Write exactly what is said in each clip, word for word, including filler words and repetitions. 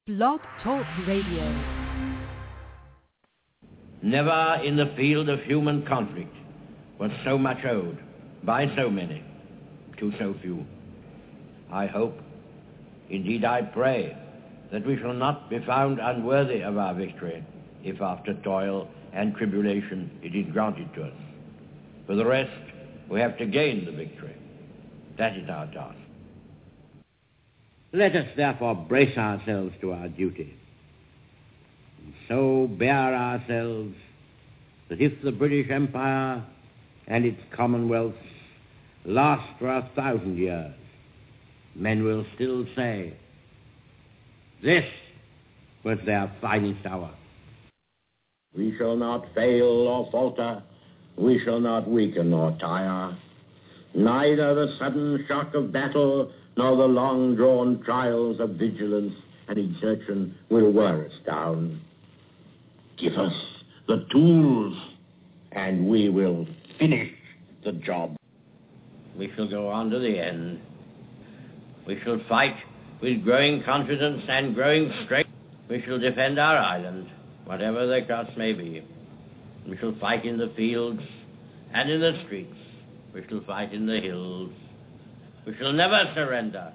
Blog Talk Radio. Never in the field of human conflict was so much owed by so many to so few. I hope, indeed I pray, that we shall not be found unworthy of our victory if after toil and tribulation it is granted to us. For the rest, we have to gain the victory. That is our task. Let us therefore brace ourselves to our duty, and so bear ourselves that if the British Empire and its commonwealths last for a thousand years, men will still say, this was their finest hour. We shall not fail or falter. We shall not weaken or tire. Neither the sudden shock of battle nor the long-drawn trials of vigilance and exertion will wear us down. Give us the tools, and we will finish the job. We shall go on to the end. We shall fight with growing confidence and growing strength. We shall defend our island, whatever the cost may be. We shall fight in the fields and in the streets. We shall fight in the hills. We shall never surrender.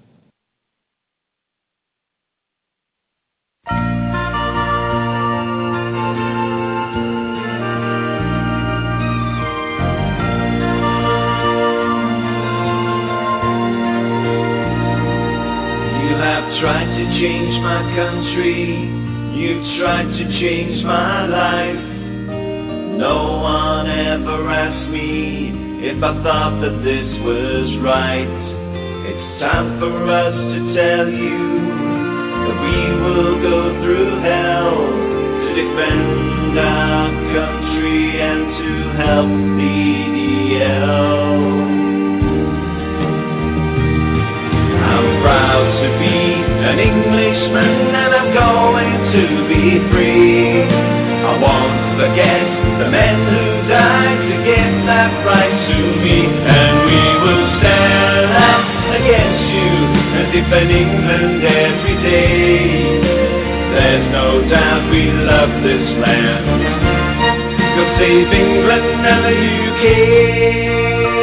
Tried to change my country, you've tried to change my life. No one ever asked me if I thought that this was right. It's time for us to tell you that we will go through hell to defend our country and to help the E D L. I'm proud to be an Englishman and I'm going to be free. I won't forget the men who died to give that right to me. And we will stand up against you and defend England every day. There's no doubt we love this land. Go save England and the U K.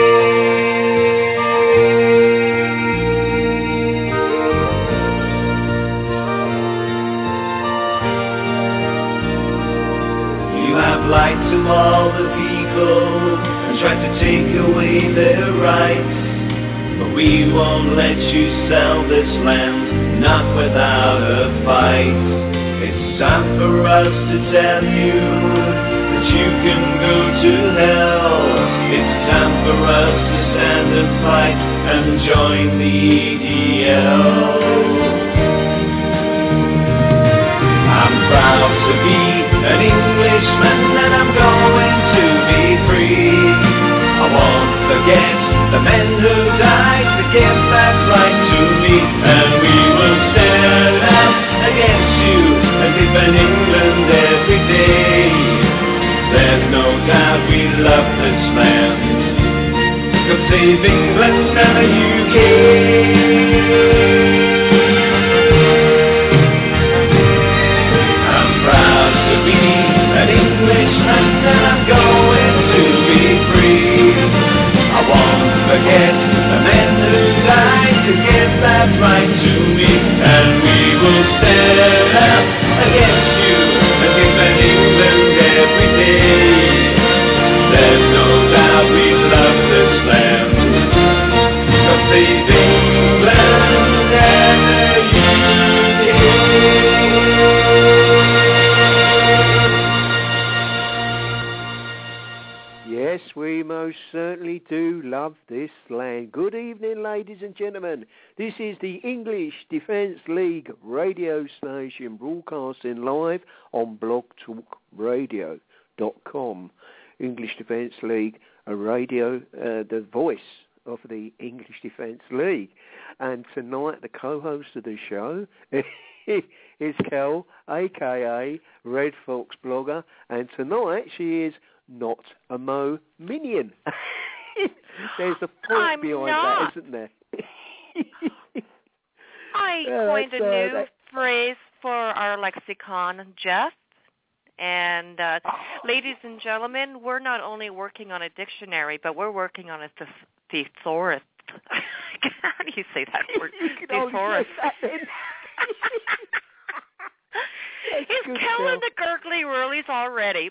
Lied to all the people and tried to take away their rights. But we won't let you sell this land, not without a fight. It's time for us to tell you that you can go to hell. It's time for us to stand and fight and join the E D L. I'm proud to be an Englishman and I'm going to be free. I won't forget the men who died to give that right to me. And we will stand up against you and defend England every day. There's no doubt we love this land. Go save England and the U K. An Englishman and I'm going to be free. I won't forget the men who died to give that right to me. And we will stand up against you and defend England every day. There's no doubt we love this land. So save England and the U K. Yes, we most certainly do love this land. Good evening, ladies and gentlemen. This is the English Defence League radio station broadcasting live on blog talk radio dot com. English Defence League, a radio, uh, the voice of the English Defence League. And tonight, the co-host of the show is Kel, a k a. Red Fox Blogger. And tonight, she is not a Mo Minion. There's a point I'm behind not. that, isn't there? I Yeah, coined a uh, new that... phrase for our lexicon, Jeff. And uh, ladies and gentlemen, we're not only working on a dictionary, but we're working on a th- thesaurus. How do you say that word? Thesaurus. He's killing the gurgly whirlies already.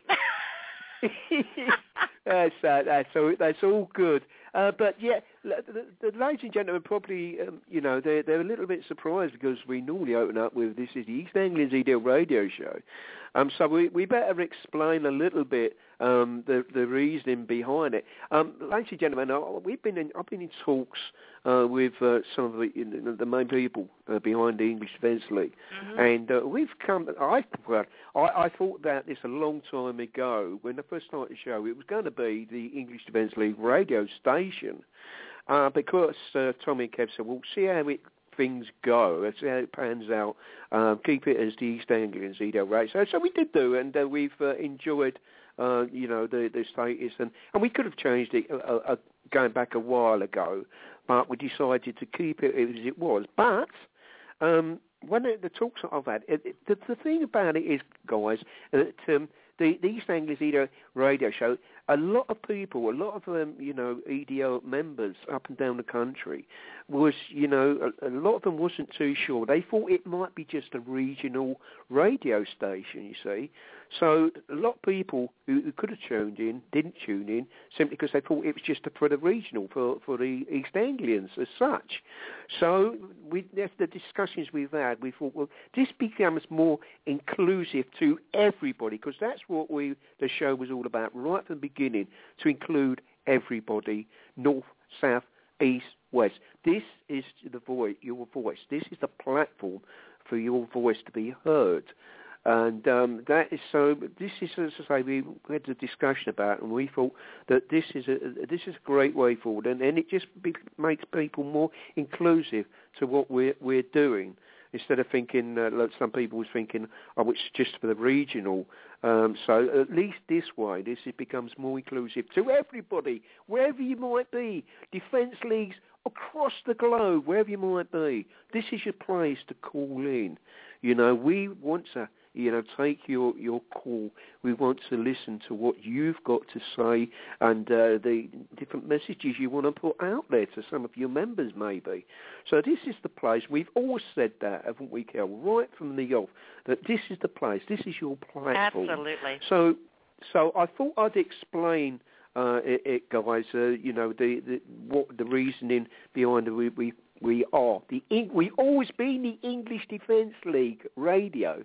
that's uh, that's all. That's all good. Uh, but yeah, the, the ladies and gentlemen probably, um, you know, they're they're a little bit surprised because we normally open up with this is the East Anglian Z-Deal radio show. Um, so we we better explain a little bit um, the the reasoning behind it. Um, ladies and gentlemen, we've been in, I've been in talks uh, with uh, some of the, you know, the main people uh, behind the English Defence League, mm-hmm. and uh, we've come. I well, I, I thought about this a long time ago when I first started the show. It was going to be the English Defence League radio station, uh, because uh, Tommy and Kev said, "Well, see how it." Things go. Let's see how it pans out. Um, keep it as the East Anglian Z-Deal radio. So, so we did do, and uh, we've uh, enjoyed, uh, you know, the, the status, and, and we could have changed it uh, uh, going back a while ago, but we decided to keep it as it was. But um, when it, the talks that I've had, it, it, the, the thing about it is, guys, that um, the, the East Anglian Z-Deal radio show, a lot of people, a lot of um, you know, E D L members up and down the country was, you know, a, a lot of them wasn't too sure. They thought it might be just a regional radio station, you see. So a lot of people who, who could have tuned in didn't tune in simply because they thought it was just for the regional, for, for the East Anglians as such. So we, that's the discussions we've had. We thought, well, this becomes more inclusive to everybody because that's what we the show was all about right from the beginning, to include everybody, north, south, east, west. This is the voice, your voice. This is the platform for your voice to be heard. And um, that is so. This is, as I say, we had a discussion about, and we thought that this is a this is a great way forward, and, and it just be, makes people more inclusive to what we're we're doing. Instead of thinking, uh, like some people was thinking, oh, it's just for the regional. Um, so at least this way, this it becomes more inclusive to everybody, wherever you might be. Defence leagues across the globe, wherever you might be. This is your place to call in. You know, we want to, you know, take your, your call. We want to listen to what you've got to say and uh, the different messages you want to put out there to some of your members, maybe. So this is the place. We've always said that, haven't we, Kel, right from the off, that this is the place. This is your platform. Absolutely. So, so I thought I'd explain uh, it, it, guys. Uh, you know, the, the what the reasoning behind it. We we, we are the we always been the English Defence League radio.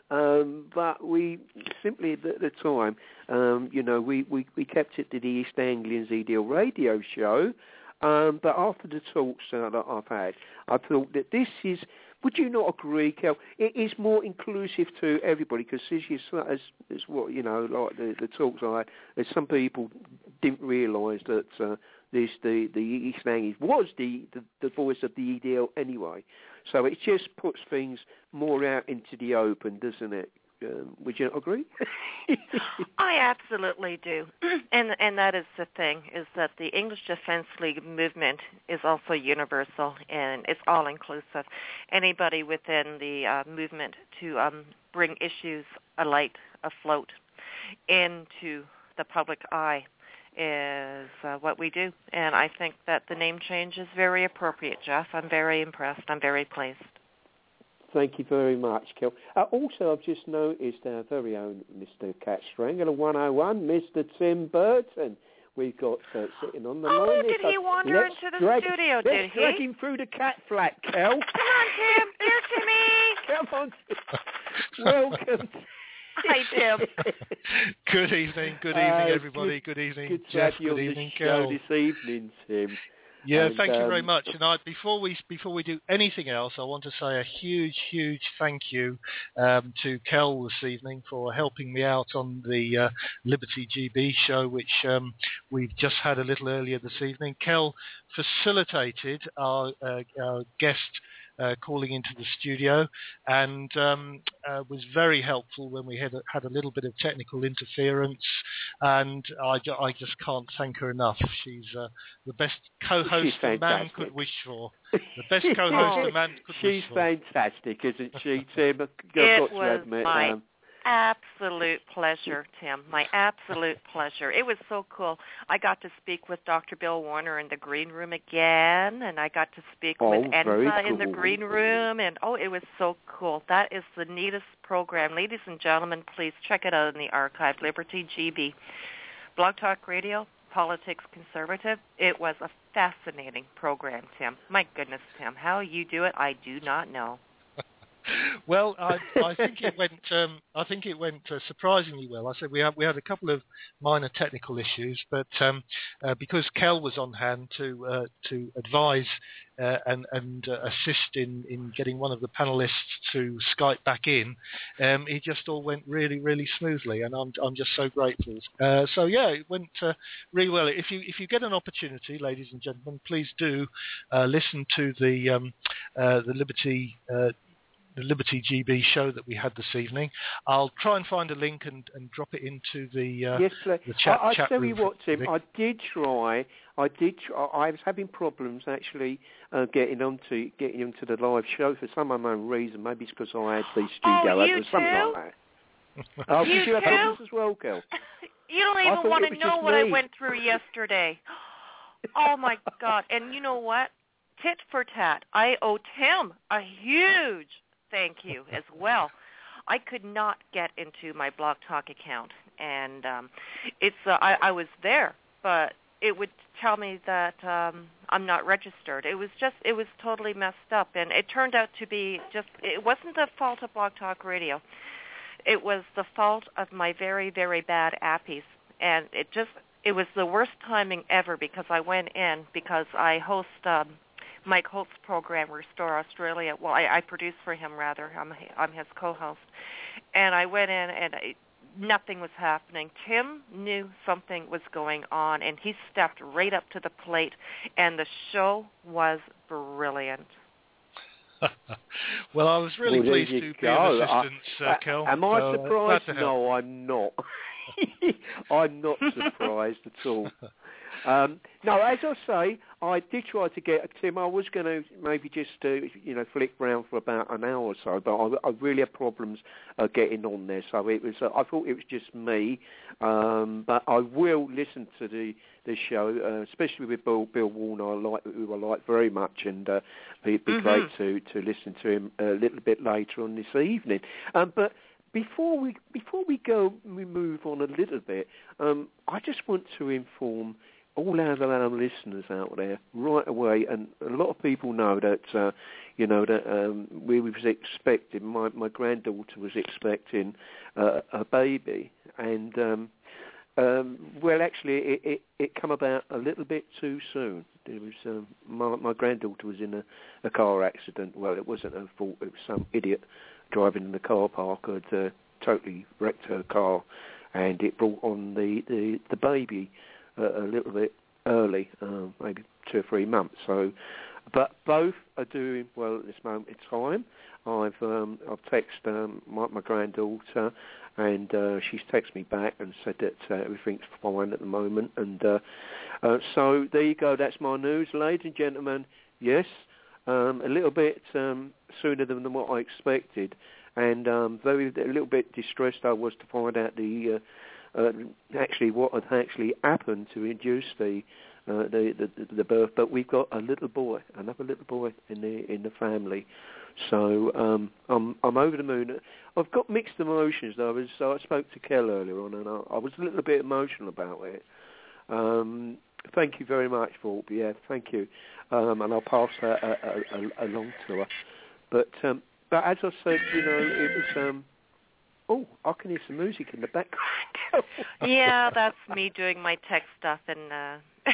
Um, but we simply at the time, um, you know, we, we, we kept it to the East Anglian Z-Deal radio show. Um, but after the talks uh, that I've had, I thought that this is, would you not agree, Kel? It is more inclusive to everybody because as, you, as, as what, you know, like the, the talks I had, there's some people didn't realise that uh, this, the, the East Anglian was the, the, the voice of the E D L anyway. So it just puts things more out into the open, doesn't it? Um, would you not agree? I absolutely do. And and that is the thing, is that the English Defence League movement is also universal and it's all-inclusive. Anybody within the uh, movement to um, bring issues alight, afloat, into the public eye is uh, what we do. And I think that the name change is very appropriate, Jeff. I'm very impressed. I'm very pleased. Thank you very much, Kel. Uh, also, I've just noticed our very own Mister Cat Strangler one oh one, Mister Tim Burton. We've got uh, sitting on the oh, line. Oh, did he wander let's into the drag, studio, let's did he? drag him through the cat flat, Kel. Come on, Tim. Here, Timmy. Come on. Welcome. Hi, Tim. Good evening. Good evening, uh, everybody. Good, good evening, good Jeff. To have good you evening, Kel. Kel. This evening, Tim. Yeah, and, thank you um, very much. And I, before we before we do anything else, I want to say a huge, huge thank you um, to Kel this evening for helping me out on the uh, Liberty G B show, which um, we've just had a little earlier this evening. Kel facilitated our, uh, our guest uh, calling into the studio, and um, uh, was very helpful when we had a, had a little bit of technical interference. And I, ju- I just can't thank her enough. She's uh, the best co-host a man could wish for. The best co-host a man could She's wish for. She's fantastic, isn't she, Tim? I've it got was to admit, my um, absolute pleasure, Tim. My absolute pleasure. It was so cool. I got to speak with Doctor Bill Warner in the green room again, and I got to speak oh, with Enza cool. in the green room, and oh, it was so cool. That is the neatest program. Ladies and gentlemen, please check it out in the archive, Liberty G B. Blog Talk Radio, Politics Conservative. It was a fascinating program, Tim. My goodness, Tim, how you do it, I do not know. Well, I, I think it went. Um, I think it went uh, surprisingly well. I said we had we had a couple of minor technical issues, but um, uh, because Kel was on hand to uh, to advise uh, and and uh, assist in, in getting one of the panelists to Skype back in, um, it just all went really really smoothly, and I'm I'm just so grateful. Uh, so yeah, it went uh, really well. If you if you get an opportunity, ladies and gentlemen, please do uh, listen to the um, uh, the Liberty. Uh, the Liberty G B show that we had this evening. I'll try and find a link and, and drop it into the, uh, yes, please. the chat, I, I chat tell room. you what, Tim, I did try, I did try, I was having problems actually uh, getting onto getting into the live show for some unknown reason. Maybe it's because I had the studio oh, you open or something too? like that. Oh, you did you have too? problems as well, Kel? You don't I even want to know what me. I went through yesterday. Oh, my God. And you know what? Tit for tat. I owe Tim a huge thank you as well. I could not get into my Blog Talk account, and um, it's uh, I, I was there, but it would tell me that um, I'm not registered. It was just it was totally messed up, and it turned out to be just it wasn't the fault of Blog Talk Radio. It was the fault of my very very bad appies, and it just it was the worst timing ever because I went in because I host. Um, Mike Holt's program, Restore Australia. Well, I, I produce for him, rather. I'm, I'm his co-host. And I went in, and I, nothing was happening. Tim knew something was going on, and he stepped right up to the plate, and the show was brilliant. Well, I was really well, pleased to be of assistance, I, uh, Kel. Am I so, surprised? Uh, no, I'm not. I'm not surprised at all. Um, no, as I say, I did try to get Tim. I was going to maybe just uh, you know flick round for about an hour or so, but I, I really had problems uh, getting on there. So it was. Uh, I thought it was just me, um, but I will listen to the the show, uh, especially with Bill, Bill Warner. I like who I like very much, and uh, it'd be mm-hmm. great to to listen to him a little bit later on this evening. Um, but. Before we before we go, we move on a little bit. Um, I just want to inform all our, our listeners out there right away, and a lot of people know that uh, you know that um, we was expecting. My my granddaughter was expecting uh, a baby, and um, um, well, actually, it, it it come about a little bit too soon. It was um, my my granddaughter was in a, a car accident. Well, it wasn't her fault. It was some idiot driving in the car park had uh, totally wrecked her car, and it brought on the, the, the baby uh, a little bit early, uh, maybe two or three months. So, but both are doing well at this moment in time. I've um, I've texted um, my, my granddaughter, and uh, she's texted me back and said that uh, everything's fine at the moment. And uh, uh, so there you go. That's my news, ladies and gentlemen. Yes. Um, a little bit um, sooner than, than what I expected, and um, very a little bit distressed I was to find out the uh, uh, actually what had actually happened to induce the, uh, the, the the birth. But we've got a little boy, another little boy in the in the family, so um, I'm I'm over the moon. I've got mixed emotions though. I was so I spoke to Kel earlier on, and I, I was a little bit emotional about it. Um, Thank you very much, Volpe. Yeah, thank you. Um, and I'll pass that uh, uh, uh, along to her. But um, but as I said, you know, it was. Um, oh, I can hear some music in the background. Yeah, that's me doing my tech stuff, and uh,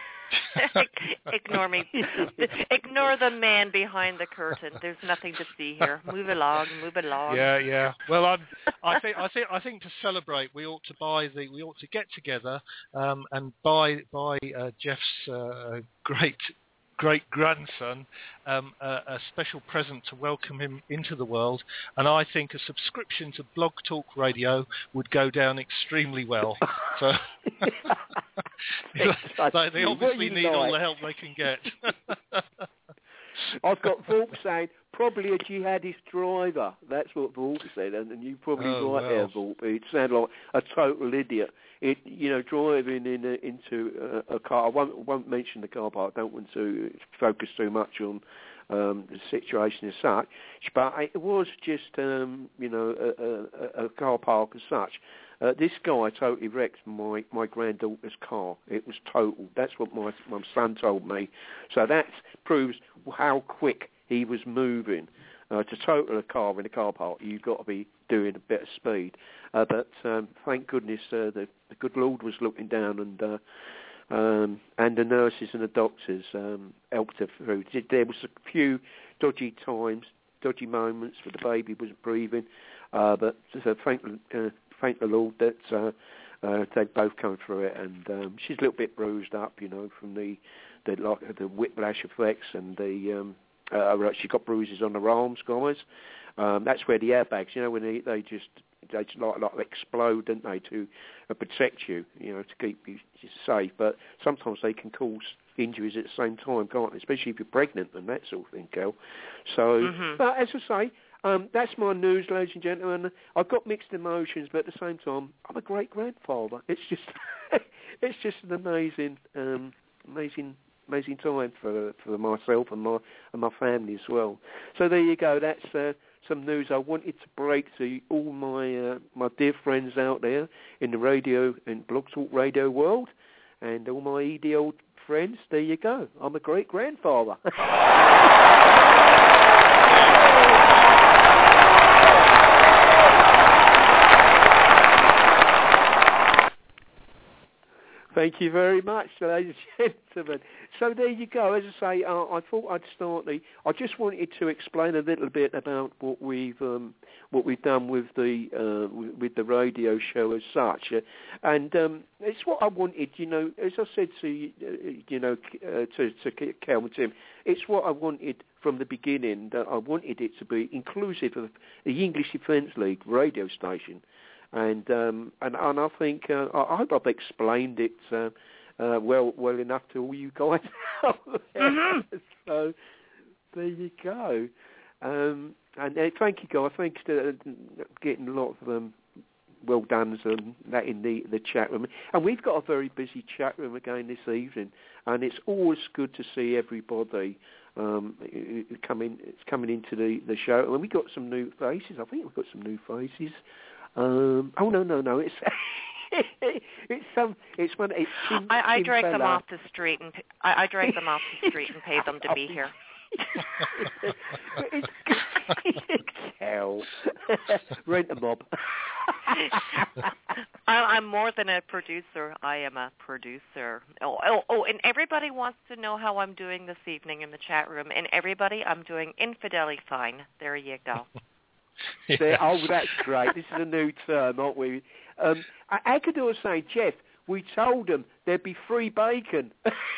ignore me. Ignore the man behind the curtain. There's nothing to see here. Move along, move along. Yeah, yeah. Well, I'm, I think, I think, I think to celebrate, we ought to buy the, we ought to get together um, and buy buy uh, Jeff's uh, great great-grandson um, a, a special present to welcome him into the world, and I think a subscription to Blog Talk Radio would go down extremely well. So they, they obviously need like? all the help they can get. I've got Volk saying, probably a jihadist driver. That's what Volk said, and, and you're probably oh, right well. there, Volk. It sounded like a total idiot. It, you know, driving in a, into a, a car. I won't, won't mention the car park. I don't want to focus too much on um, the situation as such. But it was just, um, you know, a, a, a car park as such. Uh, this guy totally wrecked my, my granddaughter's car. It was total. That's what my, my son told me. So that proves how quick he was moving. Uh, to total a car in a car park, you've got to be doing a bit of speed. Uh, but um, thank goodness uh, the, the good Lord was looking down, and uh, um, and the nurses and the doctors um, helped her through. There was a few dodgy times, dodgy moments where the baby wasn't breathing, uh, but so thank uh, thank the Lord that uh, uh, they both come through it. And um, she's a little bit bruised up, you know, from the the, like, the whiplash effects and the. Um, Uh, she got bruises on her arms, guys. Um, that's where the airbags, you know, when they, they just they just like, like explode, don't they, to uh, protect you, you know, to keep you safe. But sometimes they can cause injuries at the same time, can't they? Especially if you're pregnant and that sort of thing, Kel. So, mm-hmm. But as I say, um, that's my news, ladies and gentlemen. I've got mixed emotions, but at the same time, I'm a great grandfather. It's just, it's just an amazing, um, amazing. Amazing time for for myself and my and my family as well. So there you go. That's uh, some news I wanted to break to all my uh, my dear friends out there in the radio and Blog Talk Radio world, and all my E D old friends. There you go. I'm a great grandfather. Thank you very much, ladies and gentlemen. So there you go. As I say, uh, I thought I'd start the. I just wanted to explain a little bit about what we've um, what we've done with the uh, with the radio show as such, uh, and um, it's what I wanted. You know, as I said to uh, you know uh, to to Kel and Tim, it's what I wanted from the beginning. That I wanted it to be inclusive of the English Defence League radio station. And, um, and and I think uh, I hope I've explained it uh, uh, well well enough to all you guys out there. Mm-hmm. So there you go. Um, and uh, thank you, guys. Thanks for uh, getting a lot of um, well done and that in the, the chat room. And we've got a very busy chat room again this evening. And it's always good to see everybody um, coming. It's coming into the, the show. And we've got some new faces. I think we've got some new faces. Um, oh no no no! It's it's some it's one. It's Tim, I, I Tim drag fella. them off the street and I, I drag them off the street and pay them to be here. It's hell. Rent a mob. I, I'm more than a producer. I am a producer. Oh, oh, oh, and everybody wants to know how I'm doing this evening in the chat room. And everybody, I'm doing infidelity fine. There you go. Yeah. Say, oh, that's great. This is a new term, aren't we? Um, Agador was saying, Jeff, we told them there'd be free bacon.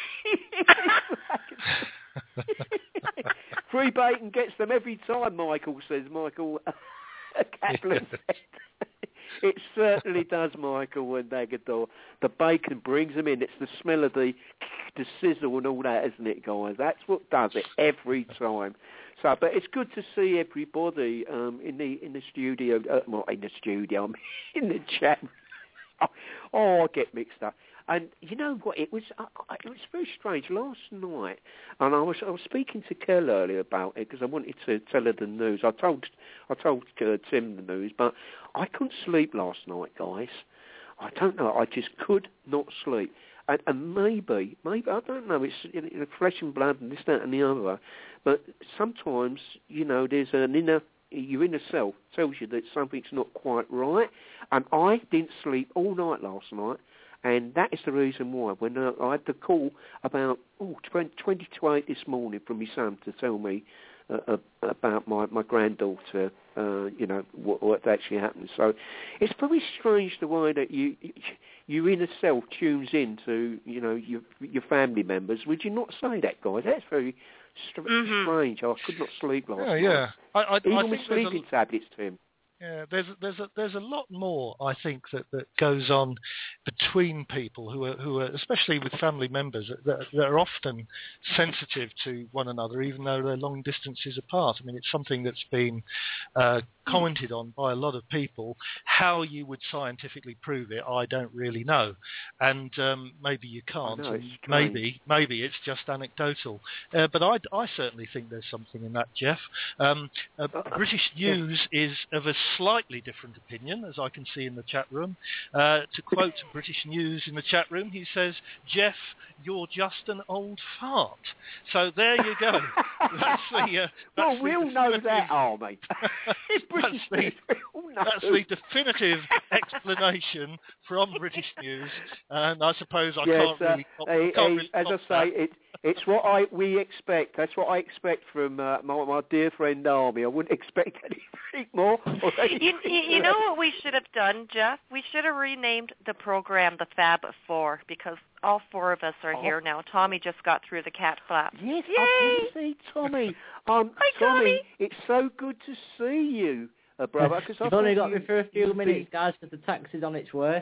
Free bacon gets them every time, Michael says. Michael Kaplan said. It certainly does, Michael and Agador. The bacon brings them in. It's the smell of the, the sizzle and all that, isn't it, guys? That's what does it every time. So, but it's good to see everybody um, in the in the studio. Uh, well, in the studio, I'm in the chat. Oh, I get mixed up. And you know what? It was uh, it was very strange last night. And I was I was speaking to Kel earlier about it because I wanted to tell her the news. I told I told uh, Tim the news, but I couldn't sleep last night, guys. I don't know. I just could not sleep. And, and maybe, maybe I don't know. It's you know, flesh and blood and this, that, and the other. But sometimes, you know, there's an inner, your inner self tells you that something's not quite right. And I didn't sleep all night last night, and that is the reason why. When uh, I had the call about oh, twenty to eight this morning from my son to tell me uh, about my my granddaughter. Uh, you know what, what actually happened. So it's very strange the way that you your inner self tunes in to you know your your family members. Would you not say that, guys? That's very str- mm-hmm. strange. I could not sleep last yeah, night. Yeah, I, I, Even I with think there's sleeping a, tablets, Tim. Yeah, there's there's a there's a lot more I think that, that goes on between people who are who are especially with family members that, that are often sensitive to one another, even though they're long distances apart. I mean, it's something that's been uh, commented on by a lot of people. How you would scientifically prove it, I don't really know, and um, maybe you can't. Know, and maybe maybe it's just anecdotal, uh, but I I certainly think there's something in that, Jeff. Um, uh, British News is of a slightly different opinion, as I can see in the chat room. Uh, to quote British News in the chat room, he says, "Jeff, you're just an old fart." So there you go. That's the, uh, that's well, we all the know definitive... that, are we? that's, the, that's the definitive explanation from British News, and I suppose I yes, can't really... Uh, Top, I can't really as I top say, that. it, it's what I we expect. That's what I expect from uh, my, my dear friend Army. I wouldn't expect anything more. Or anything you, you, you know what we should have done, Jeff? We should have renamed the program the Fab Four, because all four of us are oh. here now. Tommy just got through the cat flap. Yes, Yay! I did see Tommy. Um, Hi, Tommy, Tommy. it's so good to see you, uh, brother. Cause You've I only got you, me for a few minutes, be... guys, because the taxi's on its way.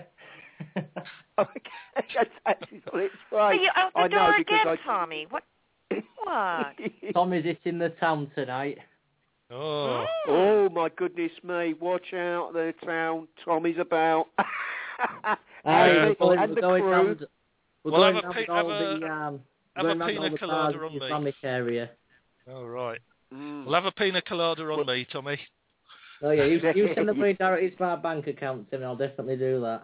okay, taxi's on its way. Are you out the I door know, again, I... Tommy? What? What? Tommy's hitting the town tonight. Oh. Oh, my goodness me. Watch out, the town. Tommy's about. Hey, Yeah. we're going, and we're the going crew. round, we're Well, going have a round pi- all have a- the, um, have going a round all pina the colada bars on in the me. Islamic area. Oh, right. Mm. We'll have a pina colada on Well- me, Tommy. Oh yeah, you, you send the money directly to my bank account, Tim, and I'll definitely do that.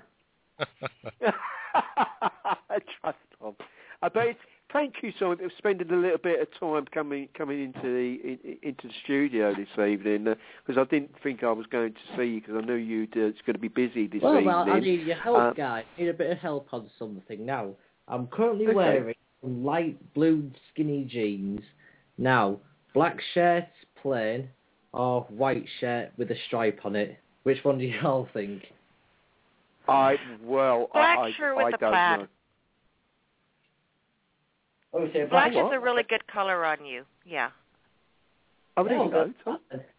Trust Tom. I bet. Thank you, Tom, for spending a little bit of time coming coming into the in, into the studio this evening, because uh, I didn't think I was going to see you, because I knew you'd uh, it's going to be busy this well, evening. Well, I need your help, uh, guys. I need a bit of help on something. Now, I'm currently okay. wearing some light blue skinny jeans. Now, black shirt, plain, or white shirt with a stripe on it. Which one do you all think? I well, Black I, shirt I, with I the don't plaid. know. Oh, say Black black is a really good color on you. Yeah. Oh, there Yeah, you go, Tom.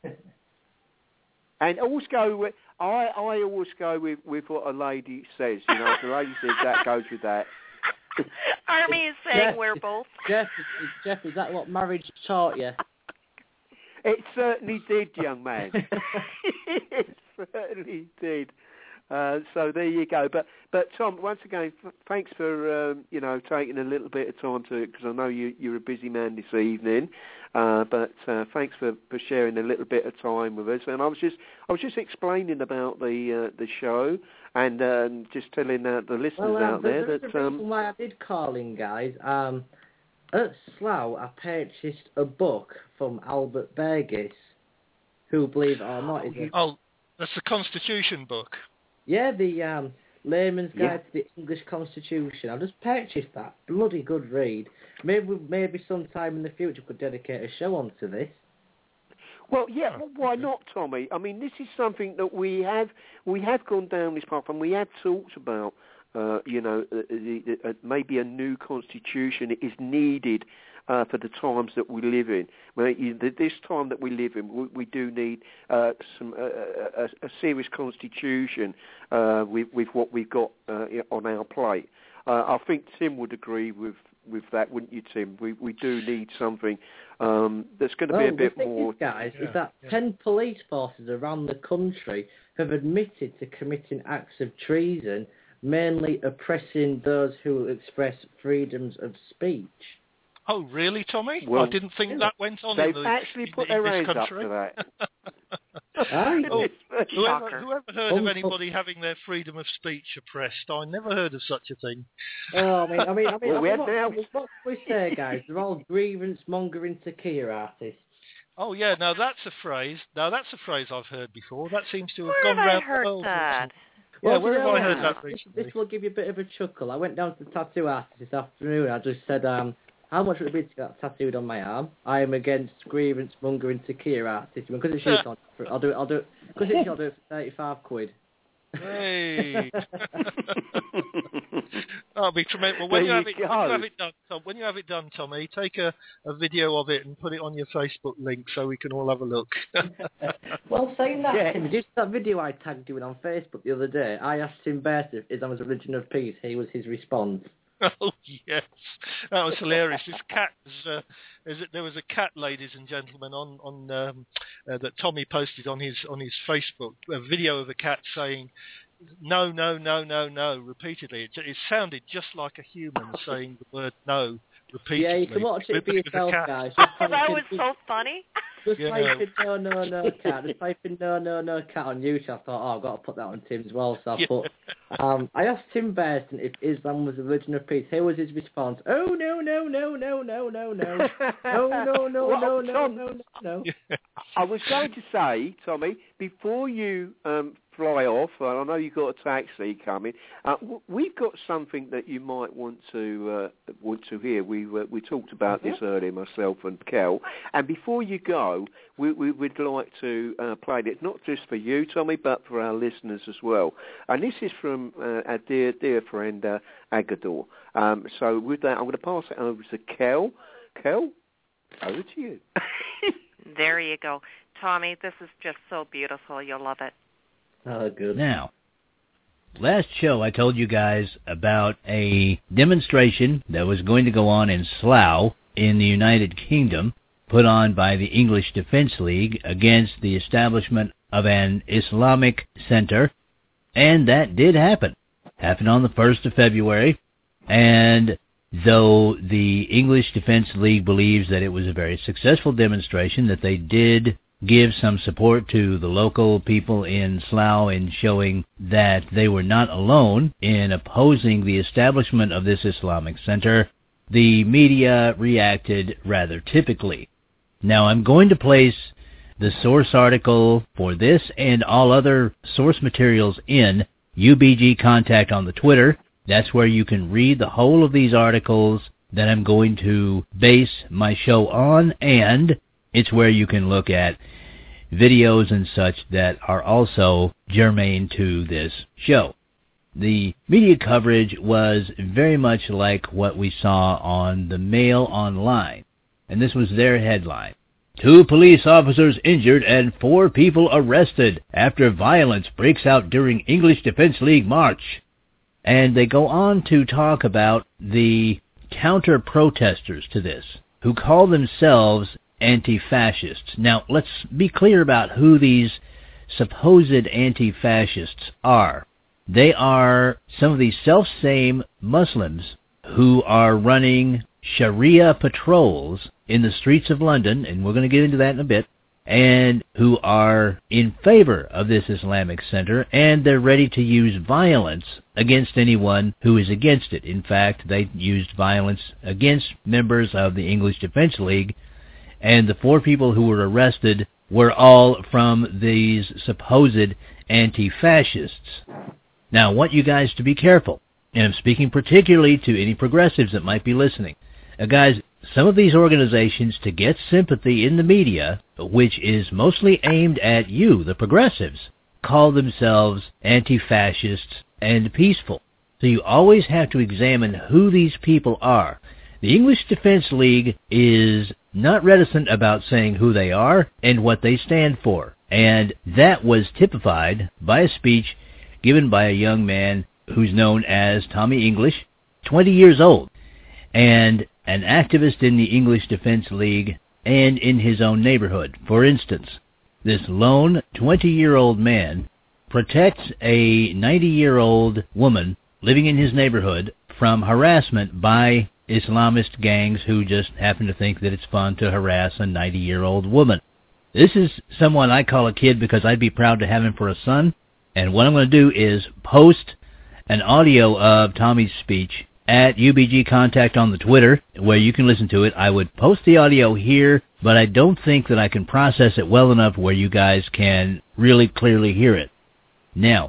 And always go with, I, I always go with, with what a lady says. You know, if the lady says that, goes with that. Army is saying Jeff, we're both. Jeff, is, Jeff, is that what marriage taught you? It certainly did, young man. It certainly did. Uh, so there you go. But but Tom, once again, f- thanks for um, you know taking a little bit of time to, because I know you you're a busy man this evening. Uh, but uh, thanks for, for sharing a little bit of time with us. And I was just I was just explaining about the uh, the show, and um, just telling uh, the listeners well, um, out there there's that a um, reason why I did call in, guys. Um, at Slough, I purchased a book from Albert Burgess, who, believe it or not, is a Oh, that's the Constitution book. Yeah, the um, Layman's Guide Yeah. to the English Constitution. I just purchased that. Bloody good read. Maybe maybe sometime in the future we could dedicate a show onto this. Well, yeah, well, why not, Tommy? I mean, this is something that we have we have gone down this path, and we have talked about. Uh, you know, uh, uh, uh, maybe a new constitution is needed uh, for the times that we live in. Well, you, this time that we live in, we, we do need uh, some uh, a, a serious constitution uh, with, with what we've got uh, on our plate. Uh, I think Tim would agree with, with that, wouldn't you, Tim? We we do need something um, that's going to well, be a bit the thing more. Is, guys, Yeah, is that yeah. ten police forces around the country have admitted to committing acts of treason, mainly oppressing those who express freedoms of speech. Oh, really, Tommy? Well, I didn't think that went on They've in, the, actually in, put in their this hands up country. to that. Aye. Oh, whoever, Shocker. whoever heard Um, of anybody having their freedom of speech oppressed? I never heard of such a thing. Oh, I mean, I mean, I mean, Well, I we mean had what, now- I mean, what can we say, guys? They're all grievance-mongering Sakir artists. Oh, yeah, now that's a phrase. Now that's a phrase I've heard before. That seems to have Where gone have I round heard the world. that? Yeah, Well, where you have know I heard what? that This, recently? this will give you a bit of a chuckle. I went down to the tattoo artist this afternoon. I just said, um, how much would it be to get that tattooed on my arm? I am against grievance mongering Takir artist. Because it's shoots on, I'll do it. I'll do it. Because it's I'll do it for thirty-five quid. Hey. That'll be tremendous. Well, when you, have it, when you have it done, Tom, when you have it done, Tommy, take a, a video of it and put it on your Facebook link so we can all have a look. Well, saying that, Yeah. Tim, just that video I tagged you in on Facebook the other day, I asked Tim Burton if Islam was a religion of peace. He was his response. Oh yes, that was hilarious. This cat was, uh, is it, there was a cat, ladies and gentlemen, on on um, uh, that Tommy posted on his on his Facebook, a video of a cat saying no, no, no, no, no repeatedly. It, it sounded just like a human saying the word no repeatedly. Yeah, you can watch it for was a yourself, cat. guys. Oh, Just that type was in- so funny. Just Yeah. type in no, no, no, cat. Just type in no, no, no, cat on YouTube. I thought, oh, I've got to put that on Tim as well. So I Yeah. put, um, I asked Tim Burton if Islam was a religion of peace. Here was his response. Oh, no, no, no, no, no, no, no. No, no, no, Well, no, no, Tom, no, no, no. I was going to say, Tommy, before you um, fly off, and I know you've got a taxi coming, uh, w- we've got something that you might want to uh, want to hear. We uh, we talked about this earlier, myself and Kel. And before you go, we, we would like to uh, play it, not just for you, Tommy, but for our listeners as well. And this is from uh, our dear, dear friend, uh, Agador. Um, so with that, I'm going to pass it over to Kel. Kel, over to you. There you go. Tommy, this is just so beautiful. You'll love it. Oh, good. Now, last show I told you guys about a demonstration that was going to go on in Slough in the United Kingdom, put on by the English Defence League against the establishment of an Islamic center, and that did happen. Happened on the first of February, and though the English Defence League believes that it was a very successful demonstration, that they did give some support to the local people in Slough in showing that they were not alone in opposing the establishment of this Islamic center, the media reacted rather typically. Now, I'm going to place the source article for this and all other source materials in U B G Contact on the Twitter. That's where you can read the whole of these articles that I'm going to base my show on, and it's where you can look at videos and such that are also germane to this show. The media coverage was very much like what we saw on the Mail Online, and this was their headline. Two police officers injured and four people arrested after violence breaks out during English Defence League march. And they go on to talk about the counter-protesters to this, who call themselves anti-fascists. Now, let's be clear about who these supposed anti-fascists are. They are some of these self-same Muslims who are running Sharia patrols in the streets of London, and we're going to get into that in a bit, and who are in favor of this Islamic center, and they're ready to use violence against anyone who is against it. In fact, they used violence against members of the English Defence League, and the four people who were arrested were all from these supposed anti-fascists. Now, I want you guys to be careful, and I'm speaking particularly to any progressives that might be listening. Uh, guys, some of these organizations, to get sympathy in the media, which is mostly aimed at you, the progressives, call themselves anti-fascists and peaceful. So you always have to examine who these people are. The English Defence League is not reticent about saying who they are and what they stand for. And that was typified by a speech given by a young man who's known as Tommy English, twenty years old, and an activist in the English Defence League and in his own neighborhood. For instance, this lone twenty-year-old man protects a ninety-year-old woman living in his neighborhood from harassment by Islamist gangs who just happen to think that it's fun to harass a ninety-year-old woman. This is someone I call a kid because I'd be proud to have him for a son, and what I'm going to do is post an audio of Tommy's speech at U B G Contact on the Twitter, where you can listen to it. I would post the audio here, but I don't think that I can process it well enough where you guys can really clearly hear it. Now,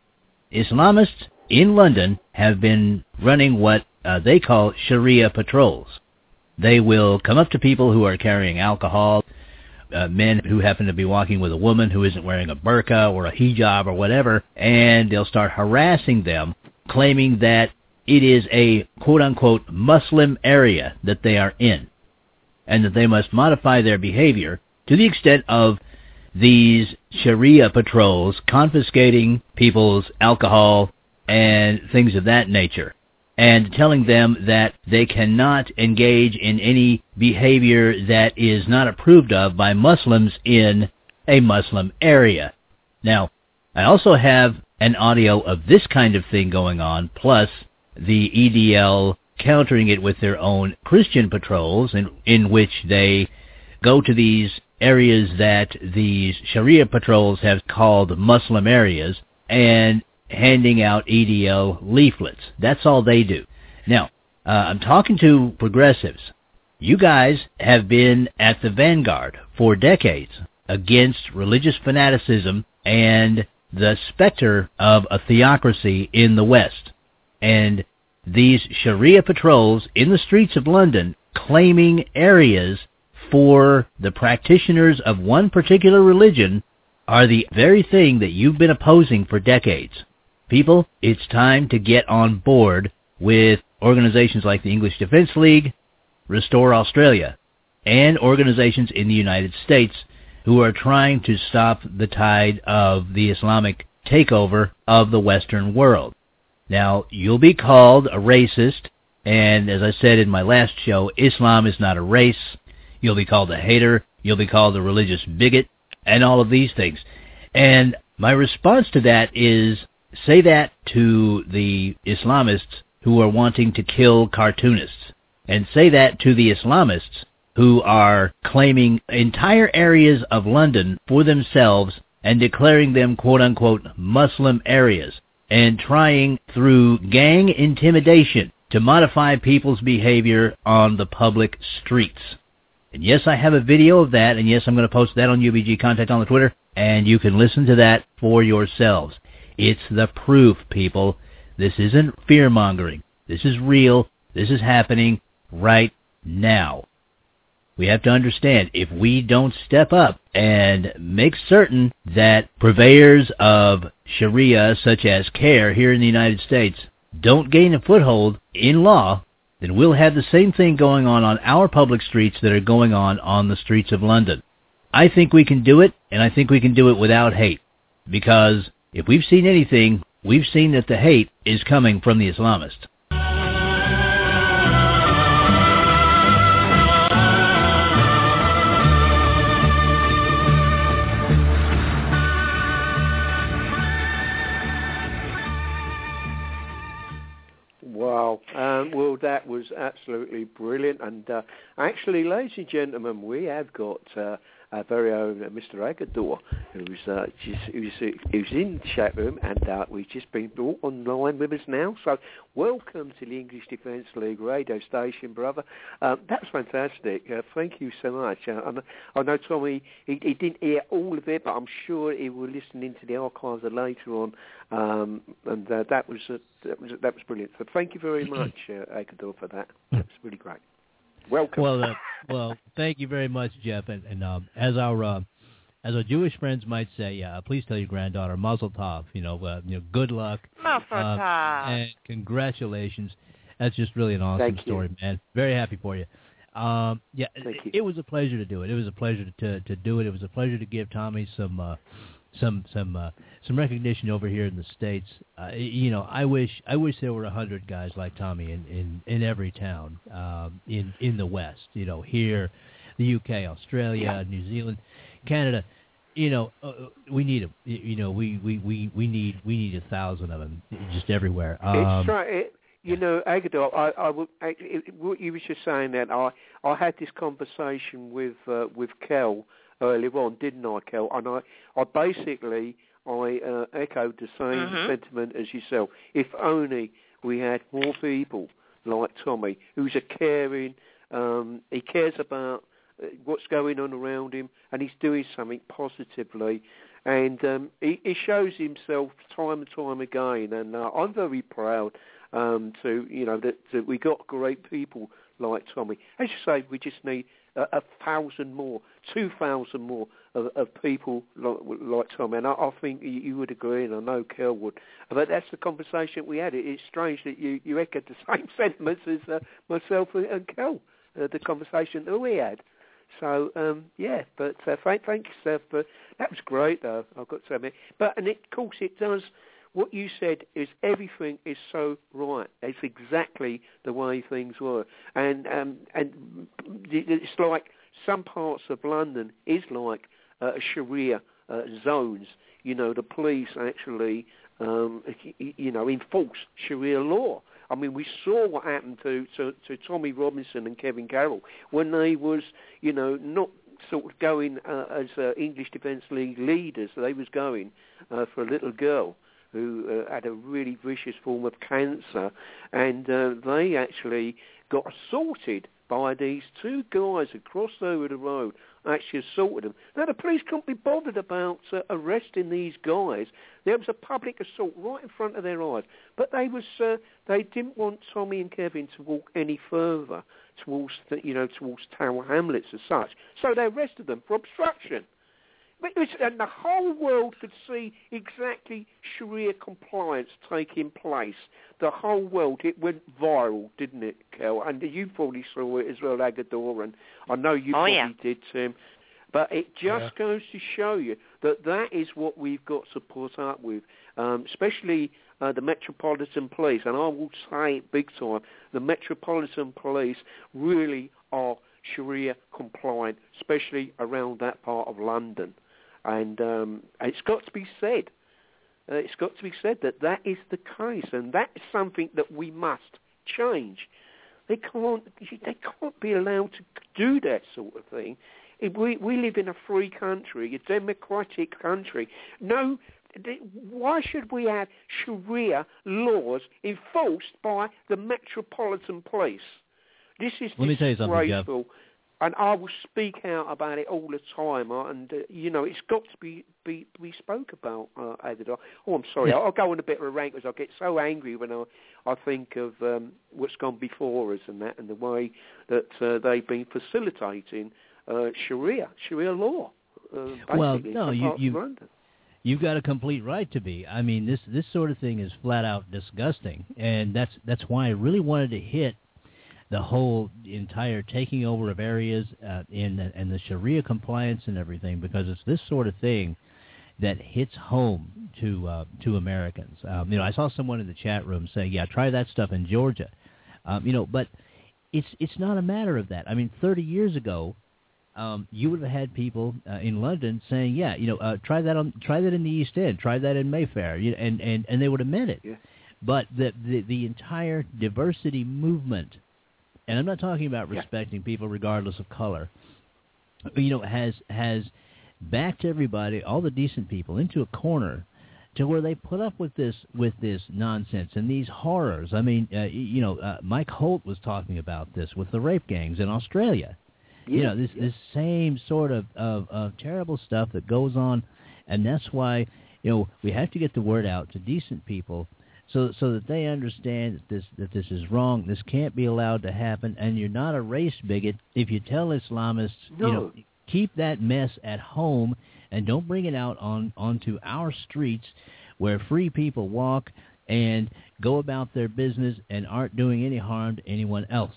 Islamists in London have been running what uh, they call Sharia patrols. they will come up to people who are carrying alcohol, uh, men who happen to be walking with a woman who isn't wearing a burqa or a hijab or whatever, and they'll start harassing them, claiming that it is a quote-unquote Muslim area that they are in, and that they must modify their behavior to the extent of these Sharia patrols confiscating people's alcohol and things of that nature, and telling them that they cannot engage in any behavior that is not approved of by Muslims in a Muslim area. Now, I also have an audio of this kind of thing going on, plus the E D L countering it with their own Christian patrols, in, in which they go to these areas that these Sharia patrols have called Muslim areas and handing out E D L leaflets. That's all they do. Now, uh, I'm talking to progressives. You guys have been at the vanguard for decades against religious fanaticism and the specter of a theocracy in the West. And these Sharia patrols in the streets of London claiming areas for the practitioners of one particular religion are the very thing that you've been opposing for decades. People, it's time to get on board with organizations like the English Defence League, Restore Australia, and organizations in the United States who are trying to stop the tide of the Islamic takeover of the Western world. Now, you'll be called a racist, and as I said in my last show, Islam is not a race. You'll be called a hater, you'll be called a religious bigot, and all of these things. And my response to that is, say that to the Islamists who are wanting to kill cartoonists, and say that to the Islamists who are claiming entire areas of London for themselves and declaring them quote-unquote Muslim areas, and trying through gang intimidation to modify people's behavior on the public streets. And yes, I have a video of that, and yes, I'm going to post that on U B G Contact on the Twitter, and you can listen to that for yourselves. It's the proof, people. This isn't fear-mongering. This is real. This is happening right now. We have to understand, if we don't step up and make certain that purveyors of Sharia, such as CARE here in the United States, don't gain a foothold in law, then we'll have the same thing going on on our public streets that are going on on the streets of London. I think we can do it, and I think we can do it without hate, because if we've seen anything, we've seen that the hate is coming from the Islamists. Wow. Um, well, that was absolutely brilliant. And uh, actually, ladies and gentlemen, we have got uh, our very own uh, Mister Agador, who's, uh, just, who's, who's in the chat room, and uh, we've just been brought online with us now. So welcome to the English Defence League radio station, brother. Uh, that's fantastic. Uh, thank you so much. Uh, I, know, I know Tommy, he, he didn't hear all of it, but I'm sure he will listen into the archives later on. Um, and uh, that was uh, that was that was brilliant. So thank you very much, uh, Agador, for that. That's really great. Welcome. Well, uh, well, thank you very much, Jeff. And, and um, as our uh, as our Jewish friends might say, uh, please tell your granddaughter Mazel Tov. You know, uh, you know, good luck. Mazel Tov. Uh, and congratulations. That's just really an awesome Thank story, you. man. Very happy for you. Um, yeah, Thank you. it was a pleasure to do it. It was a pleasure to to do it. It was a pleasure to give Tommy some uh, some some uh, some recognition over here in the States. Uh, you know, I wish I wish there were a hundred guys like Tommy in, in, in every town um, in in the West. You know, here, the U K, Australia, Yeah. New Zealand, Canada. You know, uh, we need them. You know, we, we, we, we need we need a thousand of them just everywhere. Um, it's right. It, you know, Agador, I, I, would- I, it, what you were just saying that I, I had this conversation with uh, with Kel earlier on, didn't I, Kel? And I, I basically I uh, echoed the same Mhm. sentiment as yourself. If only we had more people like Tommy, who's a caring, um, he cares about uh, what's going on around him, and he's doing something positively. And um, he, he shows himself time and time again, and uh, I'm very proud um, to, you know, that, that we got great people like Tommy. As you say, we just need a, a thousand more, two thousand more of, of people like, like Tommy. And I, I think you, you would agree, and I know Kel would. But that's the conversation we had. It, it's strange that you, you echoed the same sentiments as uh, myself and Kel, uh, the conversation that we had. So, um, yeah, but uh, thank, thank you, Seth. But that was great, though, I've got to admit. But, and it, of course, it does, what you said is everything is so right. It's exactly the way things were. And um, and it's like some parts of London is like uh, Sharia uh, zones. You know, the police actually, um, you know, enforce Sharia law. I mean, we saw what happened to, to, to Tommy Robinson and Kevin Carroll when they was, you know, not sort of going uh, as uh, English Defence League leaders. They was going uh, for a little girl who uh, had a really vicious form of cancer, and uh, they actually got assaulted by these two guys who crossed over the road, actually assaulted them. Now, the police couldn't be bothered about uh, arresting these guys. There was a public assault right in front of their eyes. But they was uh, they didn't want Tommy and Kevin to walk any further towards, the, you know, towards Tower Hamlets as such. So they arrested them for obstruction. But it was, and the whole world could see exactly Sharia compliance taking place. The whole world, it went viral, didn't it, Kel? And you probably saw it as well, Agador, and I know you oh, probably yeah. did, Tim. But it just yeah. goes to show you that that is what we've got to put up with, um, especially uh, the Metropolitan Police. And I will say it big time, the Metropolitan Police really are Sharia compliant, especially around that part of London. And um, it's got to be said, uh, it's got to be said that that is the case, and that is something that we must change. They can't, they can't be allowed to do that sort of thing. If we, we live in a free country, a democratic country. No, why should we have Sharia laws enforced by the Metropolitan Police? This is Let me tell you something, Jeff. And I will speak out about it all the time, uh, and uh, you know it's got to be be, be spoke about, uh, Agador. Oh, I'm sorry, I'll, I'll go on a bit of a rant because I get so angry when I I think of um, what's gone before us and that, and the way that uh, they've been facilitating uh, Sharia Sharia law. Uh, well, no, you you you've got a complete right to be. I mean, this this sort of thing is flat out disgusting, and that's that's why I really wanted to hit the whole entire taking over of areas uh, in the, and the Sharia compliance and everything, because it's this sort of thing that hits home to uh, to Americans. Um, you know, I saw someone in the chat room saying, "Yeah, try that stuff in Georgia," um, you know, but it's it's not a matter of that. I mean, thirty years ago, um, you would have had people uh, in London saying, "Yeah, you know, uh, try that on try that in the East End, try that in Mayfair," you know, and and and they would have meant it. Yeah. But the, the the entire diversity movement. And I'm not talking about respecting yeah. people regardless of color, you know, has has backed everybody, all the decent people, into a corner to where they put up with this with this nonsense and these horrors. I mean, uh, you know, uh, Mike Holt was talking about this with the rape gangs in Australia. Yeah. You know, this, this same sort of, of, of terrible stuff that goes on, and that's why, you know, we have to get the word out to decent people So, so that they understand that this that this is wrong. This can't be allowed to happen. And you're not a race bigot if you tell Islamists, no. you know, keep that mess at home and don't bring it out on onto our streets, where free people walk and go about their business and aren't doing any harm to anyone else.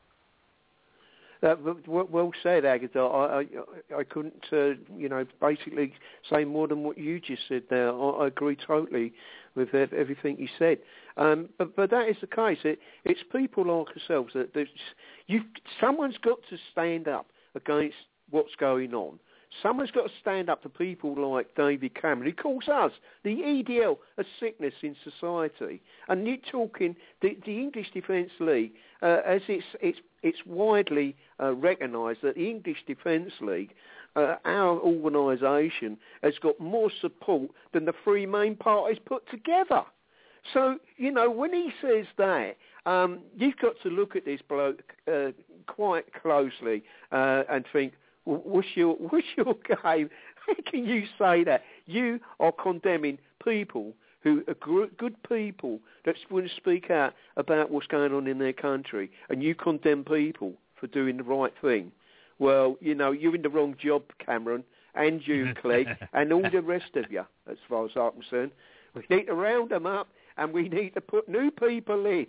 Uh, well said, Agatha. I, I, I couldn't, uh, you know, basically say more than what you just said there. I, I agree totally with everything you said. Um, but, but that is the case. It, it's people like ourselves that you. Someone's got to stand up against what's going on. Someone's got to stand up to people like David Cameron, who calls us the E D L a sickness in society. And you're talking the, the English Defence League, uh, as it's it's it's widely uh, recognised that the English Defence League, uh, our organisation, has got more support than the three main parties put together. So, you know, when he says that, um, you've got to look at this bloke uh, quite closely uh, and think, what's your, what's your game? How can you say that? You are condemning people who are gr- good people that want to speak out about what's going on in their country, and you condemn people for doing the right thing. Well, you know, you're in the wrong job, Cameron, and you, Clegg, and all the rest of you, as far as I'm concerned. We need to round them up, and we need to put new people in.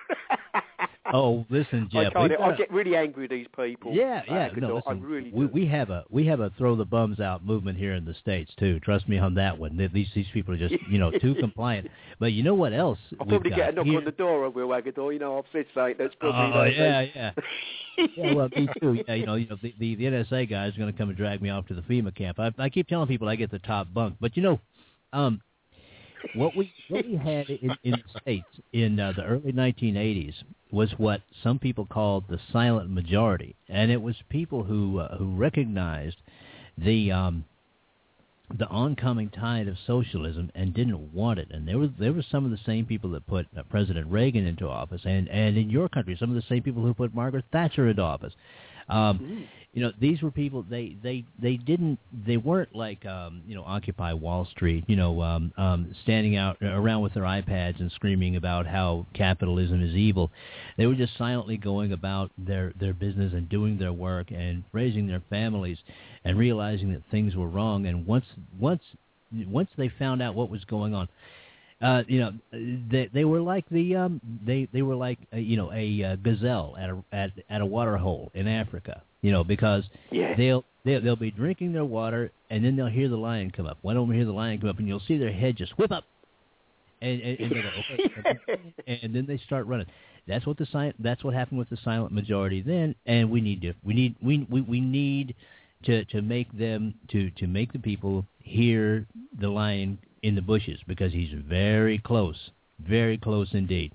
Oh, listen, Jeff. I, I get really angry with these people. Yeah, yeah. No, listen, I really we, do. we have a we have a throw the bums out movement here in the States too. Trust me on that one. These these people are just you know too compliant. But you know what else? I'll we've probably got get a knock here? on the door of Will Agador. You know, I've said something that's probably. Oh like yeah, me. yeah. Yeah, well, me too. Yeah, you know, you know, the, the, the N S A guy is going to come and drag me off to the FEMA camp. I, I keep telling people I get the top bunk, but you know, um, what we what we had in, in the States in uh, the early nineteen eighties was what some people called the silent majority, and it was people who uh, who recognized the um, the oncoming tide of socialism and didn't want it. And there were there were some of the same people that put uh, President Reagan into office, and, and in your country, some of the same people who put Margaret Thatcher into office. Um, mm. You know, these were people. They, they, they didn't. They weren't like um, you know Occupy Wall Street. You know, um, um, standing out around with their iPads and screaming about how capitalism is evil. They were just silently going about their, their business and doing their work and raising their families and realizing that things were wrong. And once once once they found out what was going on, uh, you know, they they were like the um, they they were like uh, you know a uh, gazelle at a at, at a water hole in Africa. You know, because yeah. they'll, they'll they'll be drinking their water, and then they'll hear the lion come up. One of them hear the lion come up, and you'll see their head just whip up, and and, and, go, okay. and then they start running. That's what the si- That's what happened with the silent majority then, and we need to we need we we, we need to, to make them to, to make the people hear the lion in the bushes, because he's very close, very close indeed.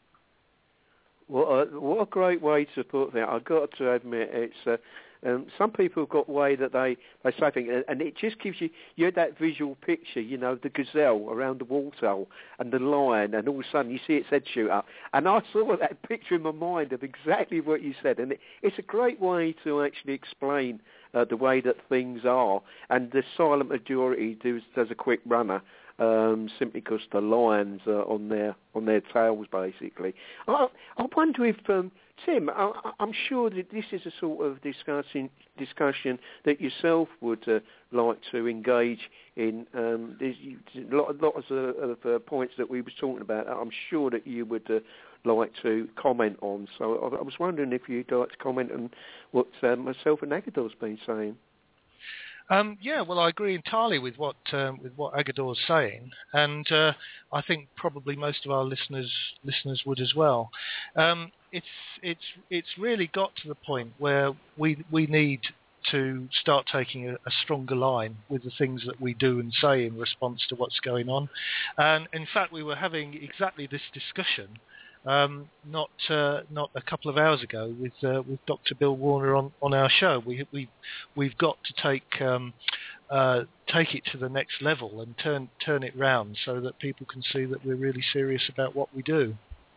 What a, what a great way to put that. I've got to admit, it's uh, um, some people have got a way that they, they say things, and it just gives you, you had that visual picture, you know, the gazelle around the waterhole and the lion, and all of a sudden you see its head shoot up. And I saw that picture in my mind of exactly what you said, and it, it's a great way to actually explain uh, the way that things are. And the silent majority does, does a quick runner. Um, simply because the lions are on their on their tails, basically. I, I wonder if um, Tim, I, I'm sure that this is a sort of discussing discussion that yourself would uh, like to engage in. Um, there's a lot, lots of, of uh, points that we were talking about. I'm sure that you would uh, like to comment on. So I, I was wondering if you'd like to comment on what uh, myself and Agador's been saying. Um, yeah, well, I agree entirely with what um, with what Agador's saying, and uh, I think probably most of our listeners listeners would as well. Um, it's it's it's really got to the point where we we need to start taking a, a stronger line with the things that we do and say in response to what's going on. And in fact, we were having exactly this discussion Um, not uh, not a couple of hours ago with uh, with Doctor Bill Warner on, on our show. We we we've got to take um, uh, take it to the next level and turn turn it round so that people can see that we're really serious about what we do.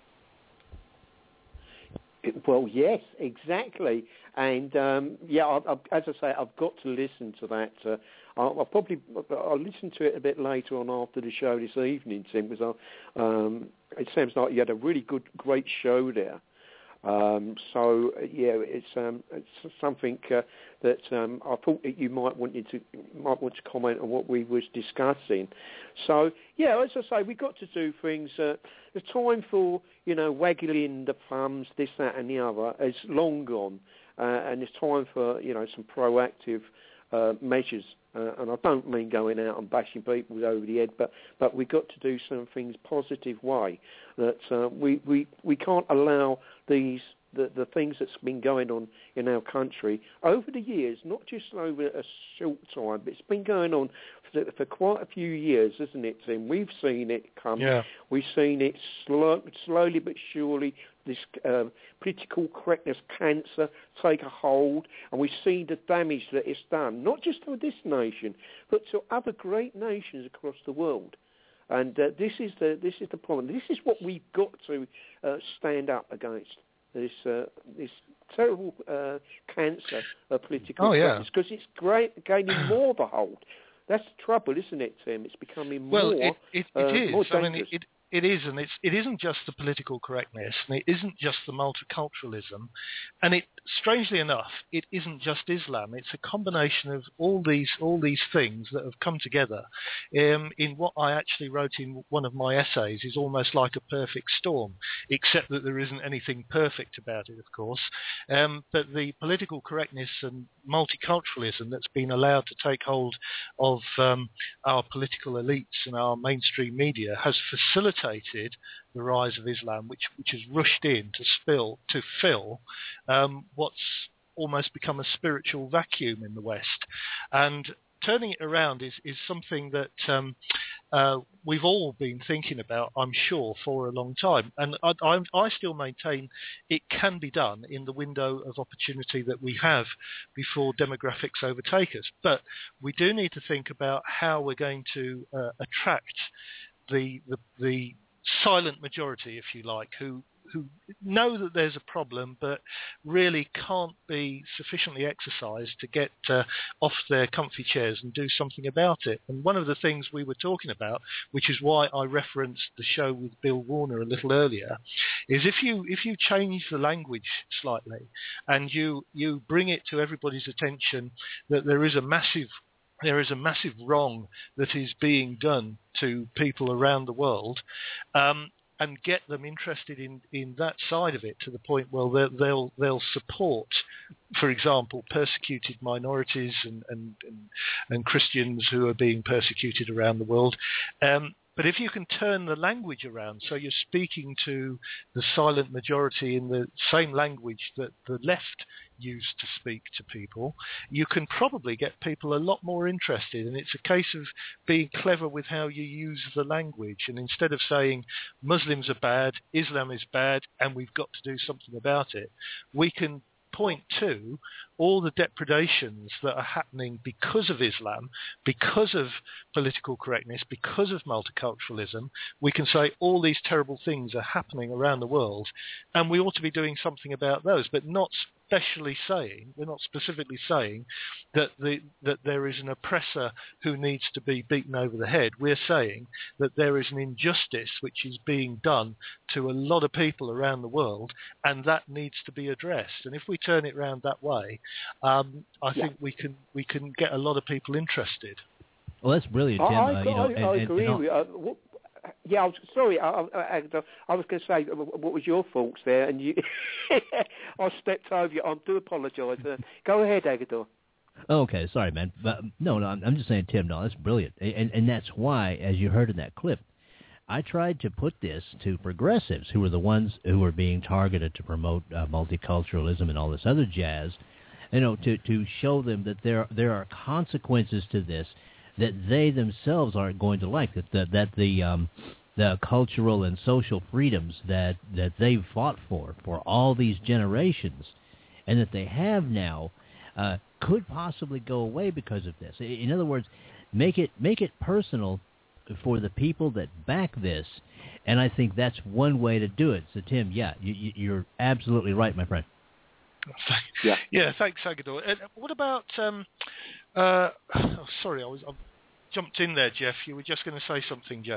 Well, yes, exactly, and um, yeah, I, I, as I say, I've got to listen to that. Uh, I'll, I'll probably I'll listen to it a bit later on after the show this evening, Tim, because I, um, it seems like you had a really good, great show there. Um, so yeah, it's um, it's something uh, that um, I thought that you might want you to might want to comment on what we was discussing. So yeah, as I say, we got to do things. Uh, the time for you know waggling the thumbs, this, that, and the other is long gone, uh, and it's time for you know some proactive uh, measures. Uh, and I don't mean going out and bashing people over the head, but, but we've got to do some things positive way. That uh, we, we, we can't allow these the, the things that's been going on in our country over the years, not just over a short time, but it's been going on for, for quite a few years, isn't it, Tim? We've seen it come. Yeah. We've seen it slow, slowly but surely, this uh, political correctness cancer take a hold, and we see the damage that it's done, not just to this nation, but to other great nations across the world. And uh, this is the this is the problem. This is what we've got to uh, stand up against. This uh, this terrible uh, cancer of political oh, yeah. correctness, because it's great, gaining more of a hold. That's the trouble, isn't it, Tim? It's becoming well, more, it, it, it uh, is. more I dangerous. mean, it, it is, and it's it isn't just the political correctness, and it isn't just the multiculturalism, and it strangely enough, it isn't just Islam. It's a combination of all these all these things that have come together um, in what I actually wrote in one of my essays. Is almost like a perfect storm, except that there isn't anything perfect about it, of course. Um, but the political correctness and multiculturalism that's been allowed to take hold of um, our political elites and our mainstream media has facilitated the rise of Islam, which which has rushed in to spill to fill um, what's almost become a spiritual vacuum in the West, and turning it around is is something that um, uh, we've all been thinking about, I'm sure, for a long time, and I, I, I still maintain it can be done in the window of opportunity that we have before demographics overtake us. But we do need to think about how we're going to uh, attract the, the the silent majority, if you like, who who know that there's a problem but really can't be sufficiently exercised to get uh, off their comfy chairs and do something about it. And one of the things we were talking about, which is why I referenced the show with Bill Warner a little earlier, is if you if you change the language slightly and you you bring it to everybody's attention that there is a massive there is a massive wrong that is being done to people around the world, um, and get them interested in, in that side of it to the point where they'll they'll, they'll support, for example, persecuted minorities and, and, and, and Christians who are being persecuted around the world. Um, But if you can turn the language around, so you're speaking to the silent majority in the same language that the left used to speak to people, you can probably get people a lot more interested. And it's a case of being clever with how you use the language. And instead of saying Muslims are bad, Islam is bad, and we've got to do something about it, we can point to all the depredations that are happening because of Islam, because of political correctness, because of multiculturalism. We can say all these terrible things are happening around the world, and we ought to be doing something about those, but not specially saying, we're not specifically saying that the that there is an oppressor who needs to be beaten over the head. We're saying that there is an injustice which is being done to a lot of people around the world, and that needs to be addressed. And if we turn it around that way, um, I yeah. think we can we can get a lot of people interested. Well, that's brilliant, Tim. I, I, uh, you know, I, and, I and, agree and with you. Uh, what, yeah, I was, sorry, I, I, I was going to say, what was your thoughts there? And you, I stepped over you. I do apologise. Uh, go ahead, Agador. Okay, sorry, man. But no, no, I'm just saying, Tim. No, that's brilliant, and and that's why, as you heard in that clip, I tried to put this to progressives who were the ones who were being targeted to promote uh, multiculturalism and all this other jazz, you know, to to show them that there there are consequences to this that they themselves aren't going to like, that the, that the um, the cultural and social freedoms that, that they've fought for for all these generations, and that they have now, uh, could possibly go away because of this. In other words, make it make it personal for the people that back this, and I think that's one way to do it. So, Tim, yeah, you, you're absolutely right, my friend. Yeah, yeah. Thanks, Agador. And what about? Um, uh, oh, sorry, I was I jumped in there, Jeff. You were just going to say something, Jeff.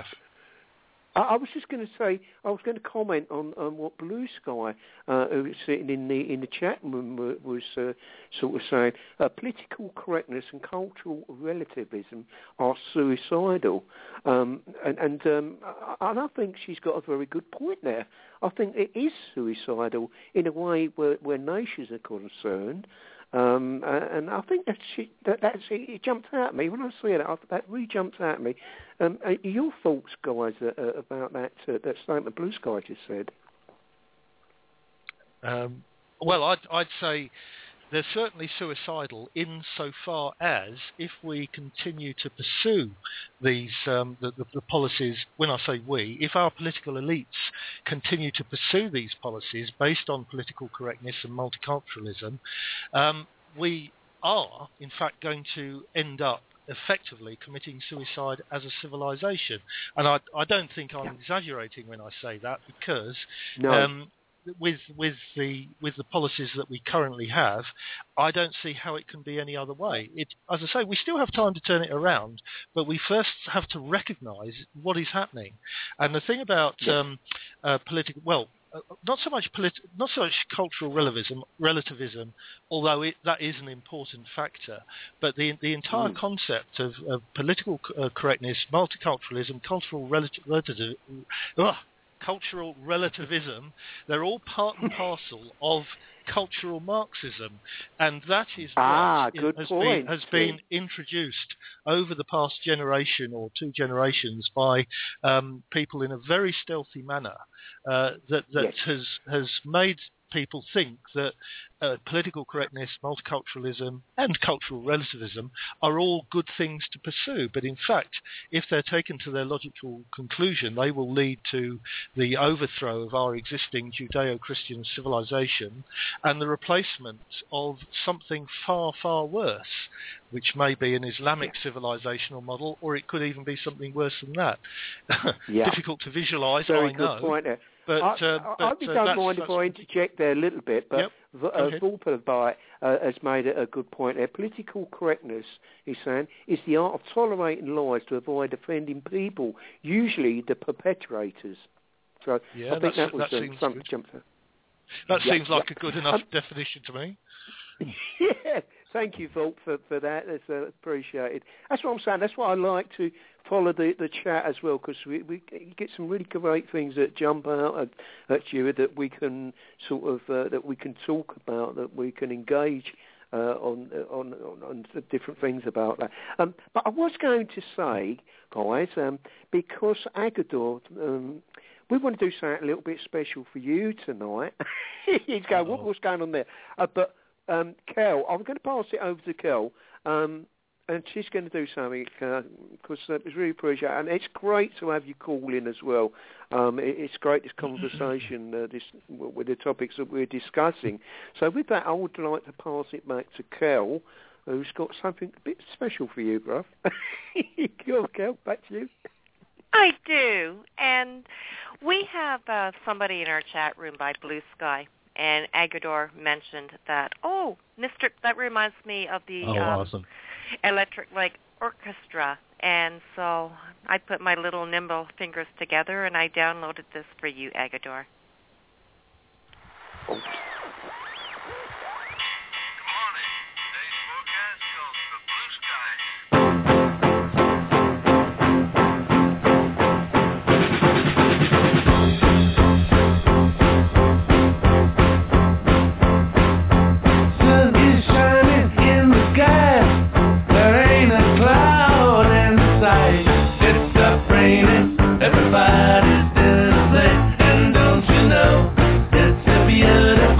I, I was just going to say, I was going to comment on, on what Blue Sky, uh, who was sitting in the in the chat room, was uh, sort of saying. Uh, political correctness and cultural relativism are suicidal, um, and and, um, and I think she's got a very good point there. I think it is suicidal in a way where, where nations are concerned. Um, and I think that, she, that that's it jumped out at me when I see it. That really jumped out at me. Um, your thoughts, guys, uh, about that uh, that statement Blue Sky just said? Um, well, I'd, I'd say they're certainly suicidal insofar as if we continue to pursue these um, the, the, the policies, when I say we, if our political elites continue to pursue these policies based on political correctness and multiculturalism, um, we are, in fact, going to end up effectively committing suicide as a civilization. And I, I don't think I'm yeah. exaggerating when I say that, because no. um, with with the with the policies that we currently have, I don't see how it can be any other way. It, as I say, we still have time to turn it around, but we first have to recognise what is happening. And the thing about yes. um, uh, political, well, uh, not so much politi- not so much cultural relativism, relativism, although it, that is an important factor, but the the entire mm. concept of, of political uh, correctness, multiculturalism, cultural relati- relativism. Ugh, cultural relativism, they're all part and parcel of cultural Marxism, and that is ah, what good has, point. been, has been introduced over the past generation or two generations by um, people in a very stealthy manner uh, that, that yes. has, has made people think that uh, political correctness, multiculturalism and cultural relativism are all good things to pursue. But in fact, if they're taken to their logical conclusion, they will lead to the overthrow of our existing Judeo-Christian civilization and the replacement of something far, far worse, which may be an Islamic yeah. civilizational model, or it could even be something worse than that. yeah. Difficult to visualize, Very I good know. point there. But, I, uh, I, but, I don't uh, that's, mind that's, if I interject there a little bit, but yep. v- uh, Volper uh, has made a, a good point there. Political correctness, he's saying, is the art of tolerating lies to avoid offending people, usually the perpetrators. So yeah, I think that was that um, something to jump to. That yeah, seems like yeah. a good enough um, definition to me. Yeah, thank you, Volp, for, for that. That's uh, appreciated. That's what I'm saying. That's why I like to follow the, the chat as well, because we, we get some really great things that jump out at, at you that we can sort of uh, that we can talk about, that we can engage uh, on, on on on different things about that. Um, but I was going to say, guys, um, because Agador. Um, We want to do something a little bit special for you tonight. He's going, what, what's going on there? Uh, but, um, Kel, I'm going to pass it over to Kel, um, and she's going to do something, because uh, uh, it's really appreciated. And it's great to have you call in as well. Um, it, it's great, this conversation uh, this, with the topics that we're discussing. So with that, I would like to pass it back to Kel, who's got something a bit special for you, bruv. Go on, Kel, back to you. I do, and we have uh, somebody in our chat room by Blue Sky, and Agador mentioned that, oh, Mister that reminds me of the oh, um, awesome. Electric Light Orchestra, and so I put my little nimble fingers together, and I downloaded this for you, Agador. Oh. Everybody's doing the thing, and don't you know, it's a beautiful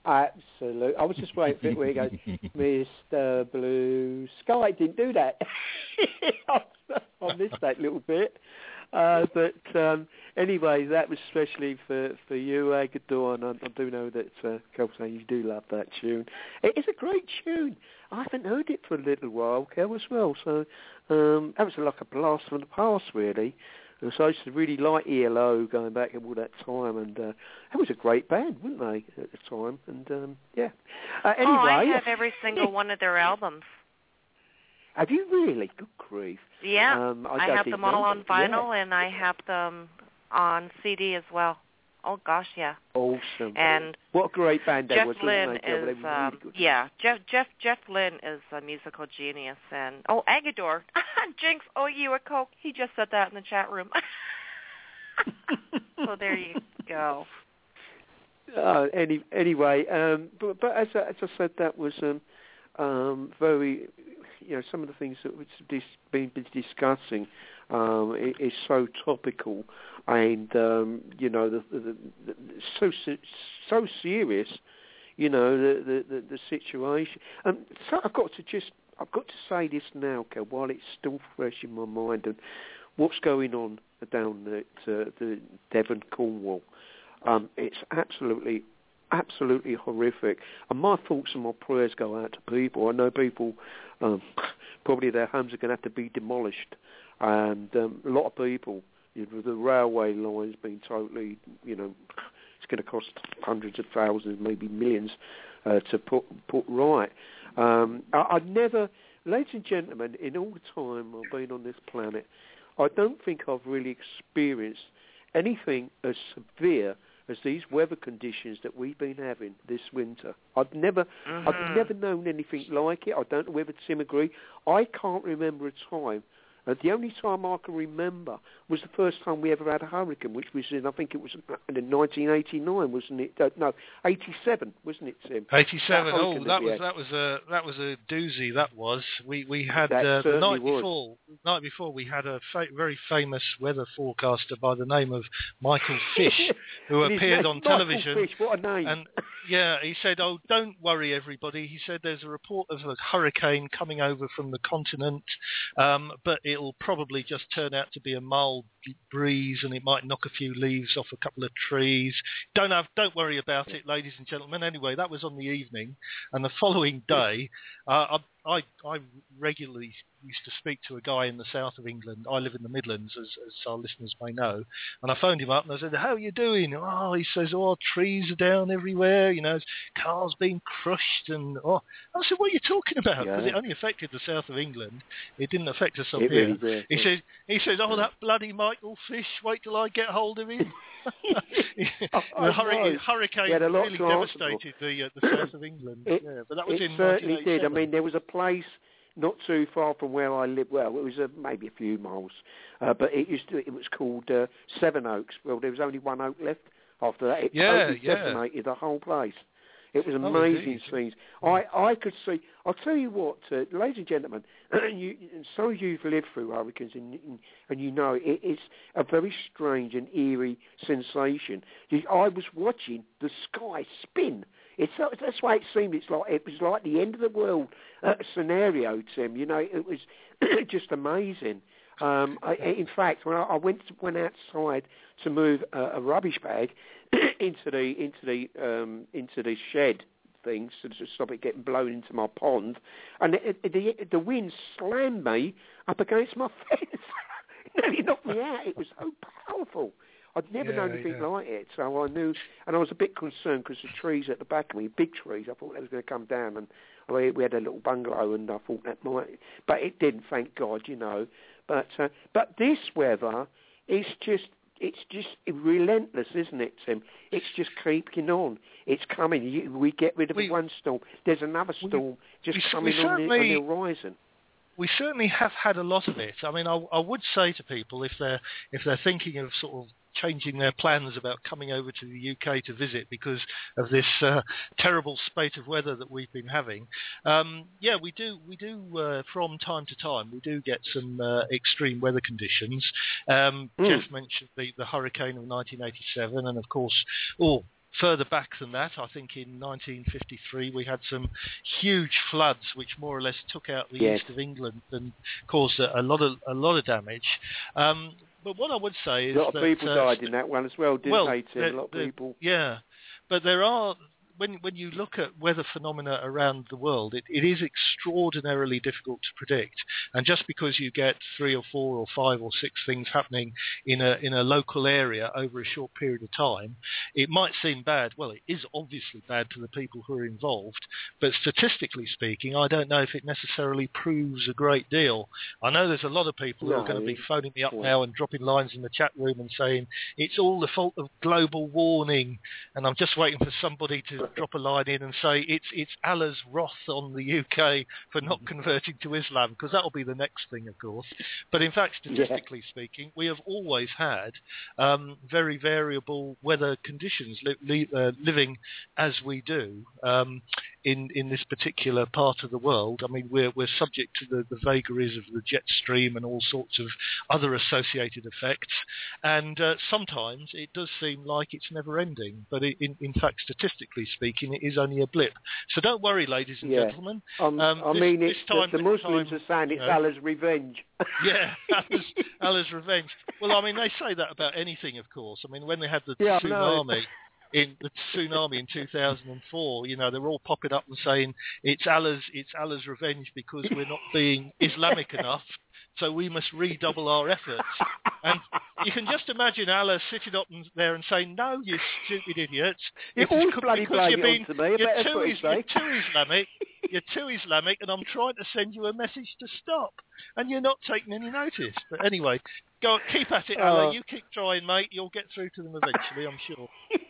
Absolutely. I was just waiting for it where he goes, Mister Blue Sky. Didn't do that. I missed that little bit. Uh, but um, anyway, that was especially for, for you, Agador, and I, I do know that, uh, Kel, saying you do love that tune. It is a great tune. I haven't heard it for a little while, Kel, as well, so um, that was like a blast from the past, really. And so I used to really like E L O going back all that time, and uh, it was a great band, weren't they, at the time? And um, yeah. Uh, anyway, oh, I have every single one of their albums. Have you really? Good grief. Yeah, um, I, I have them all on vinyl, yeah. and I have them on C D as well. Oh gosh, yeah. Awesome. And what a great band that Jeff was. Lynne wasn't they? is, really um, good. yeah, Jeff Jeff Jeff Lynne is a musical genius, and oh, Agador, Jinx, oh you a Coke. He just said that in the chat room. So there you go. Uh, any anyway, um, but but as I, as I said, that was um, um, very. You know, some of the things that we've dis- been, been discussing um, is, is so topical, and um, you know, the, the, the, the, so so serious. You know, the the, the, the situation. Um, so I've got to just I've got to say this now, Kel, while it's still fresh in my mind, and what's going on down at uh, the Devon, Cornwall. Um, it's absolutely. Absolutely horrific, and my thoughts and my prayers go out to people. I know people, um, probably their homes are going to have to be demolished, and um, a lot of people, you know, the railway lines being totally, you know, it's going to cost hundreds of thousands, maybe millions, uh, to put put right. Um, I, I've never, ladies and gentlemen, in all the time I've been on this planet, I don't think I've really experienced anything as severe as these weather conditions that we've been having this winter. I've never, mm-hmm. I've never known anything like it. I don't know whether Tim agree. I can't remember a time. Uh, the only time I can remember was the first time we ever had a hurricane, which was in, I think it was in nineteen eighty-nine, wasn't it? Uh, no, eighty-seven, wasn't it, Tim? eighty-seven. That oh, that, that was that was a that was a doozy. That was. We we had uh, the night was. before. Night before, we had a fa- very famous weather forecaster by the name of Michael Fish, who appeared on television. Fish, what a name! And yeah, he said, "Oh, don't worry, everybody." He said, "There's a report of a hurricane coming over from the continent, um, but it'll probably just turn out to be a mild breeze, and it might knock a few leaves off a couple of trees. Don't have, don't worry about it, ladies and gentlemen." Anyway, that was on the evening, and the following day, uh, I, I I regularly used to speak to a guy in the south of England. I live in the Midlands, as, as our listeners may know. And I phoned him up and I said, "How are you doing?" Oh, he says, "Oh, trees are down everywhere. You know, cars being crushed." And oh, I said, "What are you talking about?" Because yeah. it only affected the south of England. It didn't affect us up it here. Really did, he yeah. says, "He says, oh, that bloody Michael Fish. Wait till I get hold of him." oh, the hurricane, hurricane really devastated the, uh, the south of England. It, yeah, but that was it in certainly did. I mean, there was a place not too far from where I live. Well, it was uh, maybe a few miles, uh, but it used to. It was called uh, Seven Oaks. Well, there was only one oak left after that. It yeah, totally yeah. decimated the whole place. It was amazing oh, scenes. I, I could see. I'll tell you what, uh, ladies and gentlemen, you, some of you've lived through hurricanes, and, and you know it, it's a very strange and eerie sensation. I was watching the sky spin. It's that's why it seemed. It's like it was like the end of the world uh, scenario, Tim. You know, it was just amazing. Um, I, in fact, when I, I went went outside to move a, a rubbish bag into the into the um, into the shed things to stop it getting blown into my pond, and the the, the wind slammed me up against my fence. It nearly knocked me out. It was so powerful. I'd never yeah, known anything yeah. like it, so I knew, and I was a bit concerned because the trees at the back of me, big trees, I thought they was going to come down, and we, we had a little bungalow, and I thought that might, but it didn't, thank God, you know. But uh, but this weather is just, it's just relentless, isn't it, Tim? It's just keeping on. It's coming. You, we get rid of we, one storm. There's another storm we, just we, coming we on, the, on the horizon. We certainly have had a lot of it. I mean, I, I would say to people, if they're if they're thinking of sort of changing their plans about coming over to the U K to visit because of this uh, terrible spate of weather that we've been having, um, yeah, we do we do uh, from time to time we do get some uh, extreme weather conditions. Um, mm. Jeff mentioned the, the hurricane of nineteen eighty-seven, and of course, oh, further back than that, I think in nineteen fifty-three we had some huge floods which more or less took out the yes. east of England and caused a, a lot of a lot of damage. Um, but what I would say is a lot that, of people uh, died in that one as well, didn't well, they, Tim? the, A lot of the, people. Yeah, but there are. When, when you look at weather phenomena around the world, it, it is extraordinarily difficult to predict. And just because you get three or four or five or six things happening in a in a local area over a short period of time, it might seem bad. Well, it is obviously bad to the people who are involved. But statistically speaking, I don't know if it necessarily proves a great deal. I know there's a lot of people no, who are going to be phoning me up well. now and dropping lines in the chat room and saying it's all the fault of global warming. And I'm just waiting for somebody to drop a line in and say it's it's Allah's wrath on the U K for not converting to Islam, because that will be the next thing, of course. But in fact, statistically yeah. speaking, we have always had um, very variable weather conditions li- li- uh, living as we do um, in in this particular part of the world. I mean, we're we're subject to the, the vagaries of the jet stream and all sorts of other associated effects, and uh, sometimes it does seem like it's never ending. But it, in in fact, statistically speaking, it is only a blip. So don't worry, ladies and yeah. gentlemen. Um, um, I this, mean, this time, the, the Muslims time, are saying it's you know, Allah's revenge. yeah, Allah's, Allah's revenge. Well, I mean, they say that about anything, of course. I mean, when they had the yeah, tsunami, in the tsunami in two thousand four, you know, they were all popping up and saying it's Allah's, it's Allah's revenge because we're not being Islamic enough, so we must redouble our efforts. And you can just imagine Allah sitting up there and saying, "No, you stupid idiots! You're it's all co- bloody because you've blaming been, it on to me. you're, too, is, you're too Islamic, you're too Islamic, and I'm trying to send you a message to stop, and you're not taking any notice." But anyway, go on, keep at it, Allah. Oh. You keep trying, mate. You'll get through to them eventually, I'm sure.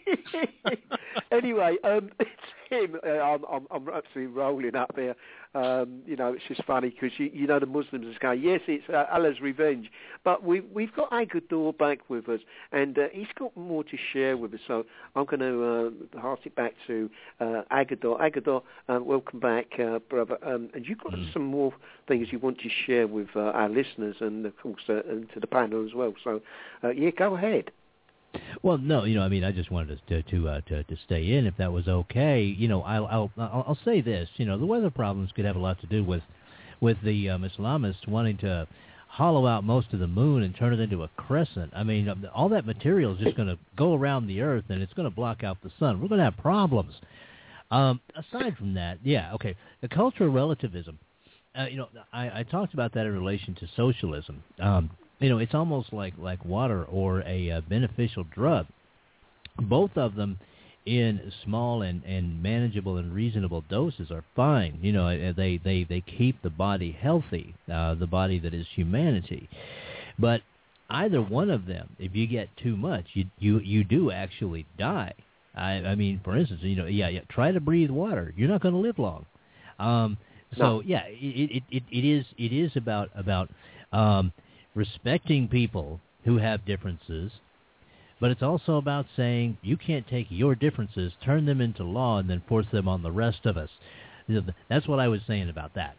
Anyway, um, Tim, uh, I'm, I'm, I'm absolutely rolling up here. Um, you know, it's just funny because you, you know the Muslims are going, yes, it's uh, Allah's revenge, but we, we've got Agador back with us, and uh, he's got more to share with us. So I'm going to uh, pass it back to uh, Agador. Agador, uh, welcome back, uh, brother. Um, and you've got mm. some more things you want to share with uh, our listeners, and of course, uh, and to the panel as well. So, uh, yeah, go ahead. Well, no, you know, I mean, I just wanted to to uh, to, to stay in if that was okay. You know, I'll, I'll I'll I'll say this. You know, the weather problems could have a lot to do with with the um, Islamists wanting to hollow out most of the moon and turn it into a crescent. I mean, all that material is just going to go around the Earth and it's going to block out the sun. We're going to have problems. Um, aside from that, yeah, okay, the cultural relativism. Uh, you know, I, I talked about that in relation to socialism. Um, You know, it's almost like, like water or a uh, beneficial drug. Both of them in small and, and manageable and reasonable doses are fine. You know, they, they, they keep the body healthy, uh, the body that is humanity. But either one of them, if you get too much, you you, you do actually die. I, I mean, for instance, you know, yeah, yeah, try to breathe water. You're not going to live long. Um, so, no. yeah, it, it, it, it is it is about about um, respecting people who have differences, but it's also about saying you can't take your differences, turn them into law, and then force them on the rest of us. That's what I was saying about that.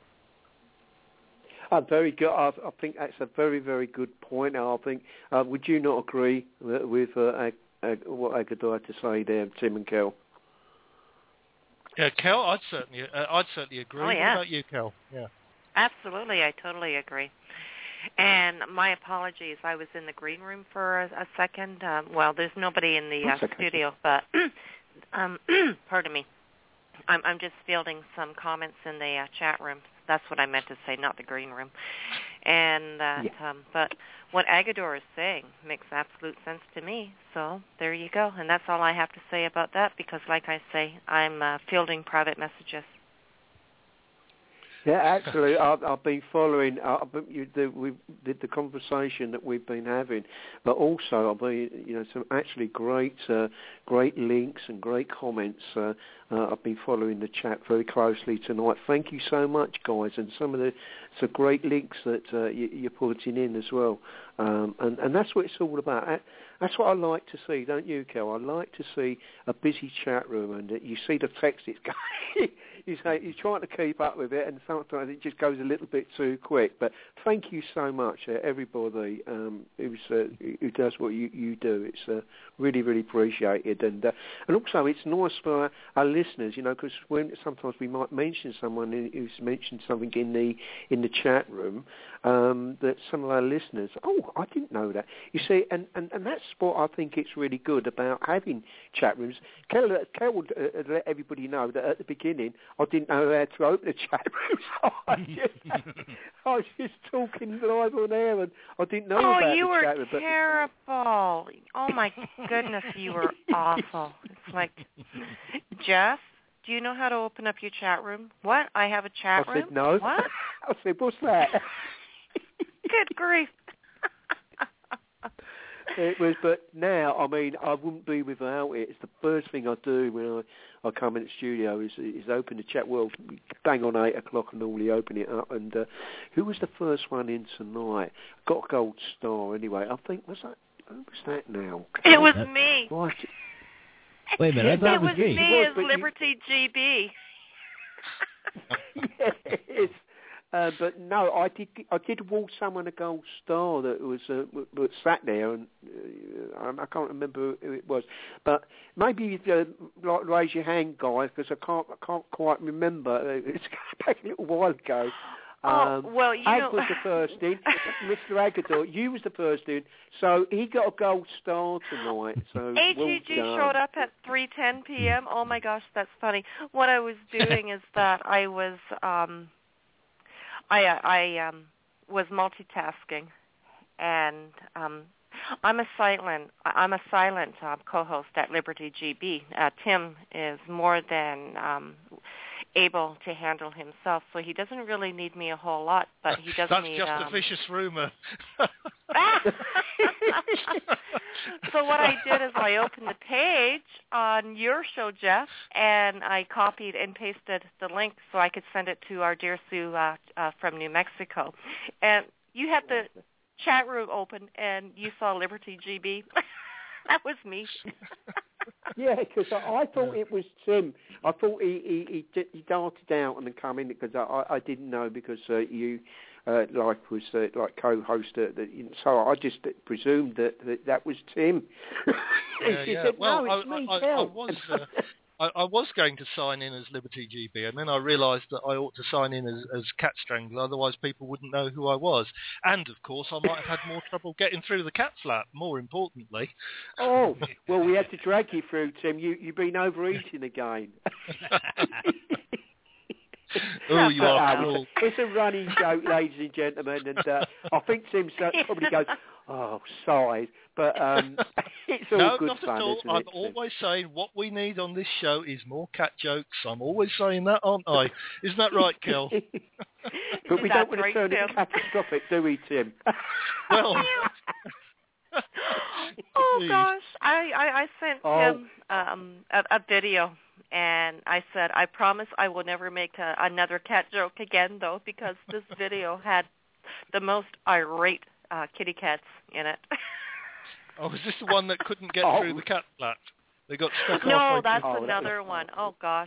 Uh, very good. I, I think that's a very, very good point. I think. Uh, would you not agree with uh, Ag, Ag, what Agador had to say there, Tim and Kel? Yeah, Kel, I'd certainly, uh, I'd certainly agree. Oh, yeah. What about you, Kel? Yeah. Absolutely, I totally agree. And my apologies, I was in the green room for a, a second. Um, well, there's nobody in the uh, okay. studio, but um, pardon me. I'm, I'm just fielding some comments in the uh, chat room. That's what I meant to say, not the green room. And uh, yeah. um, but what Agador is saying makes absolute sense to me. So there you go. And that's all I have to say about that because, like I say, I'm uh, fielding private messages. Yeah, actually, I've, I've been following uh, you, the, we, the, the conversation that we've been having, but also I've been, you know, some actually great, uh, great links and great comments. Uh, uh, I've been following the chat very closely tonight. Thank you so much, guys, and some of the some great links that uh, you, you're putting in as well. Um, and, and that's what it's all about. That's what I like to see, don't you, Kel? I like to see a busy chat room, and you see the text it's going. You say you're trying to keep up with it, and sometimes it just goes a little bit too quick. But thank you so much, uh, everybody um, who's, uh, who does what you, you do. It's uh, really, really appreciated, and uh, and also it's nice for our, our listeners, you know, because when sometimes we might mention someone who's mentioned something in the in the chat room um, that some of our listeners, oh, I didn't know that. You see, and, and, and that's what I think it's really good about having chat rooms. Kel, Kel would uh, let everybody know that at the beginning I didn't know how to open a chat room, so I, just, I was just talking live on air, and I didn't know oh, about you the were chat room. But... terrible. Oh, my goodness, you were awful. It's like, Jeff, do you know how to open up your chat room? What? I have a chat I room? I said, no. What? I said, what's that? Good grief. It was, but now, I mean, I wouldn't be without it. It's the first thing I do when I, I come in the studio is is open the chat. Well, bang on eight o'clock I normally open it up. And uh, who was the first one in tonight? Got a gold star anyway. I think, was that, who was that now? It was me. Right. Wait a minute, I thought it it was, was me. me was, as you... Liberty G B. Yes. Uh, but no, I did. I did award someone a gold star that was uh, w- w- sat there, and uh, I can't remember who it was. But maybe you'd uh, like raise your hand, guys, because I can't. I can't quite remember. It's back a little while ago. Um, oh well, you Ag know, was the first in. Mister Agador, you was the first in, so he got a gold star tonight. So A G G well showed up at three ten p.m. Oh my gosh, that's funny. What I was doing is that I was. Um, I I um, was multitasking, and um, I'm a silent I'm a silent uh, co-host at Liberty G B. Uh, Tim is more than um, able to handle himself, so he doesn't really need me a whole lot. But he does That's need. just um, a vicious rumor. So what I did is I opened the page on your show, Jeff, and I copied and pasted the link so I could send it to our dear Sue uh, uh, from New Mexico. And you had the chat room open, and you saw Liberty G B. That was me. Yeah, because I, I thought it was Tim. I thought he he, he, he darted out and then come in because I, I didn't know because uh, you uh, like was uh, like co-host. Uh, that, so I just presumed that that, that was Tim. Yeah, She yeah. said, Well, no, it's I, me, I, I, I was. Uh, I, I was going to sign in as Liberty G B, and then I realised that I ought to sign in as, as Cat Strangler, otherwise people wouldn't know who I was. And, of course, I might have had more trouble getting through the cat flap, more importantly. Oh, well, we had to drag you through, Tim. You, you've been overeating again. Oh, you are um, cruel. It's a running joke, ladies and gentlemen, and uh, I think Tim probably goes, oh, sighs, but um, it's all no, good not fun, at all. isn't I'm it, always saying what we need on this show is more cat jokes. I'm always saying that, aren't I? Isn't that right, Kel? But we That's don't want right, to turn Tim. it catastrophic, do we, Tim? Well... Oh Please. gosh, I, I, I sent Oh. him um, a, a video, and I said, I promise I will never make a, another cat joke again, though, because this video had the most irate uh, kitty cats in it. Oh, is this the one that couldn't get Oh. through the cat flap? They got stuck No, halfway that's Oh, that another one. Oh gosh.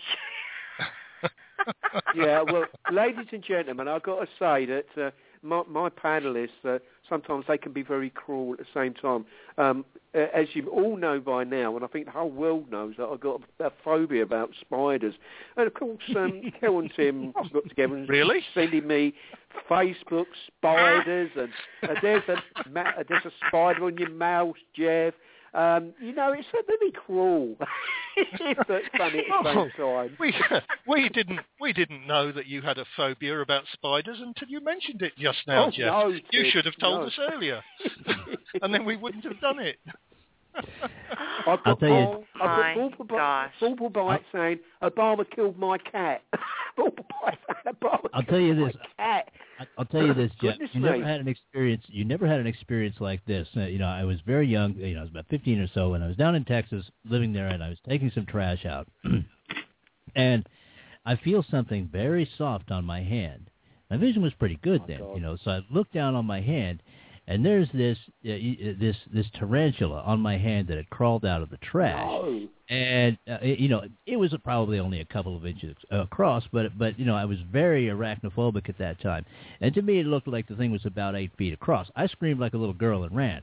Yeah, well, ladies and gentlemen, I've got to say that uh, my, my panellists, uh, sometimes they can be very cruel at the same time. Um, as you all know by now, and I think the whole world knows, that I've got a, a phobia about spiders. And, of course, um, Kel and Tim got together and Really? sending me Facebook spiders, and uh, there's, a, ma- there's a spider on your mouse, Jeff. Um, you know, it's a really cruel, but funny at the same time. We we didn't we didn't know that you had a phobia about spiders until you mentioned it just now, Oh, Jeff. no, you Tim, should have told no. us earlier, and then we wouldn't have done it. I've I'll got tell you- Paul, I've My got Paul, gosh. Paul, Paul Bite saying Obama killed my cat. Paul Bite saying Obama I'll killed tell you my this. cat. I'll tell you this, Jeff. Goodness You never me. had an experience. You never had an experience like this. Uh, you know, I was very young. You know, I was about fifteen or so, and I was down in Texas, living there, and I was taking some trash out, and I feel something very soft on my hand. My vision was pretty good Oh, then, God. you know. So I looked down on my hand, and there's this uh, this this tarantula on my hand that had crawled out of the trash. No. And uh, it, you know, it was probably only a couple of inches across, but but you know, I was very arachnophobic at that time, and to me, it looked like the thing was about eight feet across. I screamed like a little girl and ran.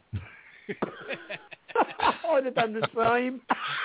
I'd have done the same.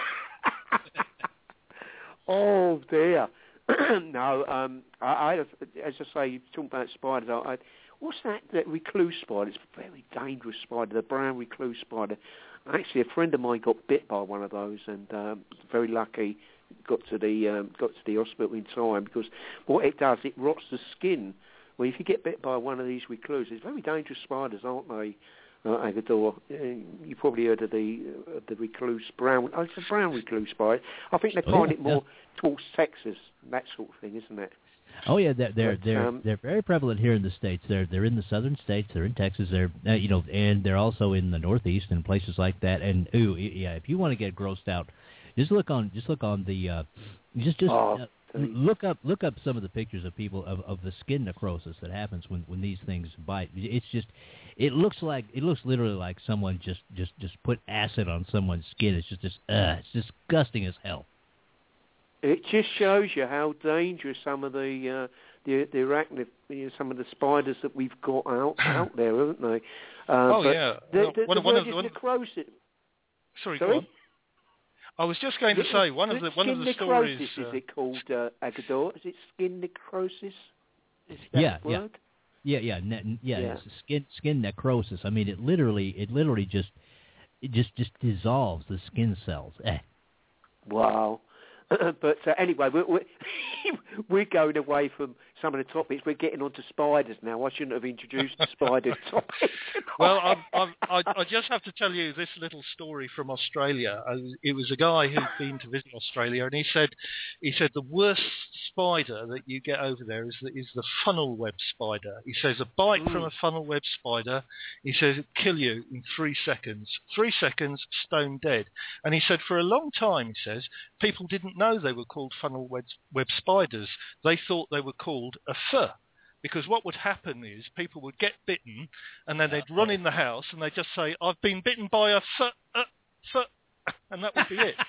Oh dear. No, um, I, I, as I say, you talk about spiders. I, I, what's that? That recluse spider? It's a very dangerous spider, the brown recluse spider. Actually, a friend of mine got bit by one of those, and um, very lucky got to the um, got to the hospital in time, because what it does, it rots the skin. Well, if you get bit by one of these recluses, very dangerous spiders, aren't they? Uh, Agador, uh, you probably heard of the uh, the recluse brown. Oh, it's a brown recluse spider. I think they find oh, yeah, it more yeah. towards Texas, that sort of thing, isn't it? Oh yeah, they're they're but, they're, um, they're very prevalent here in the states. They're they're in the southern states. They're in Texas. They're uh, you know, and they're also in the Northeast and places like that. And ooh, yeah, if you want to get grossed out, just look on just look on the uh, just just oh, uh, look up look up some of the pictures of people of, of the skin necrosis that happens when, when these things bite. It's just it looks like it looks literally like someone just just, just put acid on someone's skin. It's just just uh, it's disgusting as hell. It just shows you how dangerous some of the uh, the the arachnid, you know, some of the spiders that we've got out out there, haven't they? Uh, oh but yeah. The, No, the, one, the one word of, is one, necrosis. sorry, Sorry? go on. I was just going to say one of the one of the skin stories. necrosis, Uh, is it called, uh, Agador? Is it skin necrosis? Is that Yeah, the word? Yeah, yeah, ne- yeah. Yeah. It's skin skin necrosis. I mean, it literally it literally just it just just dissolves the skin cells. Eh. Wow. But uh, anyway, we're, we're, we're going away from some of the topics. We're getting on to spiders now. I shouldn't have introduced the spider topic. Well, I'm, I'm, I, I just have to tell you this little story from Australia. I, it was a guy who'd been to visit Australia, and he said, he said the worst spider that you get over there is the, is the funnel web spider. He says a bite mm. from a funnel web spider, he says it'll kill you in three seconds. Three seconds, stone dead. And he said for a long time, he says, people didn't know they were called funnel web, web spiders. They thought they were called a fur. Because what would happen is people would get bitten, and then they'd run in the house, and they'd just say, I've been bitten by a fur, uh, fur, and that would be it.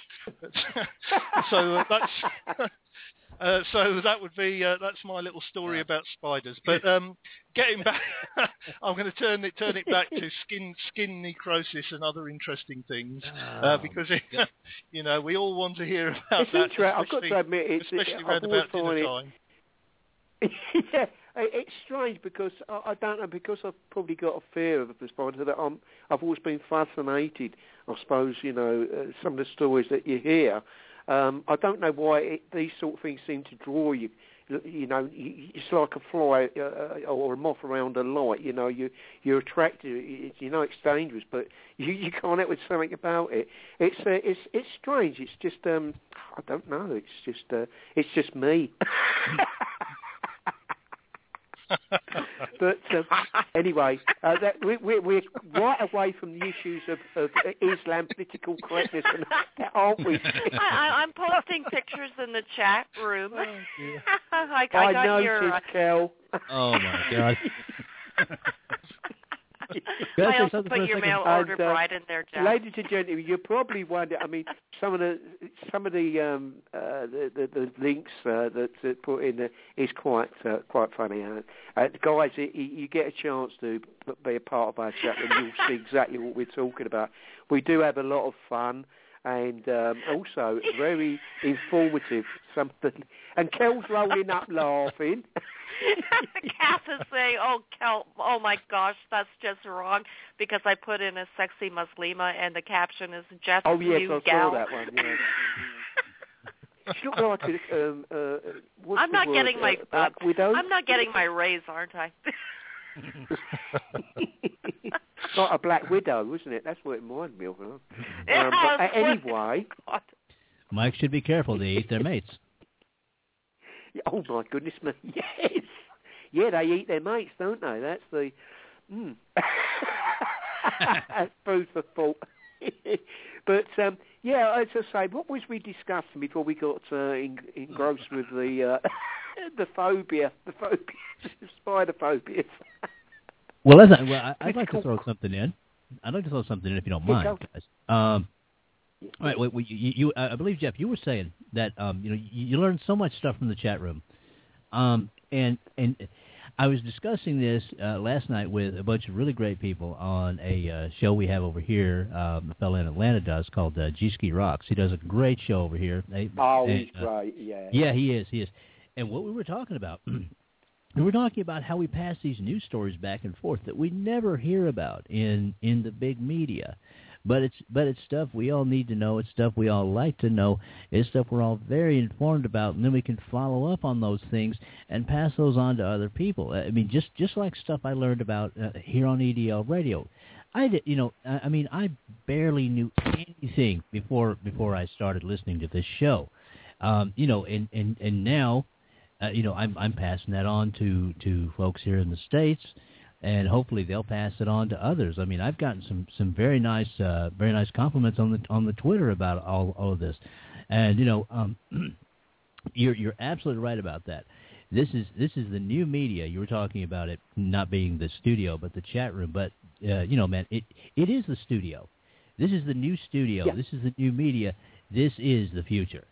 so uh, that's... Uh, so that would be uh, that's my little story about spiders. But um, getting back, I'm going to turn it turn it back to skin skin necrosis and other interesting things uh, because it, you know we all want to hear about it's that. Interesting. I've got to admit, it's, especially it, around about dinner it, time. Yeah, it's strange because I, I don't know, because I've probably got a fear of the spider that I'm, I've always been fascinated. I suppose you know uh, some of the stories that you hear. Um, I don't know why it, these sort of things seem to draw you. You know, it's like a fly uh, or a moth around a light. You know, you you're attracted. It, you know, it's dangerous, but you, you can't help with something about it. It's uh, it's it's strange. It's just um, I don't know. It's just uh, it's just me. But um, anyway, uh, that, we, we, we're right away from the issues of, of Islam, political correctness, and aren't we? I, I'm posting pictures in the chat room. Oh, I, I, I got noticed, your, uh, Kel. Oh my God. I also put your mail order and, uh, right in there, Jeff. Ladies and gentlemen, you probably wonder. I mean, some of the some of the um, uh, the, the, the links uh, that, that put in there is quite uh, quite funny. Uh, uh, guys, you, you get a chance to be a part of our chat, and you'll see exactly what we're talking about. We do have a lot of fun. And um, also very informative. Something, and Kel's rolling up laughing. Kath is saying, "Oh, Kel, oh my gosh, that's just wrong," because I put in a sexy Muslima, and the caption is "Jeff's oh, yes, new I gal." saw that one. Yeah. She looked like a, um, uh, what's I'm the not word? getting my uh, Black uh, Widow. I'm not getting my raise, aren't I? Like a Black Widow, isn't it? That's what it reminded me of. Huh? Yeah, um, but, uh, anyway, Mike should be careful. They eat their mates. Oh my goodness me! Yes, yeah, they eat their mates, don't they? That's the mm. That's food for thought. But um, yeah, as I say, what was we discussing before we got uh, engrossed with the uh, the phobia, the phobia, the spider phobias? Well, let's, well I, I'd like to throw something in. I'd like to throw something in if you don't mind, guys. Um, all right, wait, wait, you, you, I believe, Jeff, you were saying that um, you know you, you learned so much stuff from the chat room, um, and and I was discussing this uh, last night with a bunch of really great people on a uh, show we have over here. Um, a fellow in Atlanta does called uh, G-Ski Rocks. He does a great show over here. They, oh, and, he's uh, great, yeah. Yeah, he is, he is. And what we were talking about, we were talking about how we pass these news stories back and forth that we never hear about in, in the big media. But it's but it's stuff we all need to know. It's stuff we all like to know. It's stuff we're all very informed about, and then we can follow up on those things and pass those on to other people. I mean, just just like stuff I learned about uh, here on E D L Radio. I did, you know, I mean, I barely knew anything before before I started listening to this show. Um, you know, and and and now, uh, you know, I'm I'm passing that on to to folks here in the States. And hopefully they'll pass it on to others. I mean, I've gotten some, some very nice uh, very nice compliments on the on the Twitter about all all of this, and you know, um, you're you're absolutely right about that. This is this is the new media. You were talking about it not being the studio, but the chat room. But uh, you know, man, it it is the studio. This is the new studio. Yeah. This is the new media. This is the future.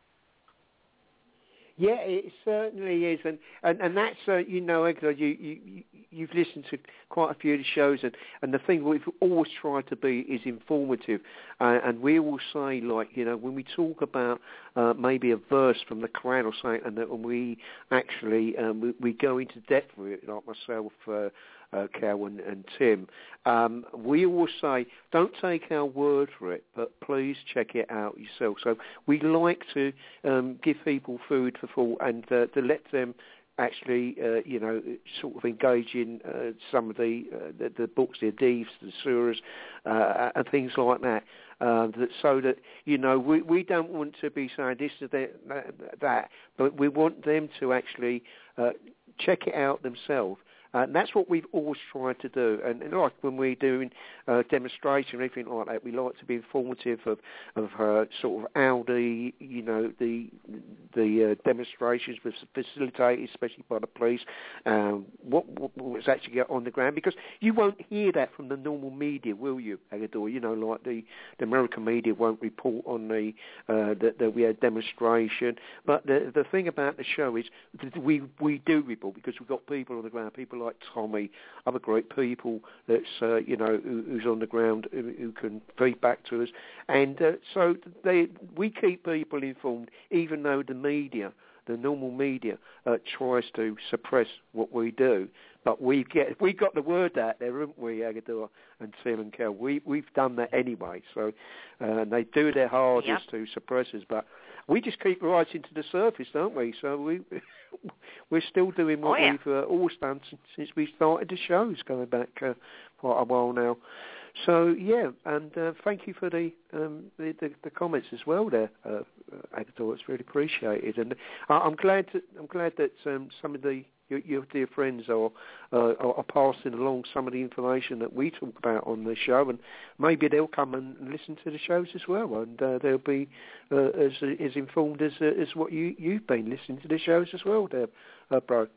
Yeah, it certainly is, and and, and that's uh, you know, you, you you've listened to quite a few of the shows, and, and the thing we've always tried to be is informative, uh, and we will say, like, you know, when we talk about uh, maybe a verse from the Quran or something, and that when we actually um, we, we go into depth with it, like myself. Uh, Uh, Cal and, and Tim, um, we always say, don't take our word for it, but please check it out yourself. So we like to um, give people food for thought and uh, to let them actually, uh, you know, sort of engage in uh, some of the, uh, the the books, the hadiths, the surahs, uh, and things like that. Uh, that so that, you know, we, we don't want to be saying this or that, that, but we want them to actually uh, check it out themselves. Uh, and that's what we've always tried to do. And, and like when we're doing uh, demonstration or anything like that, we like to be informative of, of uh, sort of how the, you know, the the uh, demonstrations were facilitated, especially by the police, um, what, what was actually on the ground. Because you won't hear that from the normal media, will you, Agador? You know, like the, the American media won't report on the uh, that, that we had demonstration. But the the thing about the show is that we, we do report because we've got people on the ground, people like Tommy, other great people that's uh, you know who, who's on the ground who, who can feed back to us, and uh, so they we keep people informed, even though the media, the normal media, uh, tries to suppress what we do. But we get we got the word out there, haven't we, Agador and Tim and Kel? We we've done that anyway. So uh, they do their hardest yep. to suppress us, but we just keep rising to the surface, don't we? So we we're still doing what oh, yeah. we've uh, always done since, since we started the shows, going back uh, quite a while now. So yeah, and uh, thank you for the, um, the, the the comments as well there, uh, Agador. It's really appreciated, and uh, I'm glad to, I'm glad that um, some of the your, your dear friends are, uh, are passing along some of the information that we talk about on the show, and maybe they'll come and listen to the shows as well, and uh, they'll be uh, as as informed as uh, as what you you've been listening to the shows as well, there, uh, bro.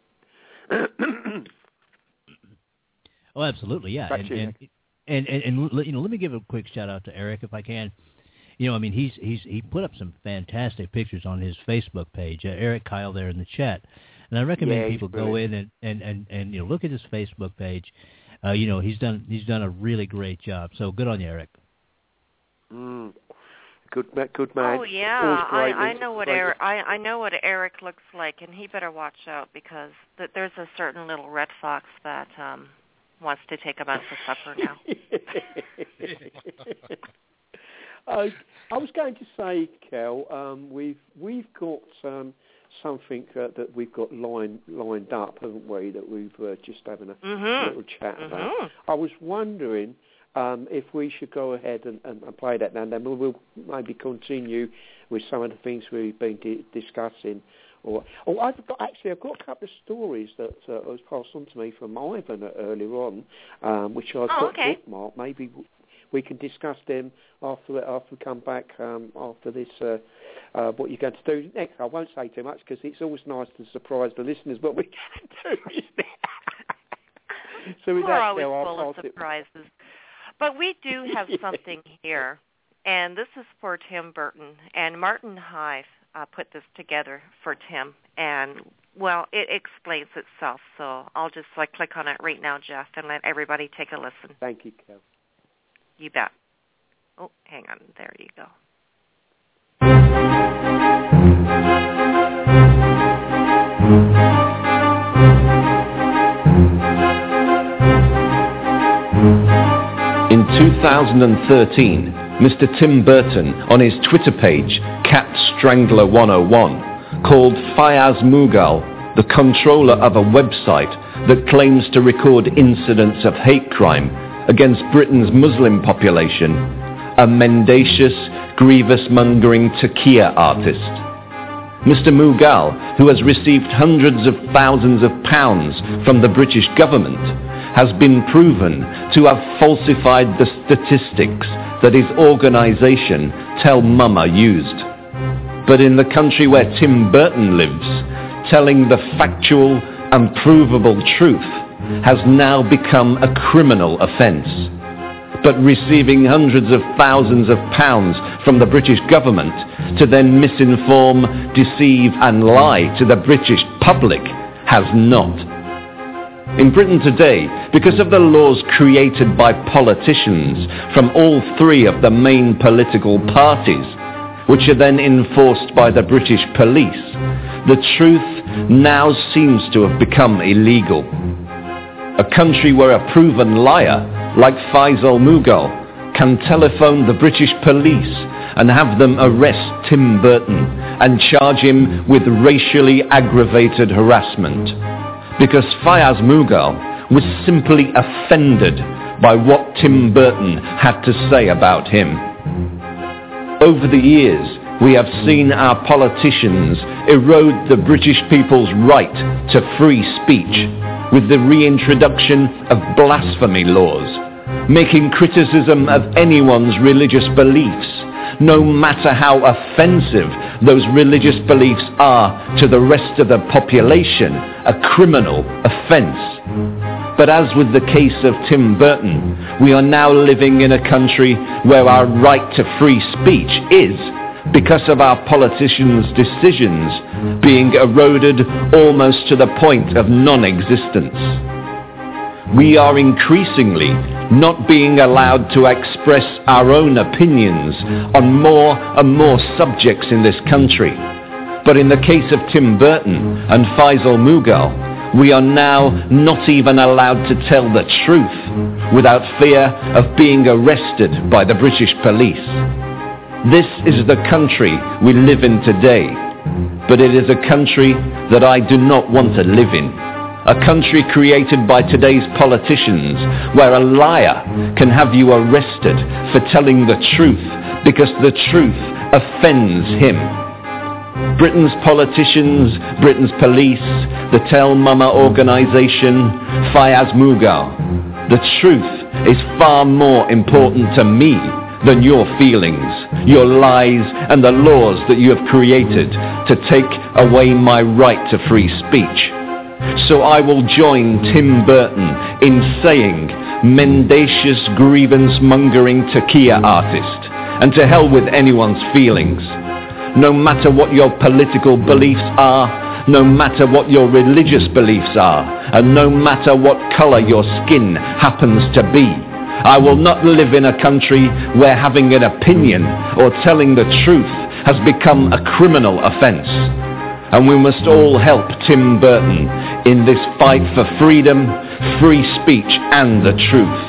Oh, absolutely, yeah. And, and, and, and, and, you know, let me give a quick shout-out to Eric, if I can. You know, I mean, he's he's he put up some fantastic pictures on his Facebook page, uh, Eric Kyle there in the chat. And I recommend yeah, people go in and, and, and, and, you know, look at his Facebook page. Uh, you know, he's done he's done a really great job. So good on you, Eric. Mm. Good, good man. Oh yeah, I, I know what Eric. I, I know what Eric looks like, and he better watch out because th- there's a certain little red fox that um, wants to take him out for supper now. I, I was going to say, Kel, um, we've we've got um, something uh, that we've got lined lined up, haven't we? That we've uh, just having a mm-hmm. little chat mm-hmm. about. I was wondering. Um, if we should go ahead and, and, and play that now, then we'll, we'll maybe continue with some of the things we've been di- discussing. Or, oh, I've got actually, I've got a couple of stories that uh, was passed on to me from Ivan earlier on, um, which I've oh, got okay. bookmarked. Maybe we can discuss them after after we come back um, after this. Uh, uh, what you're going to do next? I won't say too much because it's always nice to surprise the listeners. What we're going to do, isn't it? So with We're that, always Kel, full I'll of pass it- surprises. But we do have Yeah. something here, and this is for Tim Burton. And Martin Hive uh, put this together for Tim, and, well, it explains itself. So I'll just like click on it right now, Jeff, and let everybody take a listen. Thank you, Kel. You bet. Oh, hang on. There you go. In two thousand thirteen, Mister Tim Burton, on his Twitter page, Cat Strangler one oh one, called Fayaz Mughal, the controller of a website that claims to record incidents of hate crime against Britain's Muslim population, a mendacious, grievous-mongering taqiyya artist. Mister Mughal, who has received hundreds of thousands of pounds from the British government, has been proven to have falsified the statistics that his organisation Tell Mama used. But in the country where Tim Burton lives, telling the factual and provable truth has now become a criminal offence. But receiving hundreds of thousands of pounds from the British government to then misinform, deceive and lie to the British public has not. In Britain today, because of the laws created by politicians from all three of the main political parties, which are then enforced by the British police, the truth now seems to have become illegal. A country where a proven liar, like Faisal Mughal, can telephone the British police and have them arrest Tim Burton and charge him with racially aggravated harassment. Because Fayaz Mughal was simply offended by what Tim Burton had to say about him. Over the years, we have seen our politicians erode the British people's right to free speech with the reintroduction of blasphemy laws, making criticism of anyone's religious beliefs, no matter how offensive those religious beliefs are to the rest of the population, a criminal offence. But as with the case of Tim Burton, we are now living in a country where our right to free speech is, because of our politicians' decisions, being eroded almost to the point of non-existence. We are increasingly not being allowed to express our own opinions on more and more subjects in this country. But in the case of Tim Burton and Faisal Mughal, we are now not even allowed to tell the truth without fear of being arrested by the British police. This is the country we live in today, but it is a country that I do not want to live in. A country created by today's politicians, where a liar can have you arrested for telling the truth because the truth offends him. Britain's politicians, Britain's police, the Tell Mama organisation, Fayaz Mughal. The truth is far more important to me than your feelings, your lies and the laws that you have created to take away my right to free speech. So I will join Tim Burton in saying, mendacious grievance-mongering taqiyya artist, and to hell with anyone's feelings. No matter what your political beliefs are, no matter what your religious beliefs are, and no matter what colour your skin happens to be, I will not live in a country where having an opinion or telling the truth has become a criminal offence. And we must all help Tim Burton in this fight for freedom, free speech and the truth.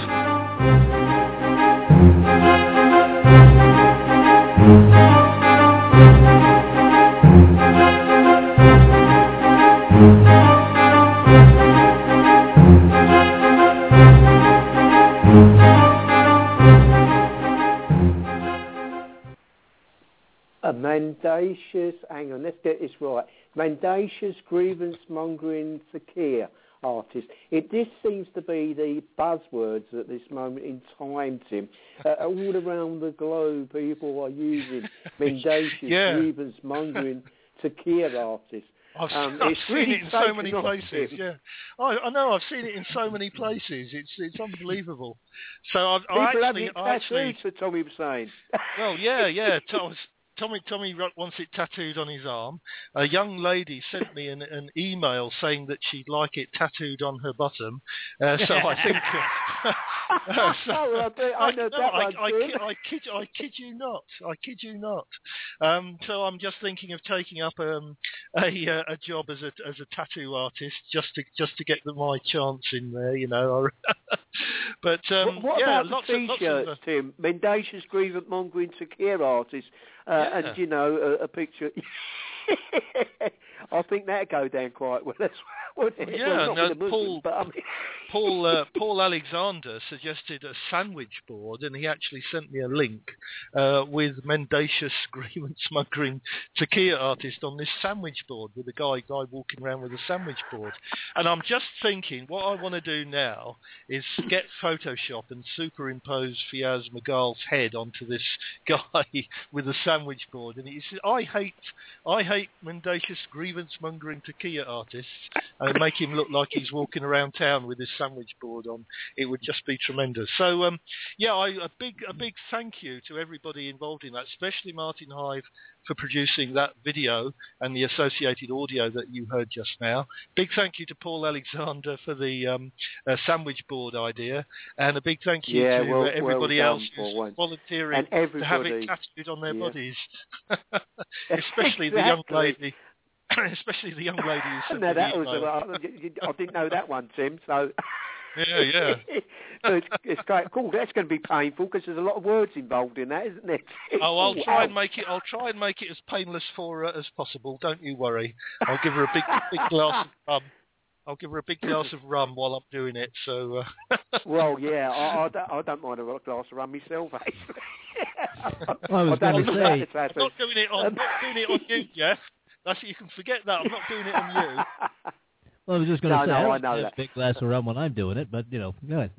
A mendacious, hang on, let's get this right. Mendacious grievance-mongering taqiyya artist. It this seems to be the buzzwords at this moment in time, Tim. Uh, all around the globe, people are using mendacious yeah. grievance-mongering taqiyya artists. I've, um, I've it's seen really it in so many taken off, places. Tim. Yeah, I, I know. I've seen it in so many places. It's it's unbelievable. So I've, People I have actually, it I actually, tattooed, so Tommy was saying. well, yeah, yeah. Thomas, Tommy Tommy wants it tattooed on his arm. A young lady sent me an, an email saying that she'd like it tattooed on her bottom. Uh, so I think. uh, so, oh, well, I, bet, I know no, that I, one, I, Tim. kid, I kid, I kid you not. I kid you not. Um, so I'm just thinking of taking up um, a uh, a job as a as a tattoo artist just to just to get the, my chance in there, you know. but um, what, what yeah, about lots the of, T-shirts, lots of, uh, Tim? Mendacious grievant mongering to care artist, uh, yeah. and you know a, a picture. I think that'd go down quite well. That's what it? Yeah, well, not no, with the Muslims, Paul, but I mean... Paul, uh, Paul Alexander suggested a sandwich board, and he actually sent me a link uh, with mendacious grievance mongering takia artist on this sandwich board with a guy guy walking around with a sandwich board. And I'm just thinking, what I want to do now is get Photoshop and superimpose Fiaz Magal's head onto this guy with a sandwich board. And he said, I hate, I hate mendacious grievance mongering takia artists, and make him look like he's walking around town with his sandwich board on. It would just be tremendous. So um, yeah, I, a big a big thank you to everybody involved in that, especially Martin Hive for producing that video and the associated audio that you heard just now. Big thank you to Paul Alexander for the um, uh, sandwich board idea, and a big thank you yeah, to well, uh, everybody well else who's once. volunteering and to have it tattooed on their yeah. bodies, especially exactly. the young lady. Especially the young lady who sent no, me that the was email. a, I didn't know that one, Tim. So yeah, yeah. so it's, it's quite cool. That's going to be painful because there's a lot of words involved in that, isn't there? Oh, I'll Ooh, try ouch. and make it. I'll try and make it as painless for her as possible. Don't you worry. I'll give her a big, big glass of rum. I'll give her a big glass of rum while I'm doing it. So. Uh... well, yeah, I, I, don't, I don't mind a glass of rum myself. Actually. Well, I was going to say. I'm not doing it on. I'm not doing it on you, Jeff. That's it. You can forget that. I'm not doing it on you. Well, I was just going to no, say, no, I, I know have that. a big glass of rum when I'm doing it, but, you know, go ahead.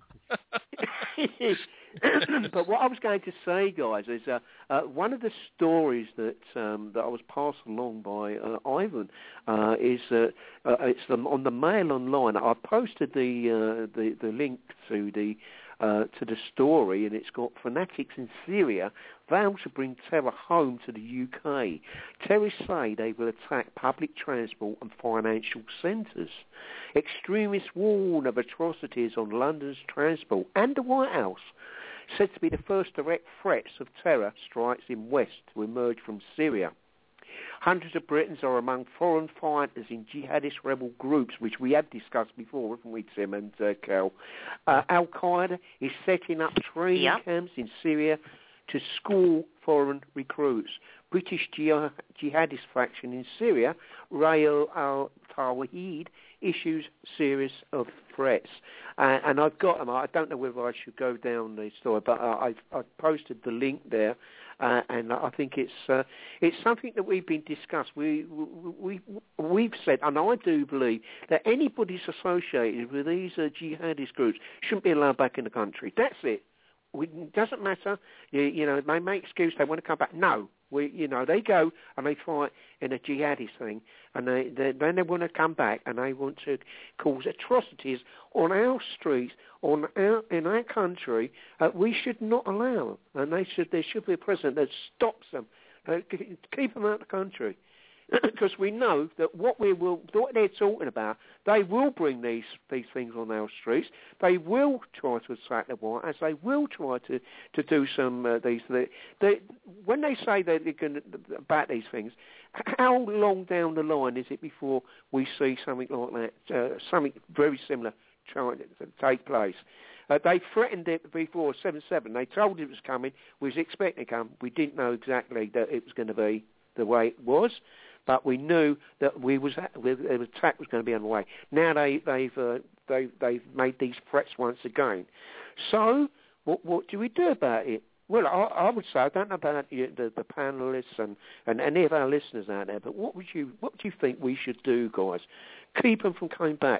But what I was going to say, guys, is uh, uh, one of the stories that um, that I was passed along by uh, Ivan uh, is uh, uh, it's um, on the Mail Online. I posted the uh, the the link to the uh, to the story, and it's got fanatics in Syria vow to bring terror home to the U K. Terrorists say they will attack public transport and financial centres. Extremists warn of atrocities on London's transport, and the White House said to be the first direct threats of terror strikes in West to emerge from Syria. Hundreds of Britons are among foreign fighters in jihadist rebel groups, which we have discussed before, haven't we, Tim and uh, Cal? Uh, Al-Qaeda is setting up training yep. camps in Syria to school foreign recruits. British jihad- jihadist faction in Syria, Rayl al-Tawhid, issues series of threats. Uh, and I've got them. I don't know whether I should go down the story, but uh, I've, I've posted the link there. Uh, and I think it's uh, it's something that we've been discussed. We, we, we've said, and I do believe, that anybody associated with these uh, jihadist groups shouldn't be allowed back in the country. That's it. It doesn't matter. You, you know, they make excuse. They want to come back. No. We, you know, they go and they fight in a jihadist thing, and they, they, then they want to come back and they want to cause atrocities on our streets, on our, in our country. Uh, we should not allow them, and they should. There should be a president that stops them, uh, keep them out of the country, because we know that what we will, what they're talking about, they will bring these these things on our streets. They will try to attack the White House. They will try to, to do some uh, these. They, they, when they say that they're going to about these things, how long down the line is it before we see something like that, uh, something very similar trying to take place? Uh, they threatened it before seven seven. They told it was coming. We was expecting it to come. We didn't know exactly that it was going to be the way it was. But we knew that we was the attack was going to be on the way. Now they, they've uh, they, they've made these threats once again. So what, what do we do about it? Well, I, I would say I don't know about the, the, the panelists and, and any of our listeners out there, but what would you what do you think we should do, guys? Keep them from coming back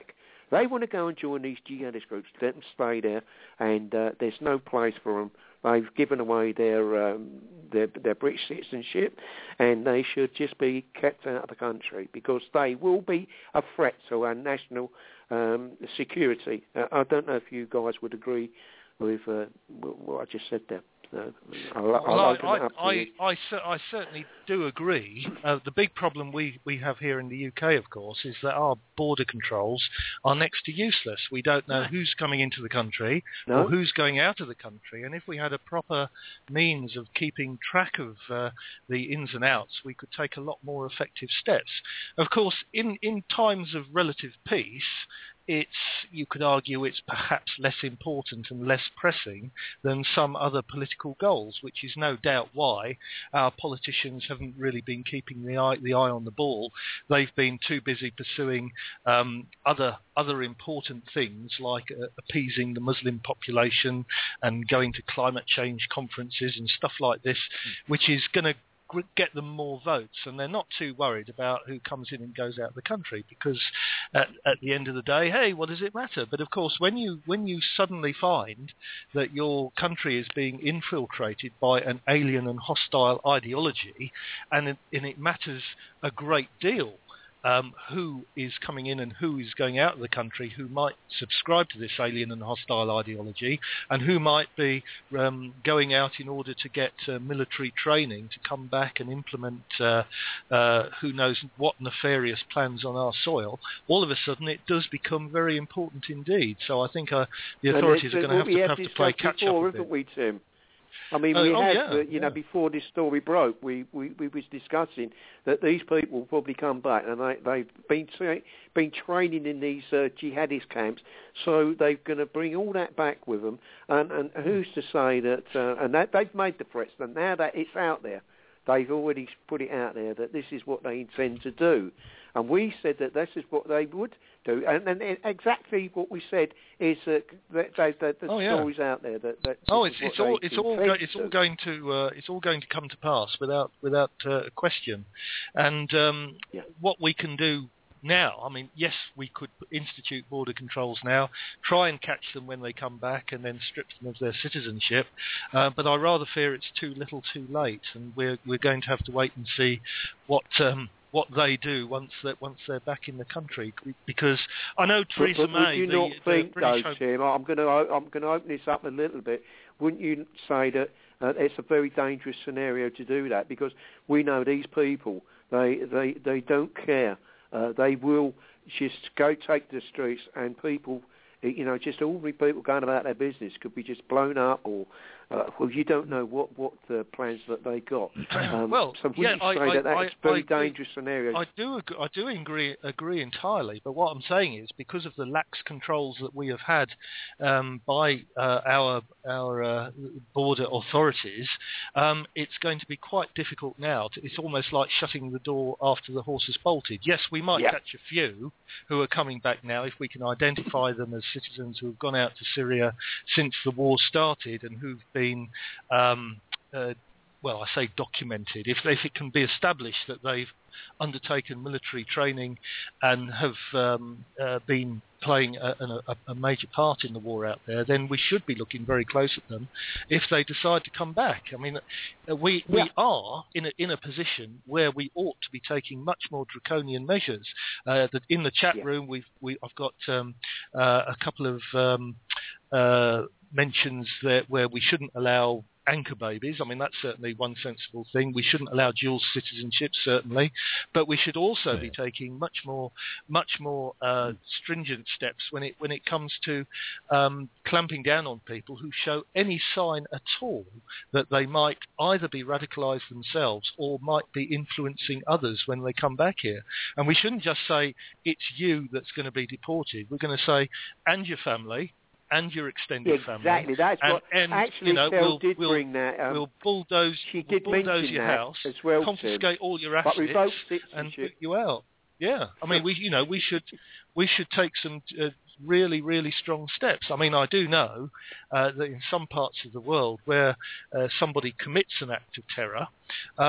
They want to go and join these jihadist groups. Let them stay there, and uh, there's no place for them. They've given away their, um, their their British citizenship, and they should just be kept out of the country because they will be a threat to our national um, security. Uh, I don't know if you guys would agree with uh, what I just said there. Uh, I'll, well, I'll open I, it up I, to you. I, I, I certainly do agree. Uh, the big problem we, we have here in the U K, of course, is that our border controls are next to useless. We don't know who's coming into the country No? or who's going out of the country. And if we had a proper means of keeping track of uh, the ins and outs, we could take a lot more effective steps. Of course, in, in times of relative peace, it's, you could argue it's perhaps less important and less pressing than some other political goals, which is no doubt why our politicians haven't really been keeping the eye, the eye on the ball. They've been too busy pursuing um, other other important things like uh, appeasing the Muslim population and going to climate change conferences and stuff like this, which is going to get them more votes, and they're not too worried about who comes in and goes out of the country because at, at the end of the day, hey, what does it matter? But of course, when you when you suddenly find that your country is being infiltrated by an alien and hostile ideology, and it, and it matters a great deal Um, who is coming in and who is going out of the country, who might subscribe to this alien and hostile ideology, and who might be um, going out in order to get uh, military training to come back and implement uh, uh, who knows what nefarious plans on our soil, all of a sudden it does become very important indeed. So I think uh, the authorities are going to have to, have to play catch-up a bit. We, Tim? I mean, Uh, we oh, had, yeah, uh, you know, yeah. before this story broke, we, we, we was discussing that these people will probably come back, and they, they've been tra- been training in these uh, jihadist camps, so they're going to bring all that back with them. And, and who's to say that? Uh, and that, they've made the threats, and now that it's out there, they've already put it out there that this is what they intend to do. And we said that this is what they would do, and, and exactly what we said is uh, that, that, that the oh, yeah. stories out there. That, that oh, it's it's all it's all go, it's all going to uh, it's all going to come to pass without without uh, question. And um, yeah. what we can do now, I mean, yes, we could institute border controls now, try and catch them when they come back, and then strip them of their citizenship. Uh, but I rather fear it's too little, too late, and we're we're going to have to wait and see what. Um, what they do once that once they're back in the country, because I know Theresa but, but May. Would you the, not the think, British though, Home... Tim? I'm going to I'm going to open this up a little bit. Wouldn't you say that uh, it's a very dangerous scenario to do that? Because we know these people, they they they don't care. Uh, they will just go take the streets, and people, you know, just ordinary people going about their business could be just blown up, or uh, well, you don't know what what the plans that they got. Um, well, so wouldn't yeah, you say I, that that's I, a very I, dangerous scenario? I do ag- I do agree agree entirely. But what I'm saying is, because of the lax controls that we have had um, by uh, our our uh, border authorities, um, it's going to be quite difficult now. To, it's almost like shutting the door after the horse has bolted. Yes, we might yeah. catch a few who are coming back now if we can identify them as citizens who have gone out to Syria since the war started and who've been, um, uh, well, I say documented, if, if it can be established that they've undertaken military training and have um, uh, been playing a, a, a major part in the war out there, then we should be looking very close at them if they decide to come back. I mean, uh, we yeah. we are in a, in a position where we ought to be taking much more draconian measures. Uh, that in the chat yeah. room, we've we I've got um, uh, a couple of um, uh, mentions that where we shouldn't allow anchor babies. I mean, that's certainly one sensible thing. We shouldn't allow dual citizenship, certainly, but we should also yeah. be taking much more, much more uh, stringent steps when it when it comes to um, clamping down on people who show any sign at all that they might either be radicalised themselves or might be influencing others when they come back here. And we shouldn't just say it's you that's going to be deported. We're going to say, and your family, and your extended yeah, family. Exactly, that's and, what and, actually you know, Kel we'll, did we'll, bring that. Um, we'll bulldoze, she we'll did bulldoze mention your that house, as well, confiscate Tim. all your But assets, revoke and citizenship. put you out. Yeah, I mean, we, you know, we should, we should take some uh, really, really strong steps. I mean, I do know uh, that in some parts of the world where uh, somebody commits an act of terror, um,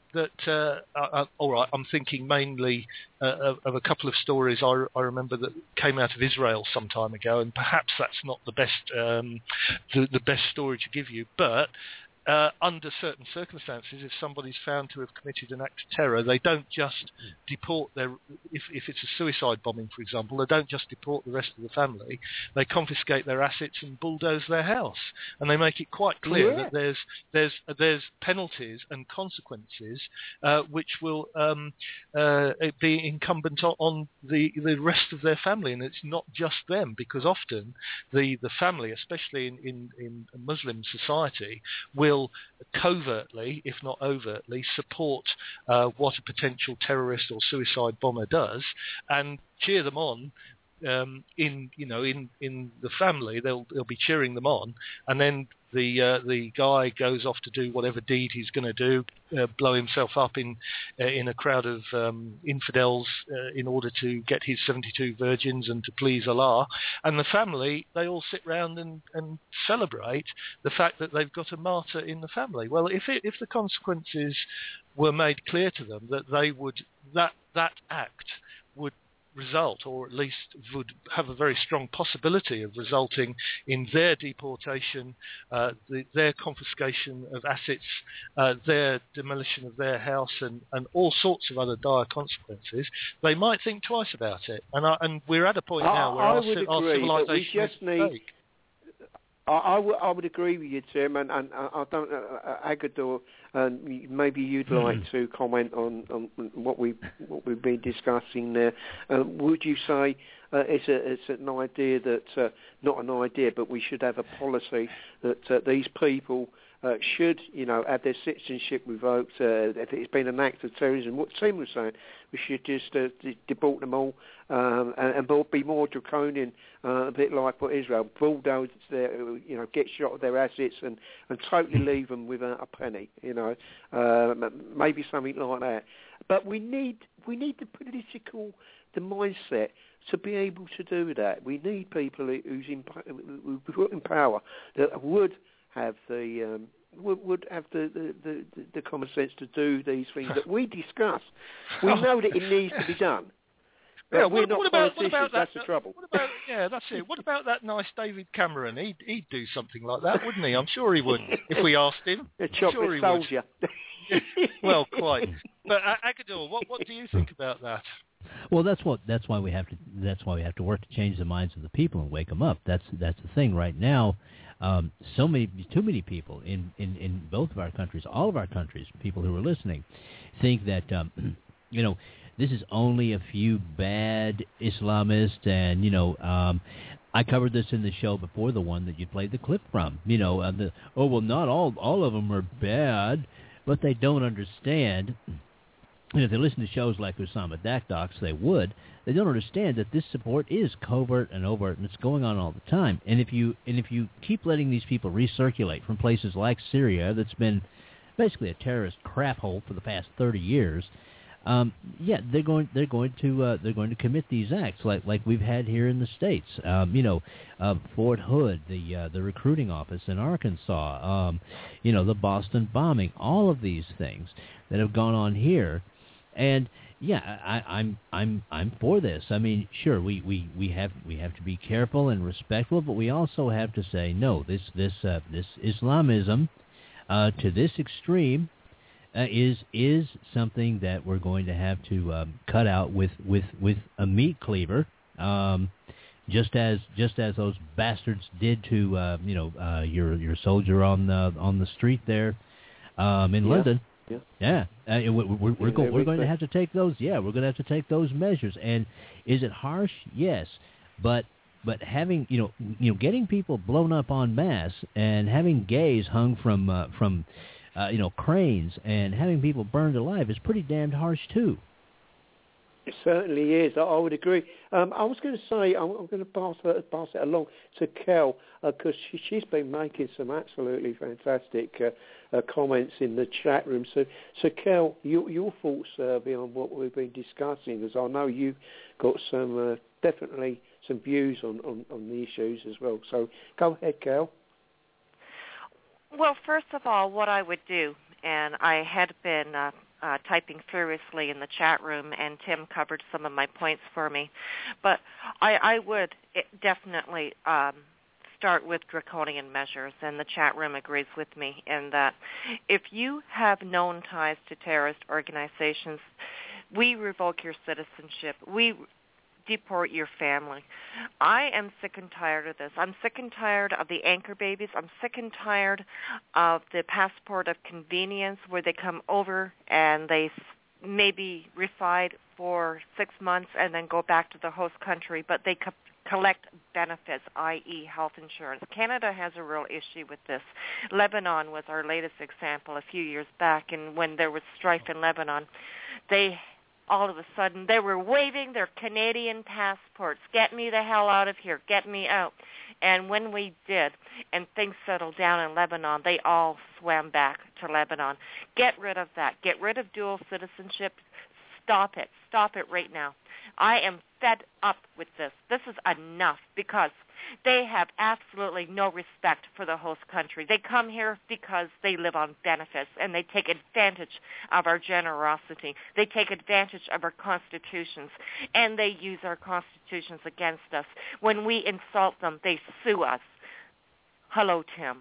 that, uh, uh, all right, I'm thinking mainly uh, of, of a couple of stories I, I remember that came out of Israel some time ago, and perhaps that's not the best um, the, the best story to give you, but Uh, under certain circumstances, if somebody's found to have committed an act of terror, they don't just deport their, if, if it's a suicide bombing, for example, they don't just deport the rest of the family, they confiscate their assets and bulldoze their house. And they make it quite clear yeah. that there's there's there's penalties and consequences uh, which will um, uh, be incumbent on, on the, the rest of their family. And it's not just them, because often the, the family, especially in, in, in a Muslim society, will will covertly, if not overtly, support uh, what a potential terrorist or suicide bomber does, and cheer them on. Um, in you know in, in the family, they'll they'll be cheering them on, and then the uh, the guy goes off to do whatever deed he's going to do, uh, blow himself up in uh, in a crowd of um, infidels uh, in order to get his seventy-two virgins and to please Allah. And the family, they all sit round and, and celebrate the fact that they've got a martyr in the family. Well, if it, if the consequences were made clear to them that they would that that act would result, or at least would have a very strong possibility of resulting in their deportation, uh, the, their confiscation of assets, uh, their demolition of their house, and, and all sorts of other dire consequences, they might think twice about it. And, I, and we're at a point I, now where I our, would our agree, civilization we just is need. fake. I, I, w- I would agree with you, Tim, and, and I, I don't know, uh, Agador, uh, maybe you'd like to comment on, on what we what we've been discussing there. Uh, would you say uh, it's a it's an idea that uh, not an idea, but we should have a policy that uh, these people uh, should, you know, have their citizenship revoked uh, if it's been an act of terrorism? What Tim was saying, we should just uh, deport them all um, and, and be more draconian. Uh, a bit like what Israel, bulldoze their, you know, get shot of their assets and, and totally leave them without a penny, you know, uh, maybe something like that. But we need we need the political, the mindset to be able to do that. We need people who's in, who put in power that would have the um, would, would have the, the, the, the common sense to do these things that we discuss. We know that it needs to be done. Yeah, we're what, not what about, politicians, what about that, that's the trouble. What about, yeah, that's it. What about that nice David Cameron? He'd, he'd do something like that, wouldn't he? I'm sure he would, if we asked him. A I'm chocolate sure he soldier. Would. Well, quite. But uh, Agador, what, what do you think about that? Well, that's what that's why we have to that's why we have to work to change the minds of the people and wake them up. That's that's the thing right now. Um, so many, too many people in, in, in both of our countries, all of our countries, people who are listening, think that um, you know. This is only a few bad Islamists, and, you know, um, I covered this in the show before, the one that you played the clip from. You know, uh, the, oh, well, not all all of them are bad, but they don't understand. And if they listen to shows like Osama Dakdox, they would. They don't understand that this support is covert and overt, and it's going on all the time. And if you and if you keep letting these people recirculate from places like Syria, that's been basically a terrorist crap hole for the past thirty years. Um, yeah, they're going. They're going to. Uh, they're going to commit these acts like like we've had here in the States. Um, you know, uh, Fort Hood, the uh, the recruiting office in Arkansas. Um, you know, the Boston bombing. All of these things that have gone on here, and yeah, I, I'm I'm I'm for this. I mean, sure, we, we, we have we have to be careful and respectful, but we also have to say no. This this uh, this Islamism uh, to this extreme. Uh, is is something that we're going to have to um, cut out with, with, with a meat cleaver, um, just as just as those bastards did to uh, you know uh, your your soldier on the on the street there um, in yeah. London. Yeah, yeah. Uh, we're we're, we're, yeah, go, we're going they, to have to take those. Yeah, we're going to have to take those measures. And is it harsh? Yes, but. But having you know you know getting people blown up en masse and having gays hung from uh, from uh, you know cranes and having people burned alive is pretty damned harsh too. It certainly is. I, I would agree. Um, I was going to say I'm, I'm going to pass it, pass it along to Kel because uh, she, she's been making some absolutely fantastic uh, uh, comments in the chat room. So, so Kel, your, your thoughts uh, beyond what we've been discussing, because I know you've got some uh, definitely. some views on, on, on the issues as well. So go ahead, Kel. Well, first of all, what I would do, and I had been uh, uh, typing furiously in the chat room, and Tim covered some of my points for me. But I, I would definitely um, start with draconian measures, and the chat room agrees with me in that if you have known ties to terrorist organizations, we revoke your citizenship. We deport your family. I am sick and tired of this. I'm sick and tired of the anchor babies. I'm sick and tired of the passport of convenience where they come over and they maybe reside for six months and then go back to the host country, but they co- collect benefits, that is health insurance. Canada has a real issue with this. Lebanon was our latest example a few years back, and when there was strife in Lebanon, they all of a sudden, they were waving their Canadian passports. Get me the hell out of here. Get me out. And when we did, and things settled down in Lebanon, they all swam back to Lebanon. Get rid of that. Get rid of dual citizenship. Stop it. Stop it right now. I am fed up with this. This is enough because they have absolutely no respect for the host country. They come here because they live on benefits, and they take advantage of our generosity. They take advantage of our constitutions, and they use our constitutions against us. When we insult them, they sue us. Hello, Tim.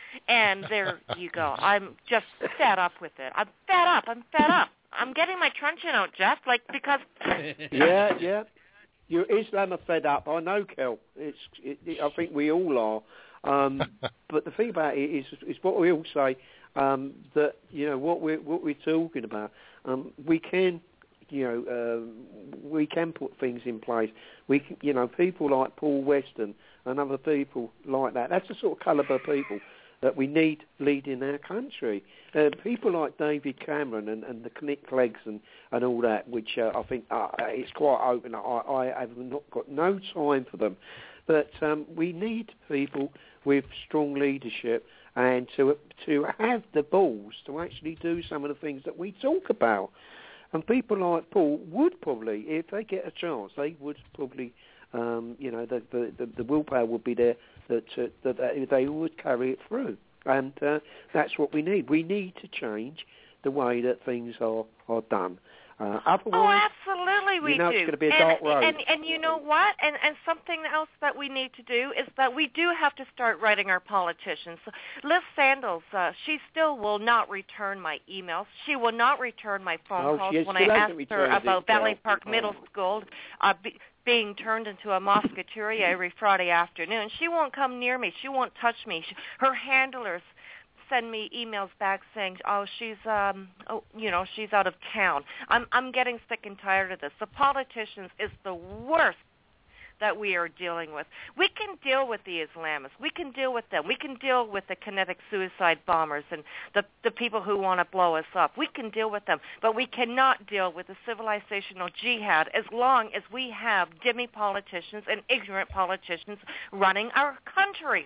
And there you go. I'm just fed up with it. I'm fed up. I'm fed up. I'm getting my truncheon out, Jeff, like, because... yeah, yeah. You Islam are fed up. I know, Kel. It's. It, it, I think we all are. Um, but the thing about it is, is what we all say. Um, that you know what we're what we're talking about. Um, we can, you know, uh, we can put things in place. We, can, you know, people like Paul Weston and other people like that. That's the sort of calibre of people that we need leading our country. Uh, people like David Cameron and, and the Nick Cleggs and, and all that, which uh, I think uh, it's quite open. I, I have not got no time for them. But um, we need people with strong leadership and to to have the balls to actually do some of the things that we talk about. And people like Paul would probably, if they get a chance, they would probably, um, you know, the, the, the willpower would be there that, uh, that they would carry it through. And uh, that's what we need. We need to change the way that things are, are done. Uh, otherwise, oh, absolutely we you know do. It's going to be a and, dark road. And, and you know what? And, and something else that we need to do is that we do have to start writing our politicians. Liz Sandals, uh, she still will not return my emails. She will not return my phone oh, calls she when I ask her about it, Valley uh, Park oh. Middle School uh, be, being turned into a mosquiteria every Friday afternoon. She won't come near me. She won't touch me. She, her handlers send me emails back saying, "Oh, she's um, oh, you know, she's out of town." I'm I'm getting sick and tired of this. The politicians is the worst that we are dealing with. We can deal with the Islamists. We can deal with them. We can deal with the kinetic suicide bombers and the the people who want to blow us up. We can deal with them, but we cannot deal with the civilizational jihad as long as we have dimmy politicians and ignorant politicians running our countries.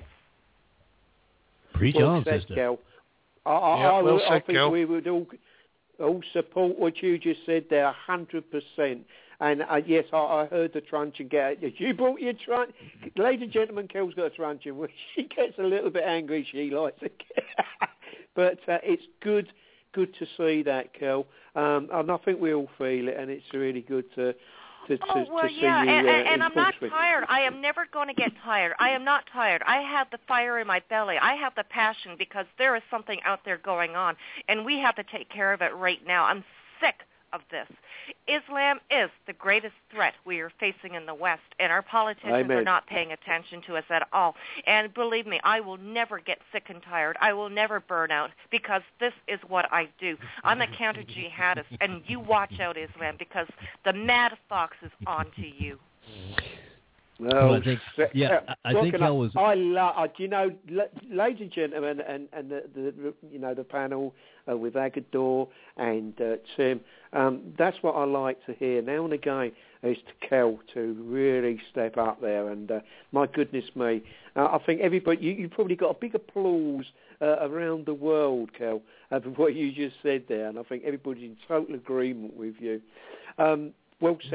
Preach well on, said, sister. Kel. I, I, Yeah, I, well I said, think Kel. we would all, all support what you just said there, one hundred percent. And uh, yes, I, I heard the truncheon get it. You brought your truncheon. Ladies and gentlemen, Kel's got a truncheon. Well, she gets a little bit angry. She likes it. But uh, it's good good to see that, Kel. Um, and I think we all feel it, and it's really good to... To, to, oh, well, to see yeah, you, and, uh, and, and I'm not with. tired. I am never going to get tired. I am not tired. I have the fire in my belly. I have the passion because there is something out there going on, and we have to take care of it right now. I'm sick of this. Islam is the greatest threat we are facing in the West, and our politicians Amen. are not paying attention to us at all. And believe me, I will never get sick and tired. I will never burn out because this is what I do. I'm a counter-jihadist, and you watch out, Islam, because the mad fox is on to you. Well, Well, I think- yeah, I- I think I, Kel was- I love. Uh, do you know, l- ladies and gentlemen, and and the, the you know the panel uh, with Agador and uh, Tim. Um, that's what I like to hear now and again. Is to Kel to really step up there, and uh, my goodness me, uh, I think everybody you you probably got a big applause uh, around the world, Kel, uh, for what you just said there, and I think everybody's in total agreement with you. Um, well said.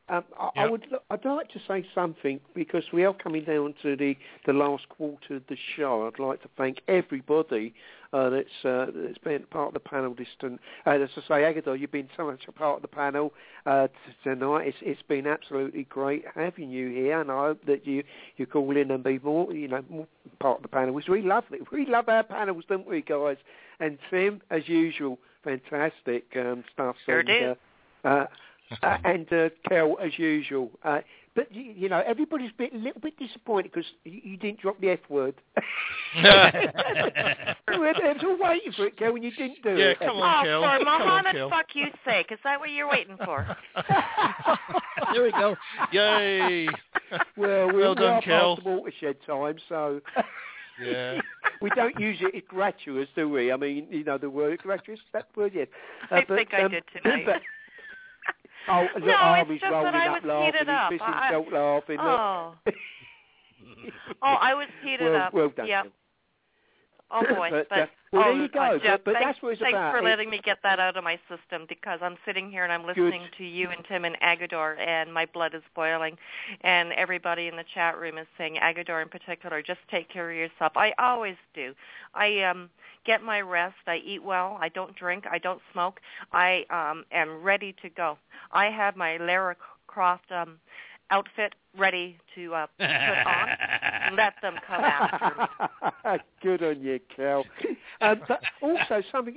Um, I, Yep. I would. I'd like to say something because we are coming down to the, the last quarter of the show. I'd like to thank everybody uh, that's uh, that's been part of the panel. Distant, uh, as I say, Agador, you've been so much a part of the panel uh, t- tonight. It's it's been absolutely great having you here, and I hope that you, you call in and be more, you know, more part of the panel. It's really lovely. We love our panels, don't we, guys? And Tim, as usual, fantastic um, stuff. Sure and, do. Uh, uh, Uh, and uh, Kel, as usual. Uh, but, you, you know, everybody's a little bit disappointed because you, you didn't drop the F word. They're all waiting for it, Kel, and you didn't do yeah, it. come on, Oh, Kel. for Come on, Mohammed Kel. fuck you sake. Is that what you're waiting for? There we go. Yay. Well, we, well we done, are Kel. past the watershed time, so... Yeah. We don't use it gratuitous, do we? I mean, you know, the word gratuitous, that word, yes. Uh, I but, think I um, did tonight. But, oh, look, No, Army's it's just rolling that I up was laughing. heated up. He's pissing I- himself laughing. Oh. Oh, I was heated well, up. well done, Yep. Kel. Oh boy, but, but uh, well, oh, there you go. uh, Jeff, but but thanks, that's what it's thanks about. for It- letting me get that out of my system because I'm sitting here and I'm listening Good. to you and Tim and Agador, and my blood is boiling, and everybody in the chat room is saying, Agador in particular, just take care of yourself. I always do. I um get my rest. I eat well. I don't drink. I don't smoke. I um am ready to go. I have my Lara Croft um outfit ready to uh, put on. Let them come after me. Good on you, Kel. Um, but also something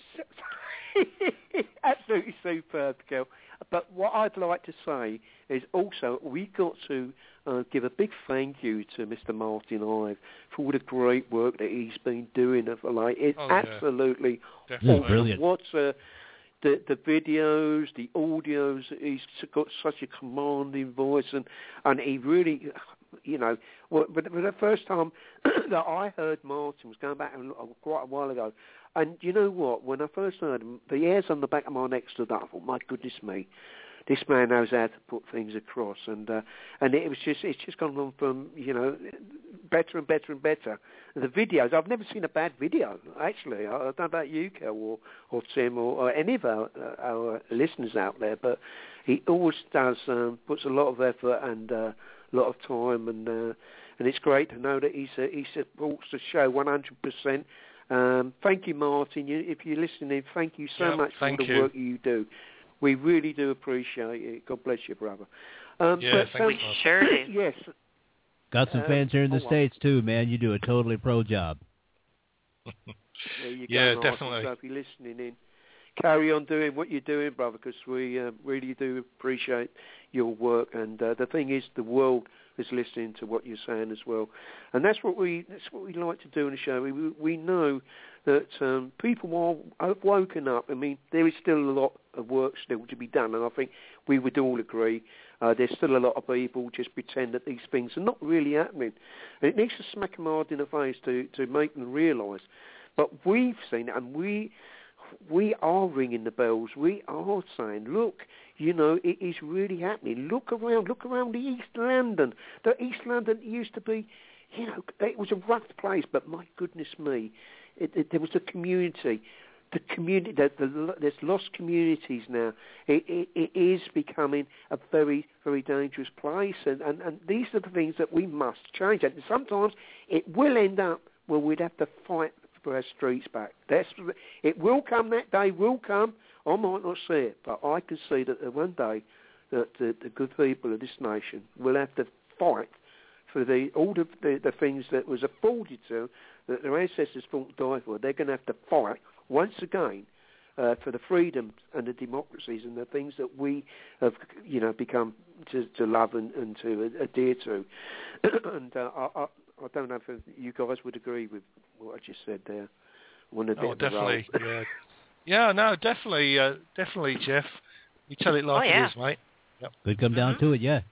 absolutely superb, Kel. But what I'd like to say is also we've got to uh, give a big thank you to Mister Martin Ive for all the great work that he's been doing of late. It's Oh, yeah. absolutely Definitely. awesome. Brilliant. What's uh, the the videos, the audios? He's got such a commanding voice, and and he really, you know, well, but for the first time that I heard Martin was going back a, quite a while ago, and you know what? When I first heard him, the hairs on the back of my neck stood up. I thought, my goodness me, this man knows how to put things across, and uh, and it was just it's just gone on from you know better and better and better. The videos, I've never seen a bad video actually. I, I don't know about you, Kel, or, or Tim, or, or any of our, uh, our listeners out there, but he always does um, puts a lot of effort and uh, a lot of time, and uh, and it's great to know that he's uh, he supports the show one hundred percent. Um, thank you, Martin. You, if you're listening, thank you so Yep, much for all thank the you. work you do. We really do appreciate it. God bless you, brother. Um, Yeah, but, thank um, you, Martin. Sure do. Yes. Got some Uh, fans here in the oh, well. States, too, man. You do a totally pro job. There you Yeah, go, Martin. definitely. So if you're listening in, carry on doing what you're doing, brother, because we uh, really do appreciate your work. And uh, the thing is, the world is listening to what you're saying as well. And that's what we that's what we like to do in the show. We we know that um, people are have woken up. I mean, there is still a lot of work still to be done, and I think we would all agree. Uh, there's still a lot of people just pretend that these things are not really happening. And it needs to smack them hard in the face to, to make them realise. But we've seen it, and we we are ringing the bells. We are saying, look, you know, it is really happening. Look around. Look around the East London. The East London used to be, you know, it was a rough place, but my goodness me, it, it, there was a community. The community, the, the, there's lost communities now. It, it, it is becoming a very, very dangerous place, and, and, and these are the things that we must change. And sometimes it will end up where we'd have to fight for our streets back. That's it. Will come. That day will come. I might not see it, but I can see that one day that the, the good people of this nation will have to fight for the all the, the, the things that was afforded to that their ancestors fought and died for. They're going to have to fight once again uh, for the freedoms and the democracies and the things that we have, you know, become to, to love and, and to adhere to. and uh, I, I, I don't know if you guys would agree with what I just said there. One a bit Oh, of a definitely. roll. Yeah, yeah, no, definitely, uh, definitely, Jeff. You tell it like Oh, yeah. it is, mate. Yep. Could come down Mm-hmm. to it, yeah.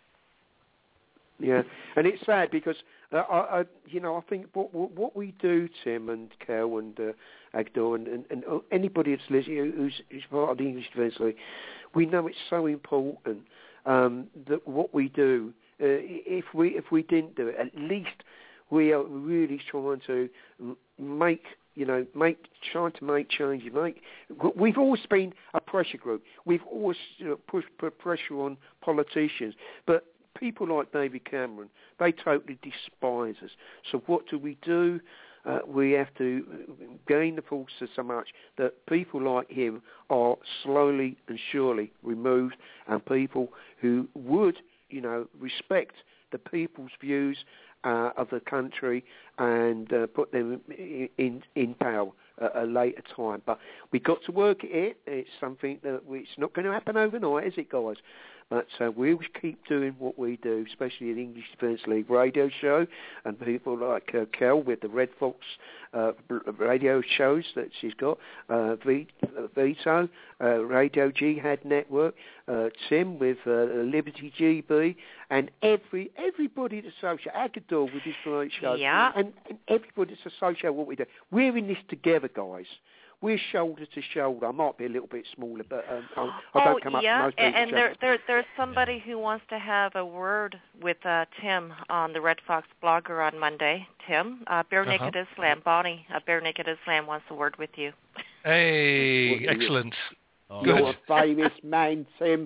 Yeah, and it's sad because uh, I, I, you know, I think what what, what we do, Tim and Kel and uh, Agdor and, and, and anybody that's listening who's, who's part of the English Defence League, we know it's so important um, that what we do. Uh, if we if we didn't do it, at least we are really trying to make you know, make trying to make changes. Make we've always been a pressure group. We've always you know, pushed put pressure on politicians, but people like David Cameron, they totally despise us. So what do we do? Uh, we have to gain the forces so much that people like him are slowly and surely removed, and people who would, you know, respect the people's views uh, of the country and uh, put them in, in, in power at a later time. But we've got to work at it. It's something that we, it's not going to happen overnight, is it, guys? But uh, we'll keep doing what we do, especially the English Defence League radio show, and people like uh, Kel with the Red Fox uh, radio shows that she's got, uh, Vito, uh, Radio Jihad Network, uh, Tim with uh, Liberty G B, and every everybody that's associated, Agador with his great show, yeah. and, and everybody that's associated with what we do. We're in this together, guys. We're shoulder to shoulder. I might be a little bit smaller, but um, I, I don't oh, come up yeah. with most people. And there, there, there's somebody who wants to have a word with uh, Tim on the Red Fox Blogger on Monday. Tim, uh, Bare uh-huh. Naked Islam, Bonnie, uh, Bare Naked Islam wants a word with you. Hey, excellent. Oh, you're a famous man, Tim.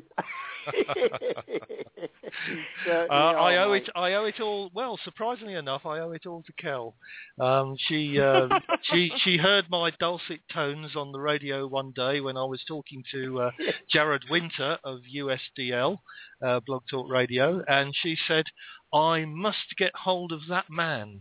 uh, I owe it. I owe it all. Well, surprisingly enough, I owe it all to Kel. Um, she uh, she she heard my dulcet tones on the radio one day when I was talking to uh, Jared Winter of U S D L, uh, Blog Talk Radio, and she said, "I must get hold of that man."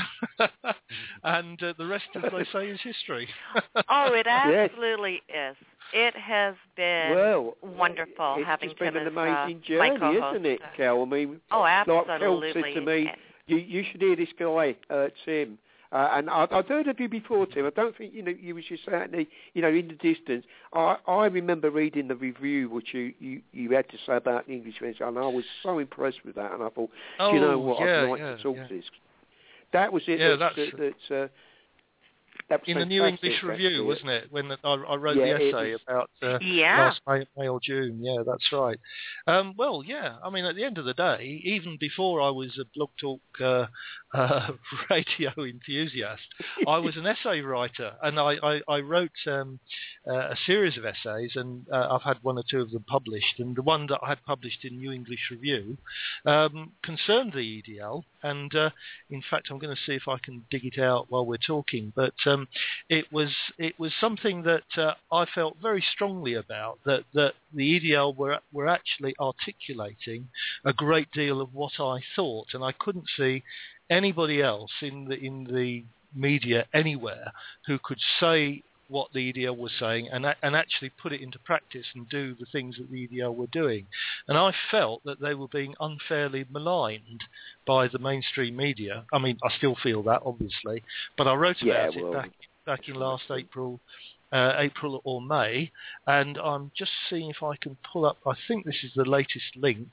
And uh, the rest, as they say, is history. Oh, it absolutely yes. is. It has been well, wonderful it's having just been Tim an as amazing uh, journey, my co-host. isn't it, Kel? I mean, oh, absolutely. Like Kel said to me, you, you should hear this guy, uh, Tim. Uh, and I, I've heard of you before, Tim. I don't think you know you was just certainly, you know, in the distance. I, I remember reading the review which you, you, you had to say about the English French, and I was so impressed with that. And I thought, oh, do you know what? yeah, I'd like yeah, to talk yeah. to this. That was it. Yeah, that's, that's that, that's, uh, that was in the New English Review, wasn't it? When the, I, I wrote yeah, the essay was, about uh, yeah. last May, May or June. Yeah, that's right. Um, well, yeah. I mean, at the end of the day, even before I was a Blog Talk uh, uh, radio enthusiast, I was an essay writer, and I, I, I wrote um, uh, a series of essays, and uh, I've had one or two of them published. And the one that I had published in New English Review um, concerned the E D L. And uh, in fact, I'm going to see if I can dig it out while we're talking. But um, it was it was something that uh, I felt very strongly about, that, that the E D L were were actually articulating a great deal of what I thought, and I couldn't see anybody else in the in the media anywhere who could say what the E D L was saying and and actually put it into practice and do the things that the E D L were doing. And I felt that they were being unfairly maligned by the mainstream media. I mean, I still feel that, obviously, but I wrote about yeah, well, it back back in last April, uh, April or May, and I'm just seeing if I can pull up. I think this is the latest link.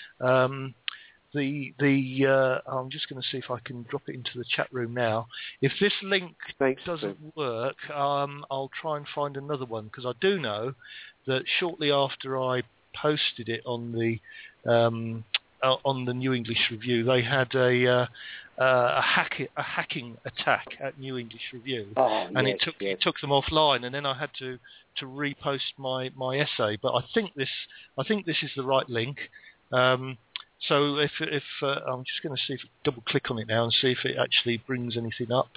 Um, The the uh, I'm just going to see if I can drop it into the chat room now. If this link Thanks, doesn't Tim. work, um, I'll try and find another one, because I do know that shortly after I posted it on the um, uh, on the New English Review, they had a uh, uh, a hack a hacking attack at New English Review, oh, and yes, it took yes. it took them offline, and then I had to to repost my, my essay. But I think this I think this is the right link. Um, So if if uh, I'm just going to see if double click on it now and see if it actually brings anything up.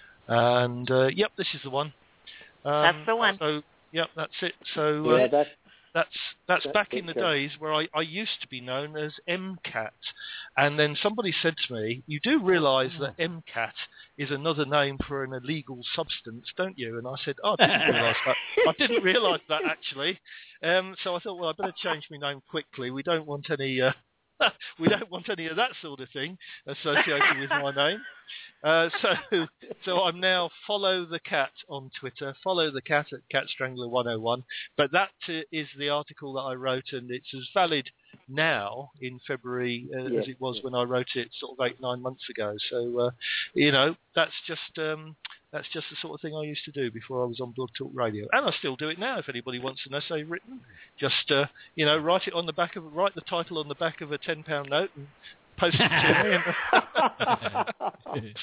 And uh, yep, this is the one. Um, that's the one. So yep, that's it. So uh, yeah, that's that's that's, that's back it, in the yeah. days where I, I used to be known as M CAT, and then somebody said to me, "You do realise that M CAT is another name for an illegal substance, don't you?" And I said, "Oh, I didn't realise that. I didn't realise that actually." Um, so I thought, well, I better change my name quickly. We don't want any. Uh, we don't want any of that sort of thing associated with my name. Uh, so so I'm now Follow the Cat on Twitter, Follow the Cat at Cat Strangler one oh one. But that uh, is the article that I wrote, and it's as valid now in February uh, yeah, as it was yeah. when I wrote it sort of eight, nine months ago. So, uh, you know, that's just... Um, That's just the sort of thing I used to do before I was on Blog Talk Radio, and I still do it now. If anybody wants an essay written, just uh, you know, write it on the back of write the title on the back of a ten pound note and post it to me. And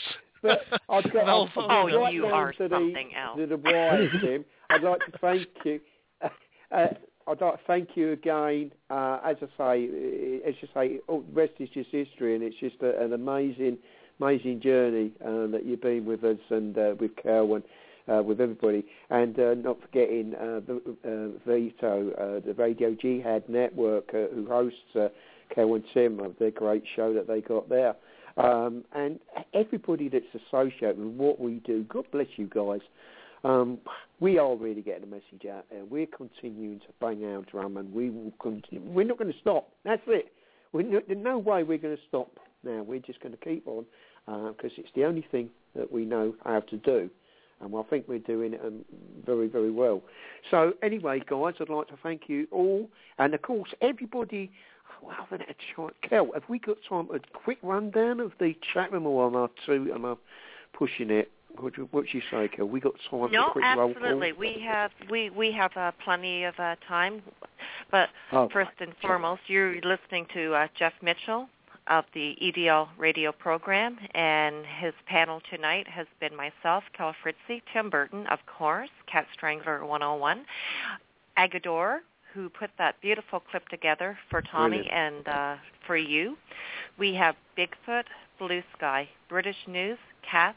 but I'd get Well, I'd oh, get right you down are to something the, else. to the wire, Tim. I'd like to thank you. Uh, uh, I'd like to thank you again. Uh, as I say, as you say, all the rest is just history, and it's just a, an amazing, amazing journey uh, that you've been with us and uh, with Kel and uh, with everybody. And uh, not forgetting uh, the, uh, Vito, uh, the Radio Jihad Network, uh, who hosts uh, Kel and Tim of their great show that they got there. Um, and everybody that's associated with what we do, God bless you guys. Um, we are really getting the message out there. We're continuing to bang our drum, and we will continue. We're not going to stop. That's it. We're no, there's no way we're going to stop now. We're just going to keep on because uh, it's the only thing that we know how to do, and I think we're doing it um, very, very well. So anyway, guys, I'd like to thank you all, and of course everybody. Well, I haven't had a chance. Kel, have we got time for a quick rundown of the chat room, or am I too? Am I pushing it? What do you say, Kel? We got time no, for a quick absolutely. roll call? No, absolutely. We have we we have uh, plenty of uh, time. But oh, first and foremost, you're listening to uh, Jeff Mitchell of the E D L radio program, and his panel tonight has been myself, Kel Fritzy, Tim Burton, of course, Cat Strangler one oh one, Agador, who put that beautiful clip together for Tommy Brilliant. and uh, for you. We have Bigfoot, Blue Sky, British News, Kath,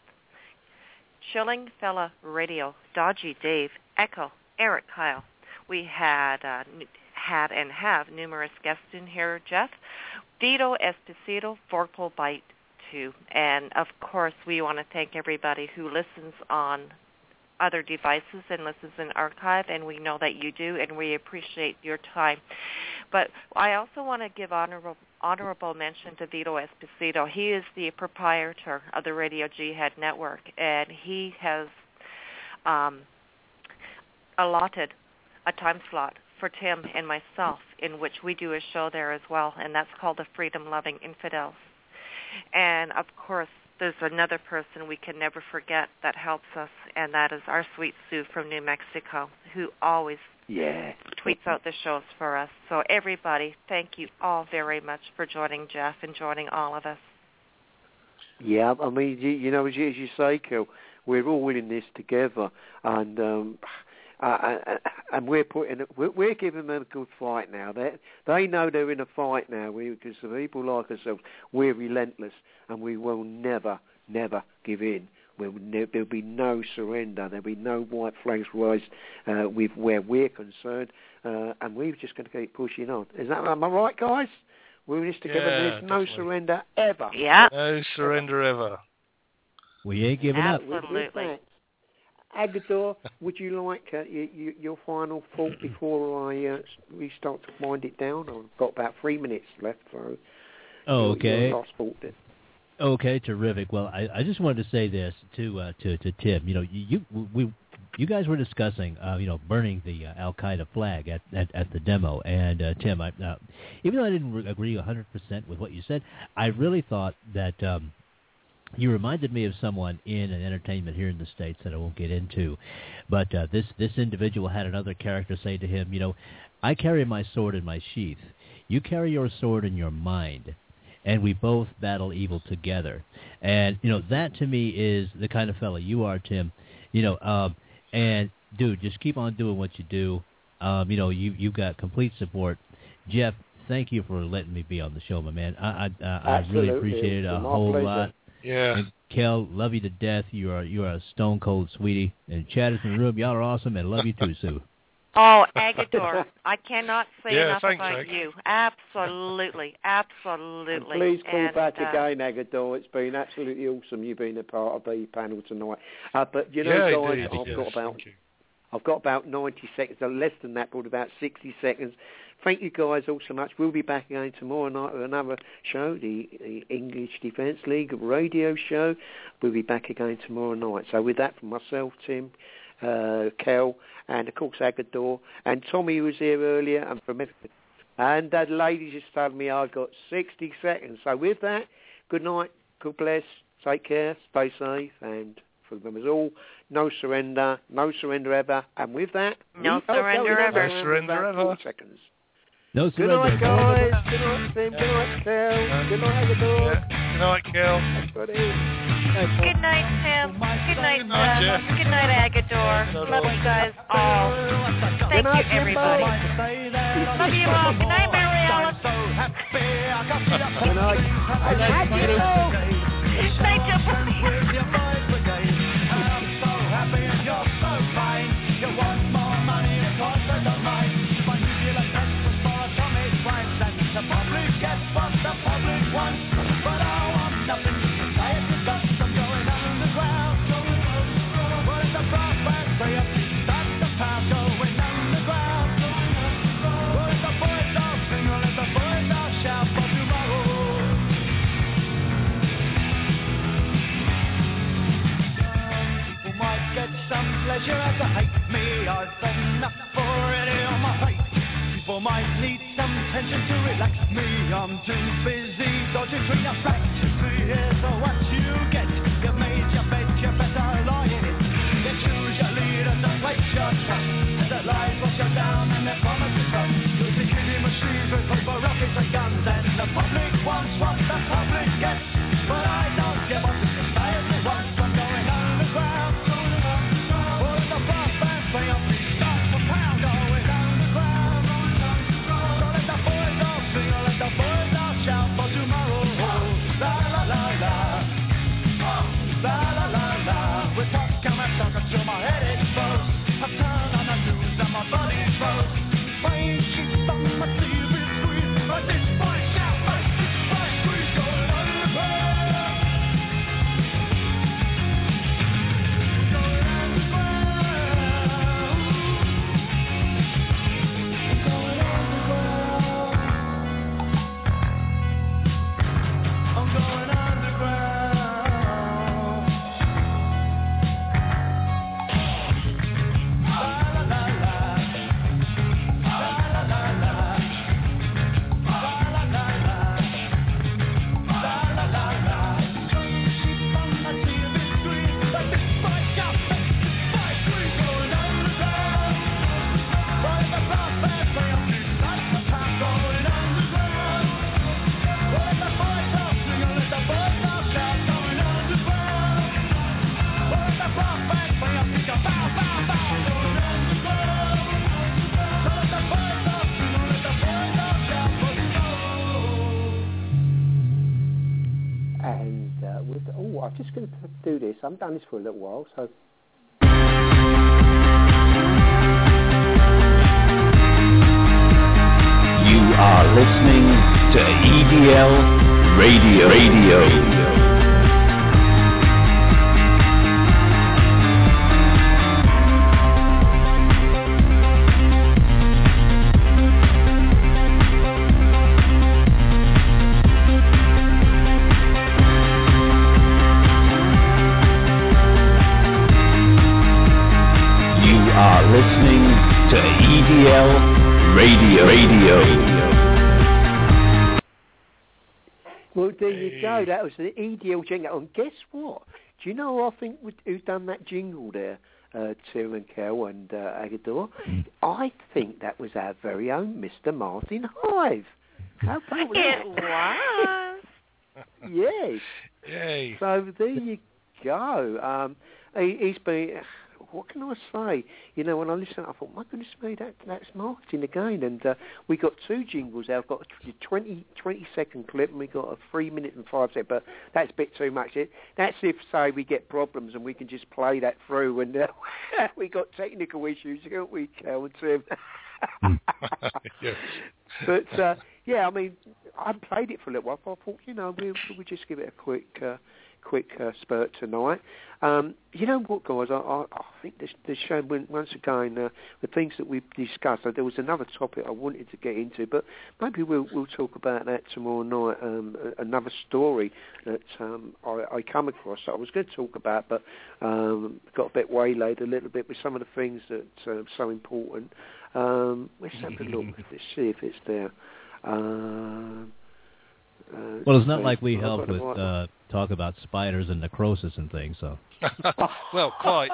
Chilling Fella Radio, Dodgy Dave, Echo, Eric Kyle. We had uh, had and have numerous guests in here, Jeff. Vito Esposito, Vorpal Bite two. And, of course, we want to thank everybody who listens on other devices and listens in archive, and we know that you do, and we appreciate your time. But I also want to give honorable honorable mention to Vito Esposito. He is the proprietor of the Radio Jihad Network, and he has um, allotted a time slot for Tim and myself in which we do a show there as well, and that's called the Freedom Loving Infidels. And, of course, there's another person we can never forget that helps us, and that is our sweet Sue from New Mexico, who always yeah. tweets out the shows for us. So everybody, thank you all very much for joining Jeff and joining all of us. Yeah, I mean, you, you know, as you, as you say, Kel, we're all in this together, and um, uh, and we're putting, we're, we're giving them a good fight now. They they know they're in a fight now. We, because the people like ourselves, we're relentless, and we will never, never give in. We'll ne- there'll be no surrender. There'll be no white flags raised uh, with where we're concerned, uh, and we're just going to keep pushing on. Is that am I right, guys? We're in this together. Yeah, There's no definitely. surrender ever. Yeah. No surrender ever. We ain't giving up. Absolutely. Agador, would you like uh, you, you, your final thought before I uh, we start to wind it down? I've got about three minutes left, so. Oh, okay. Your last thought then. Okay, terrific. Well, I, I just wanted to say this to uh, to to Tim. You know, you we you guys were discussing uh, you know burning the uh, Al Qaeda flag at, at, at the demo, and uh, Tim, I, uh, even though I didn't re- agree one hundred percent with what you said, I really thought that um, you reminded me of someone in an entertainment here in the States that I won't get into, but uh, this this individual had another character say to him, you know, I carry my sword in my sheath. You carry your sword in your mind. And we both battle evil together. And, you know, that to me is the kind of fella you are, Tim. You know, um, and, dude, just keep on doing what you do. Um, you know, you, you've got complete support. Jeff, thank you for letting me be on the show, my man. I I, uh, I really appreciate it a whole pleasure. lot. Yeah. And Kel, love you to death. You are you are a stone cold sweetie. And Chad is in the room. Y'all are awesome, and love you too, Sue. Oh, Agador, I cannot say yeah, enough thanks, about Ag. you. Absolutely, absolutely. And please call and, back uh, again, Agador. It's been absolutely awesome you being a part of the panel tonight. Uh, but you know, yeah, guys, indeed, I've yes, got about thank you. I've got about ninety seconds, or less than that, but about sixty seconds. Thank you guys all so much. We'll be back again tomorrow night with another show, the, the English Defence League radio show. We'll be back again tomorrow night. So with that, from myself, Tim, uh, Kel, and of course Agador, and Tommy who was here earlier, and from everything. And that lady just told me I've got sixty seconds. So with that, good night, God bless, take care, stay safe, and for them as all, no surrender, no surrender ever. And with that, no we, surrender oh, ever. No surrender ever. Four seconds. No Good surrender. night, guys. Good night, Tim. Good night, Kel. Good night, Agador. Yeah. Good night, Kel. Good night, Tim. Good night, Good night, Jeff. Jeff. Good night, Agador. Love you guys all. Thank you, everybody. Love you all. Good night, Mary Ellen. Good night. Good night, Peter. Night, Jeff. The public gets what the public wants, but I want nothing. Society got some going underground. What is the prospect for you? That's the path going underground. What is the voice of sing? What is the voice of shout for tomorrow? People might get some pleasure as they hate me. I've enough already on my plate. People might need some tension to relax me. I'm too busy dodging through your flat. See, here's what you get. You've made your bed, you better lie in it. You choose your leaders and place your trust. The lies will shut down and their promises run. You'll be killing machines with paper, rockets and guns. And the public wants what the public gets. But I don't give up. Society wants. I'm going underground. What is the prospect for your feet? Start for pound going underground. So let the boys all sing, or let the boys all shout for tomorrow. La la la la. La la la la. With what come and talk until my head explodes. I've turned on the news and my body froze. Brain sheets on my T V screen. But this boy shout like this boy scream going underground. Going underground. Going underground. I'm going underground. La la la la. La la la la. La la la la. La la la la. Sheep on my T V screen. Like this boy shout, like this boy scream. Going underground. What is the prospect for your feet? That's the time going underground. What is the voice of sing? What is the voice of shout? Going underground. What is the prospect for your feet? Bow, bow, bow. Going underground. So let the voice of sing. What is the voice of shout? For tomorrow. And uh, with oh, I'm just going to do this. I haven't done this for a little while, so. You are listening to E D L Radio. Radio. You are listening to E D L Radio. Radio. Well, there you go. That was the E D L jingle. And guess what? Do you know who I think would, who's done that jingle there? Uh, Tim and Kel and uh, Agador. I think that was our very own Mister Martin Hive. How about that? It was. Yes. Yay. So there you go. Um, he, he's been. What can I say? You know, when I listened, I thought, my goodness me, that, that's Martin again. And uh, we got two jingles out. I've got a twenty, twenty second clip and we got a three minute and five second, but that's a bit too much. It, that's if, say, we get problems and we can just play that through. And uh, we got technical issues, don't we, Kel and Tim? Yes. But, uh, yeah, I mean, I played it for a little while. I thought, you know, we'll, we'll just give it a quick... Uh, quick uh, spurt tonight. Um, you know what, guys, I, I, I think this, this show, went, once again, uh, the things that we've discussed, uh, there was another topic I wanted to get into, but maybe we'll, we'll talk about that tomorrow night, um, another story that um, I, I come across that I was going to talk about, but um, got a bit waylaid a little bit with some of the things that are so important. Um, let's have a look, let's see if it's there. Um, Uh, well, it's not like we help with uh, talk about spiders and necrosis and things, so. Well, quite.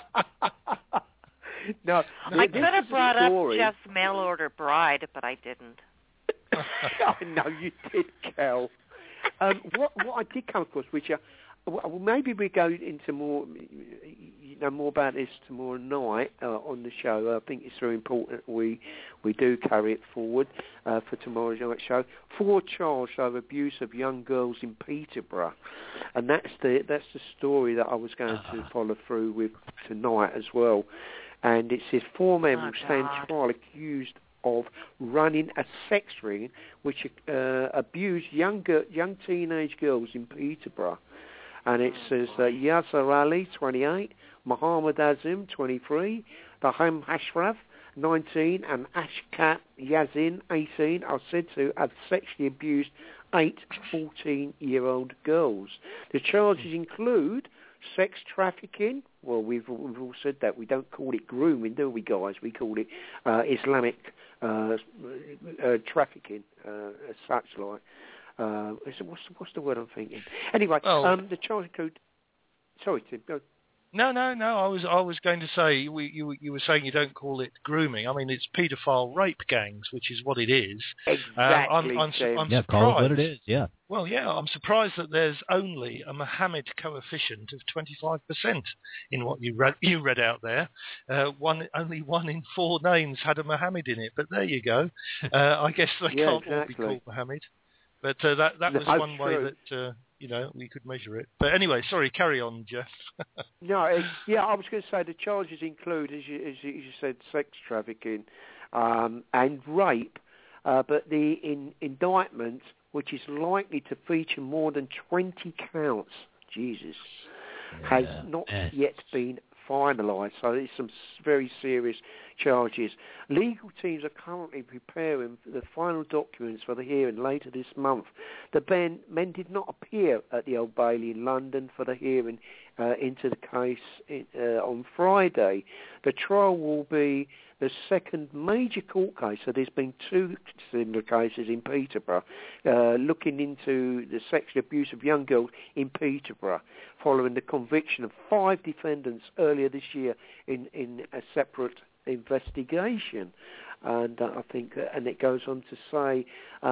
No, I could have brought up Jeff's mail order bride, but I didn't. I know you did, Kel. um, what what I did come across, which uh, well, maybe we go into more, you know, more about this tomorrow night uh, on the show. I think it's very important we we do carry it forward uh, for tomorrow's night show. Four charged over abuse of young girls in Peterborough, and that's the that's the story that I was going to follow through with tonight as well. And it says four men oh, will stand God. trial accused of running a sex ring which uh, abused young young teenage girls in Peterborough. And it says uh, Yasser Ali, twenty-eight, Muhammad Azim, twenty-three, Daham Ashraf, nineteen, and Ashkat Yazin, eighteen, are said to have sexually abused eight fourteen-year-old girls. The charges include sex trafficking. Well, we've, we've all said that. We don't call it grooming, do we, guys? We call it uh, Islamic uh, uh, trafficking, uh, as such like. Uh, what's, what's the word I'm thinking? Anyway, oh. um, the charge code... Sorry, Tim, go. No, no, no. I was, I was going to say we, you, you were saying you don't call it grooming. I mean, it's paedophile rape gangs, which is what it is. Exactly. Uh, I'm, I'm, Tim. I'm yeah, surprised. call it what it is. Yeah. Well, yeah, I'm surprised that there's only a Mohammed coefficient of twenty-five percent in what you read, you read out there. Uh, one, only one in four names had a Mohammed in it, but there you go. Uh, I guess they yeah, can't exactly. all be called Mohammed. But uh, that that was no, one true. way that uh, you know we could measure it. But anyway, sorry, carry on, Jeff. no, it, yeah, I was going to say the charges include, as you, as you, as you said, sex trafficking um, and rape. Uh, but the in, indictment, which is likely to feature more than twenty counts, Jesus, yeah, has not man. yet been finalised. So there's some very serious charges. Legal teams are currently preparing the final documents for the hearing later this month. The men, men did not appear at the Old Bailey in London for the hearing uh, into the case in, uh, on Friday. The trial will be the second major court case. So there's been two similar cases in Peterborough uh, looking into the sexual abuse of young girls in Peterborough following the conviction of five defendants earlier this year in, in a separate investigation. And uh, I think, uh, and it goes on to say,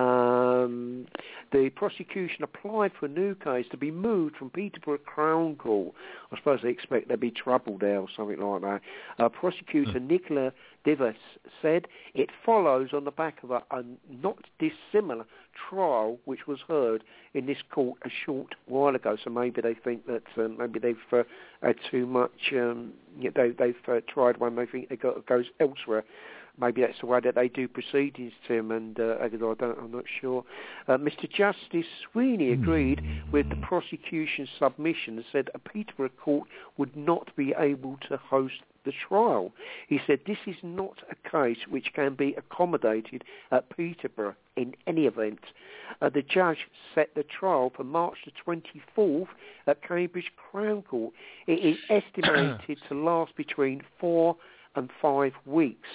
um, the prosecution applied for a new case to be moved from Peterborough Crown Court. I suppose they expect there'd be trouble there or something like that. Uh, prosecutor mm. Nicola Divas said it follows on the back of a, a not dissimilar trial which was heard in this court a short while ago. So maybe they think that uh, maybe they've uh, had too much. Um, you know, they, they've uh, tried one. They think it go, goes elsewhere. Maybe that's the way that they do proceedings, Tim, and uh, I don't, I'm not sure. Uh, Mister Justice Sweeney agreed with the prosecution's submission and said a Peterborough court would not be able to host the trial. He said this is not a case which can be accommodated at Peterborough in any event. Uh, the judge set the trial for March the twenty-fourth at Cambridge Crown Court. It is estimated to last between four and five weeks.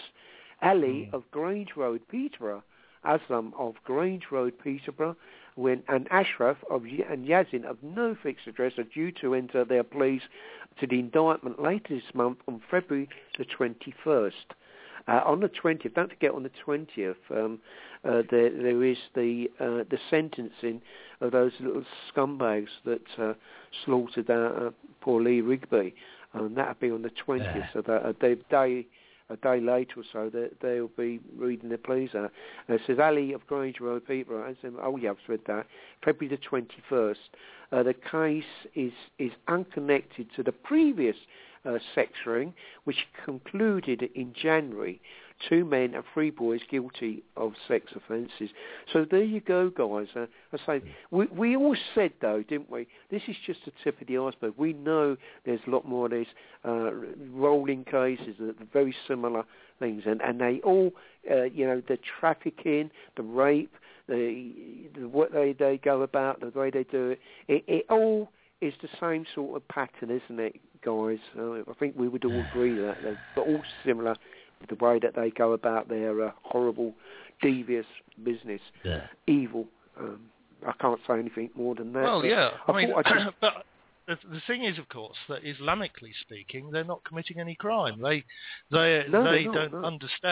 Ali of Grange Road, Peterborough, Aslam of Grange Road, Peterborough, when, and Ashraf of, and Yazin of no fixed address are due to enter their pleas to the indictment later this month on February the twenty-first. Uh, on the twentieth, don't forget on the twentieth, um, uh, there, there is the uh, the sentencing of those little scumbags that uh, slaughtered uh, poor Lee Rigby, and that'll be on the twentieth, yeah. so that uh, they, they a day later or so, they, they'll be reading their pleas out. And it says, Ali of Grange Road, Peterborough. I said, oh, yeah, I've read that. February the twenty-first. Uh, the case is, is unconnected to the previous uh, sex ring, which concluded in January. Two men and three boys guilty of sex offences. So there you go, guys. Uh, I say we we all said though, didn't we? This is just the tip of the iceberg. We know there's a lot more of these uh, rolling cases, that are very similar things, and and they all, uh, you know, the trafficking, the rape, the, the what they they go about, the way they do it. It, it all is the same sort of pattern, isn't it, guys? Uh, I think we would all agree that they're all similar. The way that they go about their uh, horrible, devious business, yeah. evil. Um, I can't say anything more than that. Well, yeah. I, I mean, I just... but the, the thing is, of course, that Islamically speaking, they're not committing any crime. They, they, no, they not, don't no. understand.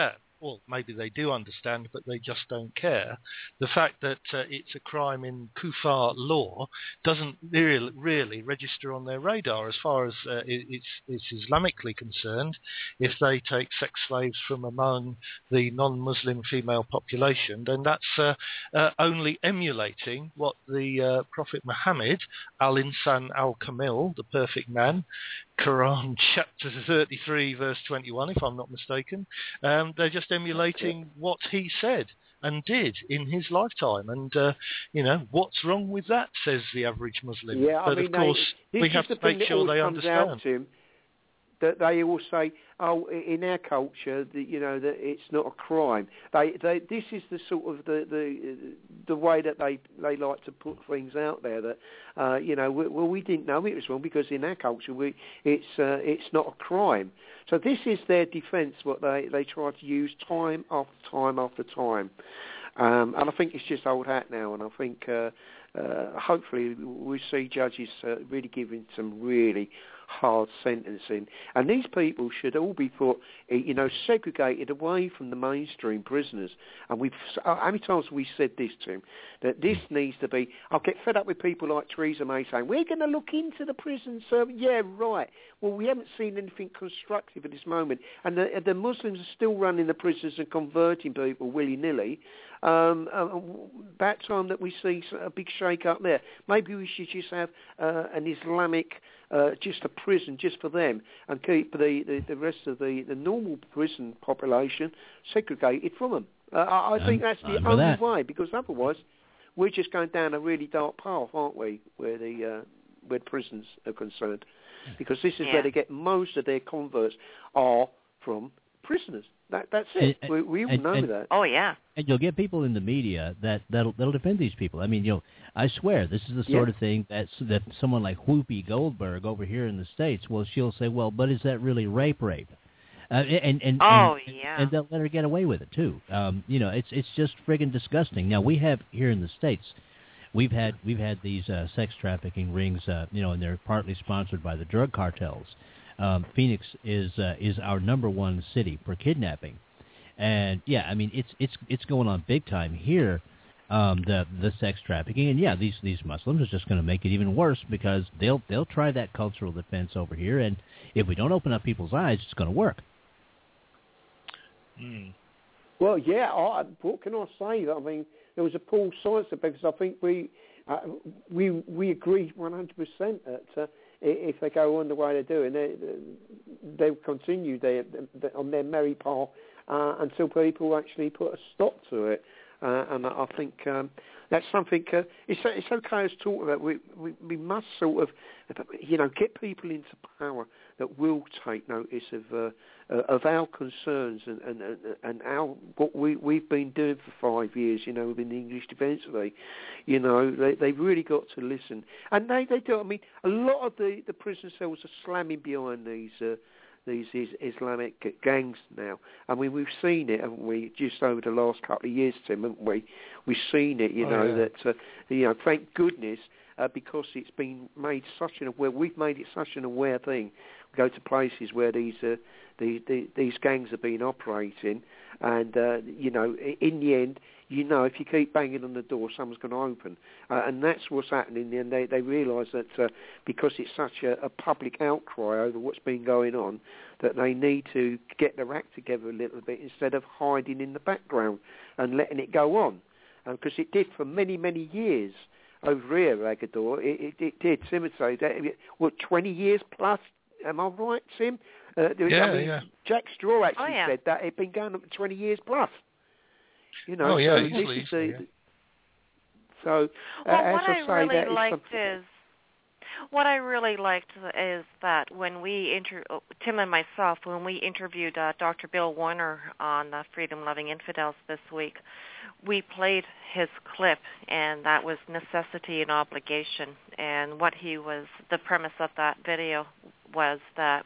well, maybe they do understand, but they just don't care. The fact that uh, it's a crime in Kufar law doesn't really, really register on their radar as far as uh, it, it's, it's Islamically concerned. If they take sex slaves from among the non-Muslim female population, then that's uh, uh, only emulating what the uh, Prophet Muhammad, al-Insan al-Kamil, the perfect man, Quran chapter thirty-three verse twenty-one, if I'm not mistaken. Um, they're just emulating what he said and did in his lifetime. And, uh, you know, what's wrong with that, says the average Muslim. Yeah, but I mean, of course, they, we have to make sure they understand. To him, that they all say, oh, in our culture, that, you know, that it's not a crime. They, they, this is the sort of the the, the way that they, they like to put things out there. That, uh, you know, we, well, we didn't know it was wrong because in our culture, we, it's uh, it's not a crime. So this is their defence. What they they try to use time after time after time, um, and I think it's just old hat now. And I think uh, uh, hopefully we see judges uh, really giving some really hard sentencing, and these people should all be put, you know, segregated away from the mainstream prisoners. And we've, how many times have we said this to him, that this needs to be, I'll get fed up with people like Theresa May saying, we're going to look into the prison service. Yeah, right. Well, we haven't seen anything constructive at this moment, and the, the Muslims are still running the prisons and converting people willy-nilly. Um, uh, that time that we see a big shake-up there, maybe we should just have uh, an Islamic, uh, just a prison just for them, and keep the, the, the rest of the, the normal prison population segregated from them. Uh, I, I think that's the only that. way, because otherwise we're just going down a really dark path, aren't we, where the uh, where prisons are concerned? Because this is yeah. where they get most of their converts are from prisoners. That, that's it. And, we we all and, know and, that. Oh, yeah. And you'll get people in the media that, that'll, that'll defend these people. I mean, you know, I swear, this is the sort yeah. of thing that, that someone like Whoopi Goldberg over here in the States, well, she'll say, well, but is that really rape rape? Uh, and, and, oh, and, yeah. and they'll let her get away with it, too. Um, you know, it's it's just friggin' disgusting. Now, we have here in the States, we've had we've had these uh, sex trafficking rings, uh, you know, and they're partly sponsored by the drug cartels. Um, Phoenix is uh, is our number one city for kidnapping. And yeah, I mean it's it's it's going on big time here, um, the the sex trafficking, and yeah, these these Muslims are just going to make it even worse because they'll they'll try that cultural defense over here, and if we don't open up people's eyes, it's going to work. Mm. Well, yeah, I, what can I say? I mean, there was a Paul Science because I think we uh, we we agree one hundred percent that uh, if they go on the way they're doing, they they continue their, their, on their merry path. Uh, until people actually put a stop to it. Uh, and I think um, that's something, uh, it's, it's okay as talk about, we, we, we must sort of, you know, get people into power that will take notice of uh, uh, of our concerns and, and, and, and our, what we, we've been doing for five years, you know, within the English Defence League. You know, they, they've really got to listen. And they, they do, I mean, a lot of the, the prison cells are slamming behind these uh, these Islamic gangs now. I mean, we've seen it, haven't we, just over the last couple of years, Tim, haven't we? We've seen it, you oh, know, yeah. that, uh, you know, thank goodness, uh, because it's been made such an aware, we've made it such an aware thing. We go to places where these uh, the, the, these gangs have been operating, and, uh, you know, in the end, you know, if you keep banging on the door, someone's going to open. Uh, and that's what's happening. And they, they realise that uh, because it's such a, a public outcry over what's been going on, that they need to get their act together a little bit instead of hiding in the background and letting it go on. Because uh, it did for many, many years over here, Agador. It, it, it did. Tim say that, what, twenty years plus? Am I right, Tim? Uh, yeah, I mean, yeah. Jack Straw actually oh, yeah. said that. It'd been going on for twenty years plus. You know, oh, yeah, so easily, this is easily, the, yeah. So, well, uh, what as I, I say, really that liked is, is what I really liked is that when we inter Tim and myself when we interviewed uh, Doctor Bill Warner on uh, Freedom Loving Infidels this week, we played his clip, and that was Necessity and Obligation. And what he was, the premise of that video was that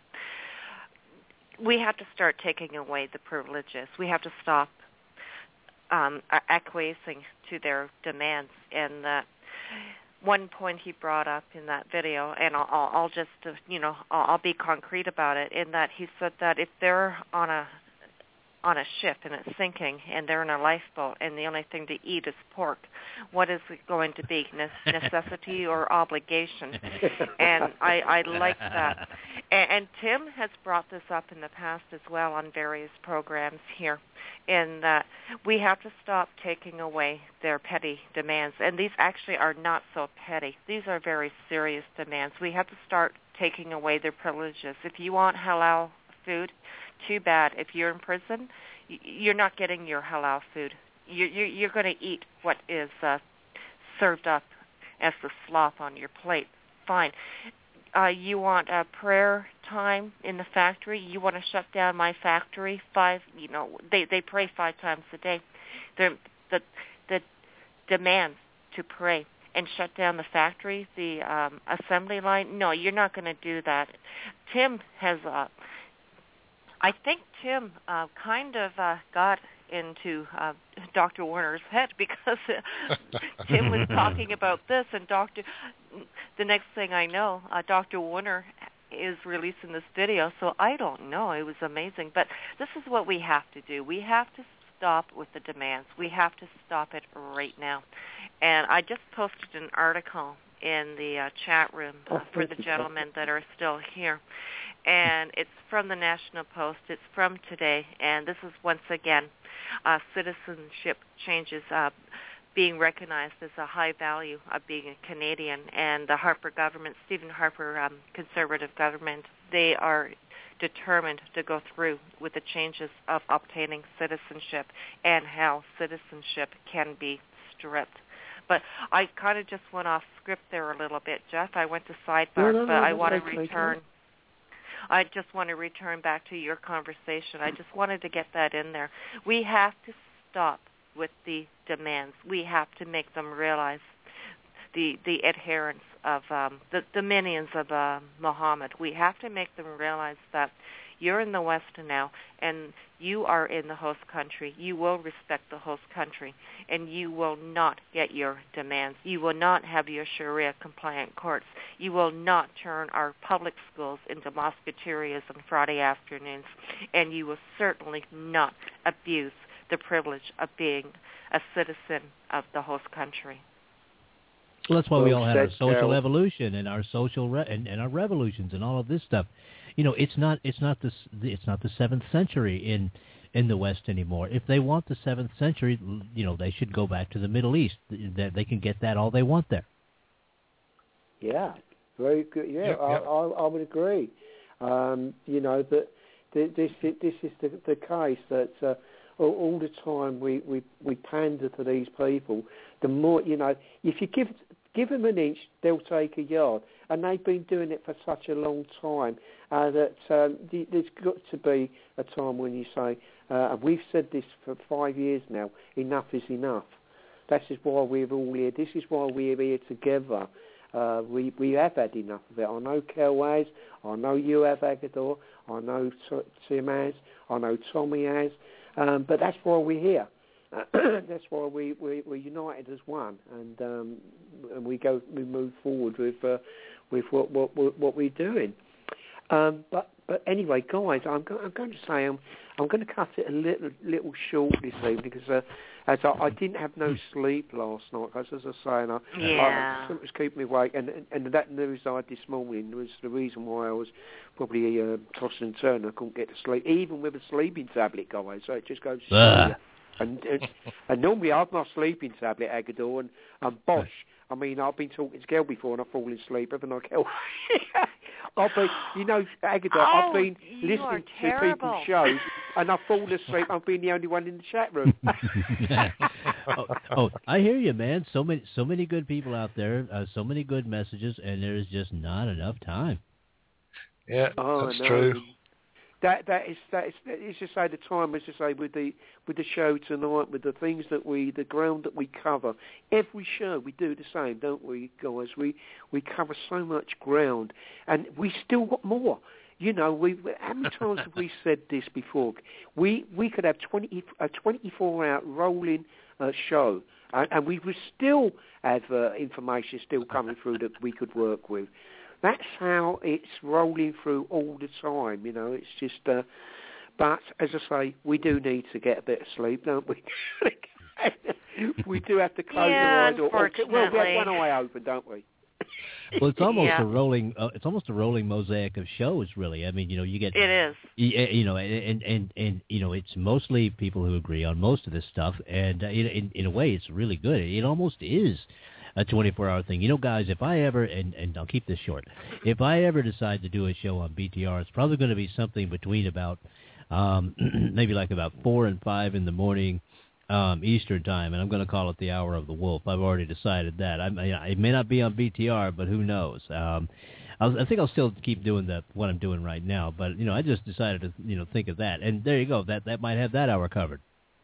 we have to start taking away the privileges. We have to stop um, acquiescing to their demands. And that one point he brought up in that video, and I'll, I'll, I'll just, uh, you know, I'll, I'll be concrete about it, in that he said that if they're on a on a ship and it's sinking and they're in a lifeboat and the only thing to eat is pork, what is it going to be, ne- necessity or obligation? And I, I like that. And, and Tim has brought this up in the past as well on various programs here, in that we have to stop taking away their petty demands. And these actually are not so petty. These are very serious demands. We have to start taking away their privileges. If you want halal food, too bad. If you're in prison, you're not getting your halal food. You're, you're, you're going to eat what is uh, served up as the slop on your plate. Fine. Uh, you want a prayer time in the factory? You want to shut down my factory? Five, you know, they they pray five times a day. They're, the the demands to pray and shut down the factory, the um, assembly line. No, you're not going to do that. Tim has. Uh, I think Tim uh, kind of uh, got into uh, Doctor Warner's head because uh, Tim was talking about this, and Doctor the next thing I know, uh, Doctor Warner is releasing this video, so I don't know. It was amazing. But this is what we have to do. We have to stop with the demands. We have to stop it right now. And I just posted an article in the uh, chat room uh, for the gentlemen that are still here. And it's from the National Post. It's from today. And this is, once again, uh, citizenship changes uh, being recognized as a high value of being a Canadian. And the Harper government, Stephen Harper um, conservative government, they are determined to go through with the changes of obtaining citizenship and how citizenship can be stripped. But I kind of just went off script there a little bit, Jeff. I went to sidebar, no, no, but no, I no, want to okay, return. okay. I just want to return back to your conversation. I just wanted to get that in there. We have to stop with the demands. We have to make them realize the the adherents of um, the, the minions of uh, Muhammad. We have to make them realize that you're in the West now, and you are in the host country. You will respect the host country, and you will not get your demands. You will not have your Sharia-compliant courts. You will not turn our public schools into mosqueterias on Friday afternoons, and you will certainly not abuse the privilege of being a citizen of the host country. Well, that's why we all had our social Carol. evolution and our social re- and, and our revolutions and all of this stuff. You know, it's not it's not this it's not the seventh century in in the West anymore. If they want the seventh century, you know, they should go back to the Middle East. They, they can get that all they want there. Yeah, very good. Yeah, Yep, I, yep. I, I would agree. Um, you know, that this this is the, the case that uh, all, all the time we, we, we pander to these people. The more, you know, if you give give them an inch, they'll take a yard, and they've been doing it for such a long time uh, that um, there's got to be a time when you say, uh, and we've said this for five years now, enough is enough. This is why we're all here. This is why we're here together. Uh, we we have had enough of it. I know Kel has. I know you have, Agador. I know Tim has. I know Tommy has. Um, but that's why we're here. That's why we, we we're united as one, and um, and we go we move forward with uh, with what what what we're doing. Um, but but anyway, guys, I'm go- I'm going to say I'm I'm going to cut it a little little short this evening because uh, as I, I didn't have no sleep last night. Because as I say, and I, Yeah. I, something was keeping me awake, and and that news I had this morning was the reason why I was probably uh, tossing and turning. I couldn't get to sleep, even with a sleeping tablet, guys. So it just goes. To Ah. And, and and normally I've my sleeping tablet, Agador, and, and Bosch. I mean, I've been talking to Kel before and I've fallen asleep, haven't I, Kel? I've been, you know, Agador, Oh, I've been you listening are to terrible. people's shows and I've fallen asleep. I've been the only one in the chat room. oh, oh, I hear you, man. So many, so many good people out there. Uh, so many good messages, and there is just not enough time. Yeah, Oh, that's no. true. That that is that is it's just say the time as to say with the with the show tonight, with the things that we the ground that we cover. Every show we do the same, don't we, guys? We we cover so much ground, and we still got more. You know, we how many times have we said this before? We we could have twenty a twenty-four hour rolling uh, show, and, and we would still have uh, information still coming through that we could work with. That's how it's rolling through all the time, you know. It's just, uh, But, as I say, we do need to get a bit of sleep, don't we? We do have to close yeah, our eyes. Or, or, well, we have one eye open, don't we? Well, it's almost yeah. a rolling. Uh, it's almost a rolling mosaic of shows, really. I mean, you know, you get it is. You, you know, and, and and you know, it's mostly people who agree on most of this stuff, and uh, in in a way, it's really good. It almost is a twenty-four hour thing. You know, guys, if I ever and and I'll keep this short, if I ever decide to do a show on B T R, it's probably going to be something between about um, maybe like about four and five in the morning. Um, Eastern time, and I'm going to call it the Hour of the Wolf. I've already decided that. I, I, it may not be on B T R, but who knows? Um, I'll, I think I'll still keep doing the what I'm doing right now. But you know, I just decided to you know think of that, and there you go. That that might have that hour covered.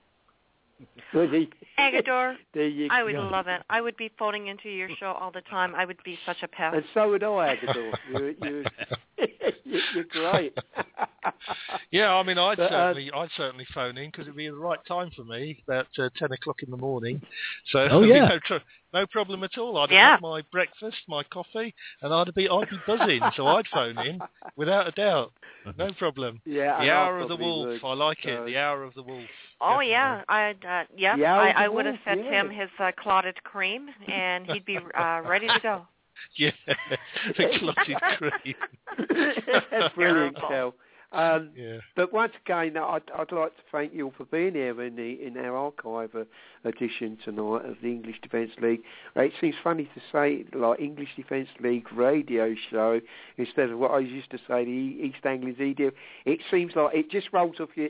Agador, there you I would go. love it. I would be phoning into your show all the time. I would be such a pest. And so would I, Agador. You're, you're, you're great. Yeah, I mean, I'd but, uh, certainly, I'd certainly phone in because it'd be the right time for me, about uh, ten o'clock in the morning. So, oh yeah, no, tr- no problem at all. I'd yeah. have my breakfast, my coffee, and I'd be, I'd be buzzing. So I'd phone in without a doubt, no problem. Yeah, the Hour of the Wolf. Wolf, I like it. The Hour of the Wolf. Oh Definitely. yeah, I'd uh, yeah. I, I would have fed yeah. him his uh, clotted cream, and he'd be uh, ready to go. Yeah, the clotted cream. That's brilliant, Kel. Um, yeah. But once again, I'd, I'd like to thank you all for being here in the in our archive uh, edition tonight of the English Defence League. It seems funny to say like English Defence League radio show instead of what I used to say, the East Anglians E D L. It seems like it just rolls off your...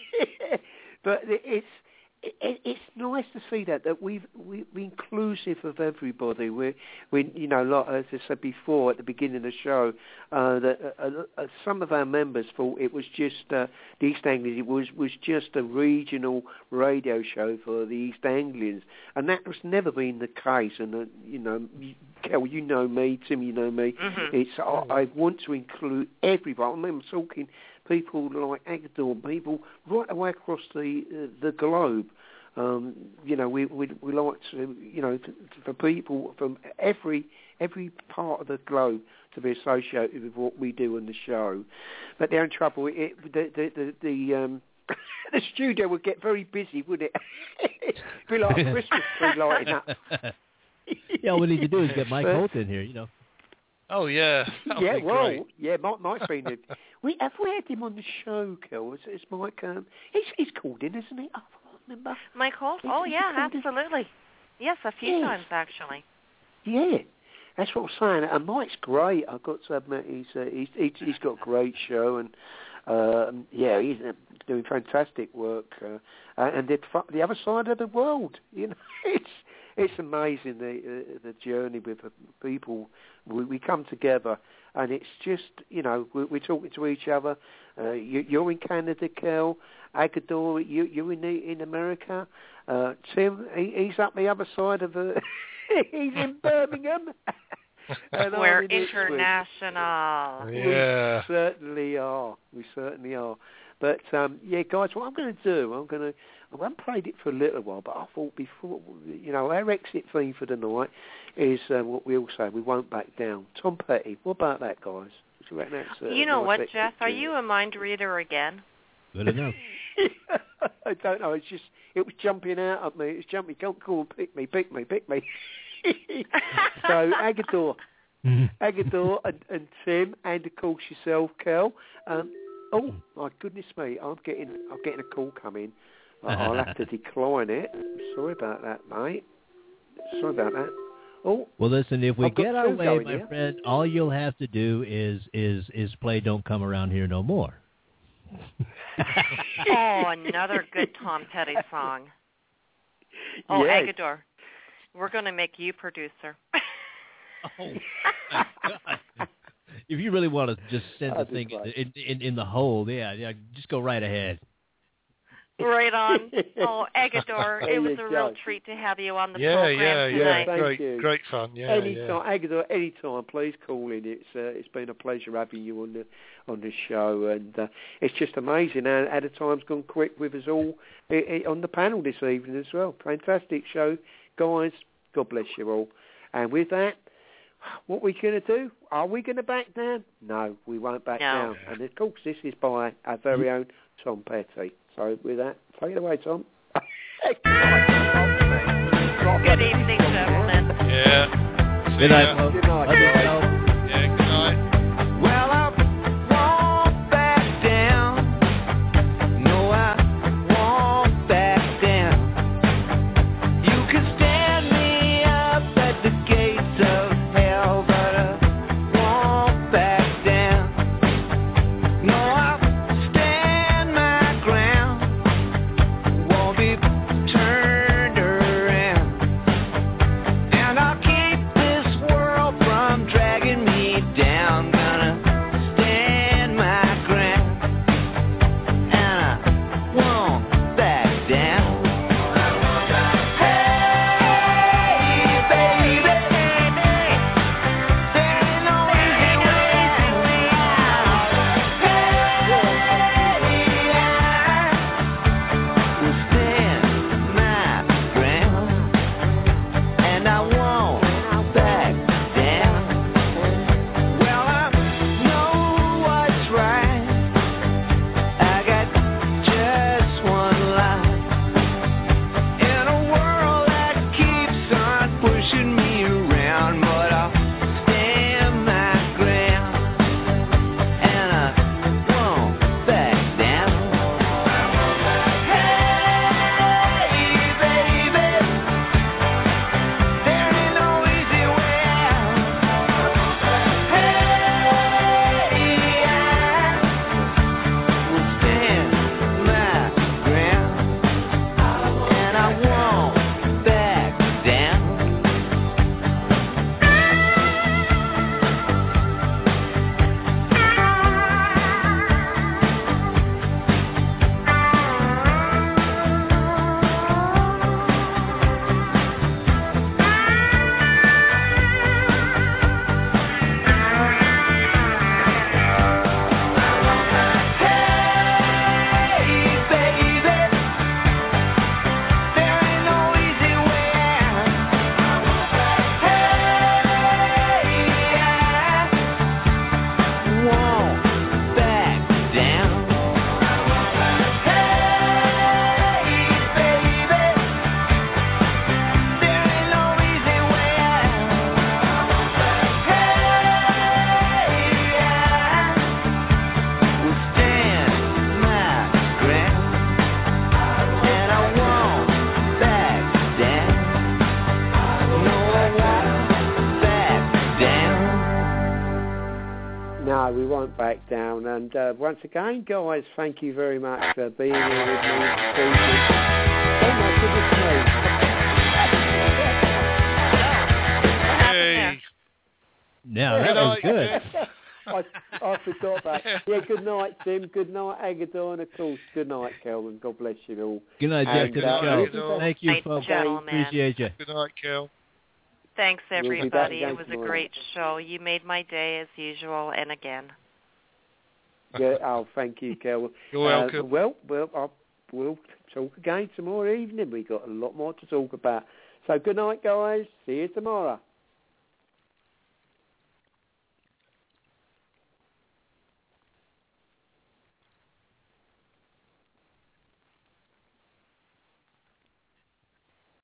But it's it, it's nice to see that that we've we, we're inclusive of everybody. We're we you know like as I said before at the beginning of the show uh, that uh, uh, some of our members thought it was just uh, the East Anglians. It was was just a regional radio show for the East Anglians, and that has never been the case. And uh, you know, Kel, you know me, Tim, you know me. Mm-hmm. It's I, I want to include everybody. I mean, I'm talking. People like Agador, people right away across the uh, the globe. Um, you know, we, we we like to, you know, to, for people from every every part of the globe to be associated with what we do on the show. But they're in trouble. It, the the the, the um, the studio would get very busy, wouldn't it? It'd be like a Christmas tree lighting up. Yeah, all we need to do is get Mike Holt in here, you know. Oh yeah, that'll yeah, be well, great. yeah, Mike, Mike's been in. We have we had him on the show, Kel? It's, it's Mike. Um, he's he's called in, isn't he? Oh, I can't remember. Mike Holt? He's, Oh he's yeah, absolutely. In. Yes, a few yes. times actually. Yeah, that's what I'm saying. And Mike's great. I've got to admit, he's uh, he's, he's he's got a great show, and um, yeah, he's uh, doing fantastic work. Uh, and the the other side of the world, you know, it's. It's amazing the uh, the journey with the people. We, we come together, and it's just you know we're, we're talking to each other. Uh, you, you're in Canada, Kel. Agador, you you're in the, in America. Uh, Tim, he, he's up the other side of the. He's in Birmingham. And we're in international. Yeah, we certainly are. We certainly are. But um, yeah, guys, what I'm going to do, I'm going to. I haven't played it for a little while, but I thought before, you know, our exit theme for the night is uh, what we all say: we won't back down. Tom Petty. What about that, guys? You, reckon that's, uh, you know nice what, exit Jeff? Are theme? you a mind reader again? Good enough. I don't know. It's just it was jumping out at me. It was jumping. Come, come on, pick me, pick me, pick me. So Agador, Agador, and, and Tim, and of course yourself, Kel. Um, oh my goodness me! I'm getting I'm getting a call coming. I'll have to decline it. Sorry about that, mate. Sorry about that. Oh. Well, listen. If we I've got get our two way, going my here. friend, all you'll have to do is is is play "Don't Come Around Here No More." Oh, another good Tom Petty song. Oh, yes. Agador, we're going to make you producer. Oh my God! If you really want to just send That'd the thing be in, in in the hole, yeah, yeah, just go right ahead. Right on. Oh, Agador, There it was you a go. real treat to have you on the yeah, program yeah, tonight. yeah. Thank Great, you. great fun. Yeah, anytime, yeah. Agador, anytime, please call in. It's uh, it's been a pleasure having you on the on the show, and uh, it's just amazing how, how the time's gone quick with us all i i on the panel this evening as well. Fantastic show, guys. God bless you all. And with that, what are we going to do? Are we going to back down? No, we won't back No. down. And of course, this is by our very own Tom Petty. So with that, take it away, Tom. Good evening, gentlemen. Yeah. Good night, folks. Good night. Love you, folks. Yeah, good night. Well, I won't back down. No, I won't back down. You can stand me up at the gates of hell, but I won't back down. No, I'll stand my ground. Won't be turned around. And I'll keep this world from dragging me down. Gonna stand my ground, and I won't back down. Hey, baby, there ain't no easy way out. Hey, I will stand my ground, and I won't back down. Well, I know what's right. I got just one life in a world that keeps on pushing me around, but I'll stand my ground, and I won't back down. Hey, baby, there ain't no easy way out. Hey, I will stand my ground, and I won't back down. Hey, baby, there ain't no easy way out. Hey, I won't back down. Hey, baby, there ain't no easy way out. Hey, I will stand my ground, and I won't back down. No, I won't back down. No, we won't back down. And uh, once again, guys, thank you very much for being here with me this evening. Oh my goodness me. Hey. Yeah, that was good. I, I forgot that. Yeah, good night, Tim. Good night, Agador. And of course, good night, Kelvin. God bless you all. Good night, Jeff, And, to the uh, show. Agador. Thank you, Night, folks. gentlemen. Appreciate you. Good night, Kel. Thanks, We'll be back everybody. again It was a tomorrow. great show. You made my day as usual, and again. Yeah, oh, thank you, Kelvin. You're Uh, welcome. well, well, I'll, we'll talk again tomorrow evening. We've got a lot more to talk about. So good night, guys. See you tomorrow.